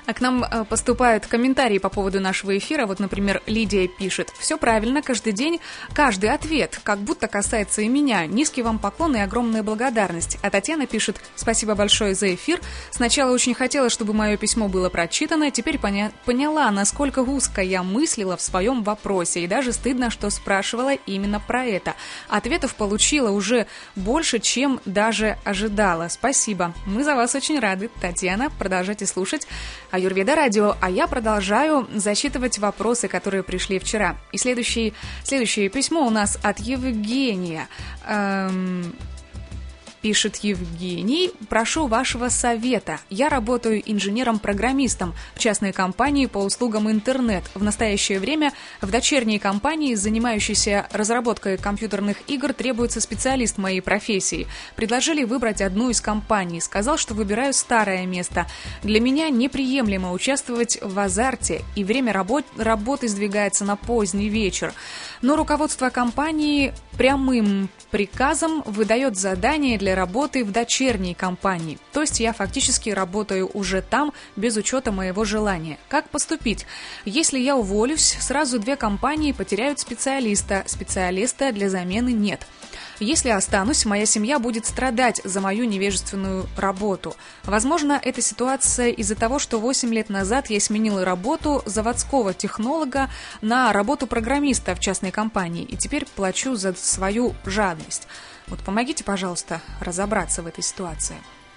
А к нам поступают комментарии по поводу нашего эфира. Вот, например, Лидия пишет: «Все правильно, каждый день, каждый ответ, как будто касается и меня. Низкий вам поклон и огромная благодарность». А Татьяна пишет: «Спасибо большое за эфир. Сначала очень хотела, чтобы мое письмо было прочитано. Теперь поня- поняла, насколько узко я мыслила в своем вопросе. И даже стыдно, что спрашивала именно про это. Ответов получила уже больше, чем даже ожидала. Спасибо. Мы за вас очень рады». Татьяна, продолжайте слушать Аюрведа радио, а я продолжаю зачитывать вопросы, которые пришли вчера. И следующий, следующее письмо у нас от Евгения. Эм... Пишет Евгений: «Прошу вашего совета. Я работаю инженером-программистом в частной компании по услугам интернет. В настоящее время в дочерней компании, занимающейся разработкой компьютерных игр, требуется специалист моей профессии. Предложили выбрать одну из компаний. Сказал, что выбираю старое место. Для меня неприемлемо участвовать в азарте, и время работ- работы сдвигается на поздний вечер. Но руководство компании прямым приказом выдает задание для работы в дочерней компании. То есть я фактически работаю уже там, без учета моего желания. Как поступить? Если я уволюсь, сразу две компании потеряют специалиста. Специалиста для замены нет. Если останусь, моя семья будет страдать за мою невежественную работу. Возможно, эта ситуация из-за того, что восемь лет назад я сменила работу заводского технолога на работу программиста в частной компании, и теперь плачу за свою жадность. Вот помогите, пожалуйста, разобраться в этой ситуации».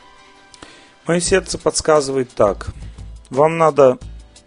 Мое сердце подсказывает так. Вам надо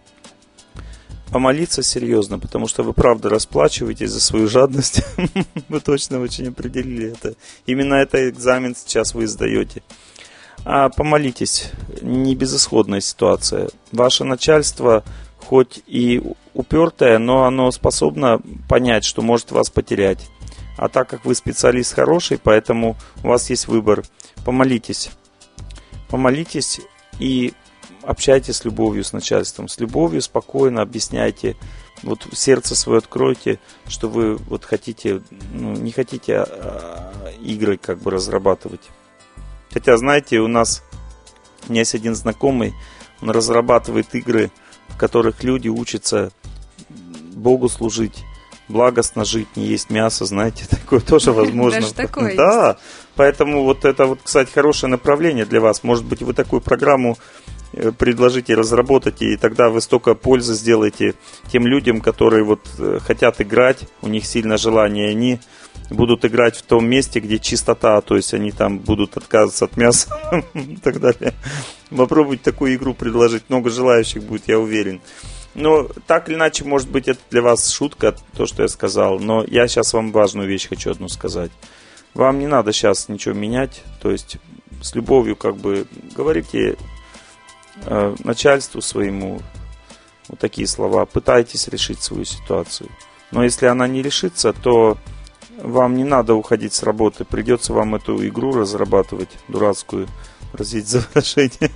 помолиться серьезно, потому что вы правда расплачиваетесь за свою жадность. Вы точно очень определили это. Именно этот экзамен сейчас вы сдаете. А помолитесь. Не безысходная ситуация. Ваше начальство хоть и упертое, но оно способно понять, что может вас потерять. А так как вы специалист хороший, поэтому у вас есть выбор. Помолитесь. Помолитесь и общайтесь с любовью, с начальством. С любовью спокойно объясняйте. Вот сердце свое откройте, что вы вот хотите, ну, не хотите а, а, игры как бы разрабатывать. Хотя, знаете, у нас у меня есть один знакомый, он разрабатывает игры, в которых люди учатся Богу служить, благостно жить, не есть мясо, знаете, такое тоже возможно. Даже такое да, есть. Поэтому вот это вот, кстати, хорошее направление для вас. Может быть, вы такую программу предложите разработать, и тогда вы столько пользы сделаете тем людям, которые вот хотят играть, у них сильное желание, они будут играть в том месте, где чистота, то есть они там будут отказываться от мяса и так далее. Попробуйте такую игру предложить, много желающих будет, я уверен. Но так или иначе, может быть, это для вас шутка, то, что я сказал, но я сейчас вам важную вещь хочу одну сказать. Вам не надо сейчас ничего менять, то есть с любовью как бы говорите э, начальству своему вот такие слова, пытайтесь решить свою ситуацию. Но если она не решится, то вам не надо уходить с работы, придется вам эту игру разрабатывать, дурацкую, простите за выражение.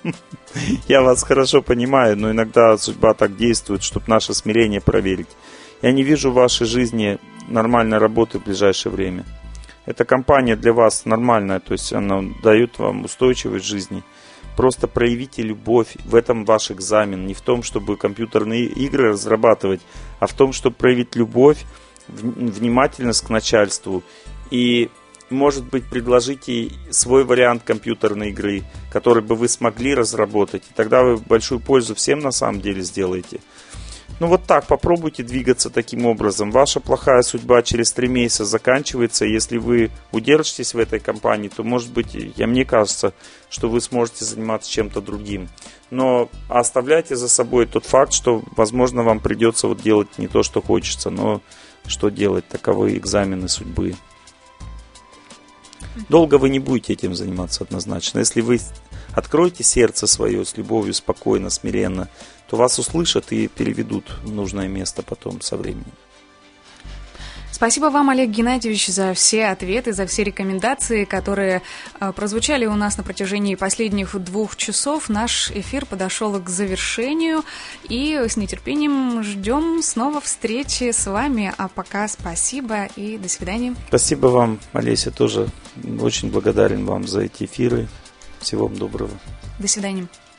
Я вас хорошо понимаю, но иногда судьба так действует, чтобы наше смирение проверить. Я не вижу в вашей жизни нормальной работы в ближайшее время. Эта компания для вас нормальная, то есть она дает вам устойчивость в жизни. Просто проявите любовь, в этом ваш экзамен. Не в том, чтобы компьютерные игры разрабатывать, а в том, чтобы проявить любовь, внимательность к начальству и, может быть, предложите свой вариант компьютерной игры, который бы вы смогли разработать, и тогда вы большую пользу всем на самом деле сделаете. Ну вот так, попробуйте двигаться таким образом. Ваша плохая судьба через три месяца заканчивается. Если вы удержитесь в этой компании, то, может быть, я, мне кажется, что вы сможете заниматься чем-то другим. Но оставляйте за собой тот факт, что, возможно, вам придется вот делать не то, что хочется, но что делать, таковы экзамены судьбы. Долго вы не будете этим заниматься однозначно. Если вы откроете сердце свое с любовью, спокойно, смиренно, то вас услышат и переведут в нужное место потом со временем. Спасибо вам, Олег Геннадьевич, за все ответы, за все рекомендации, которые э, прозвучали у нас на протяжении последних двух часов. Наш эфир подошел к завершению, и с нетерпением ждем снова встречи с вами. А пока спасибо и до свидания. Спасибо вам, Олеся, тоже очень благодарен вам за эти эфиры. Всего вам доброго. До свидания.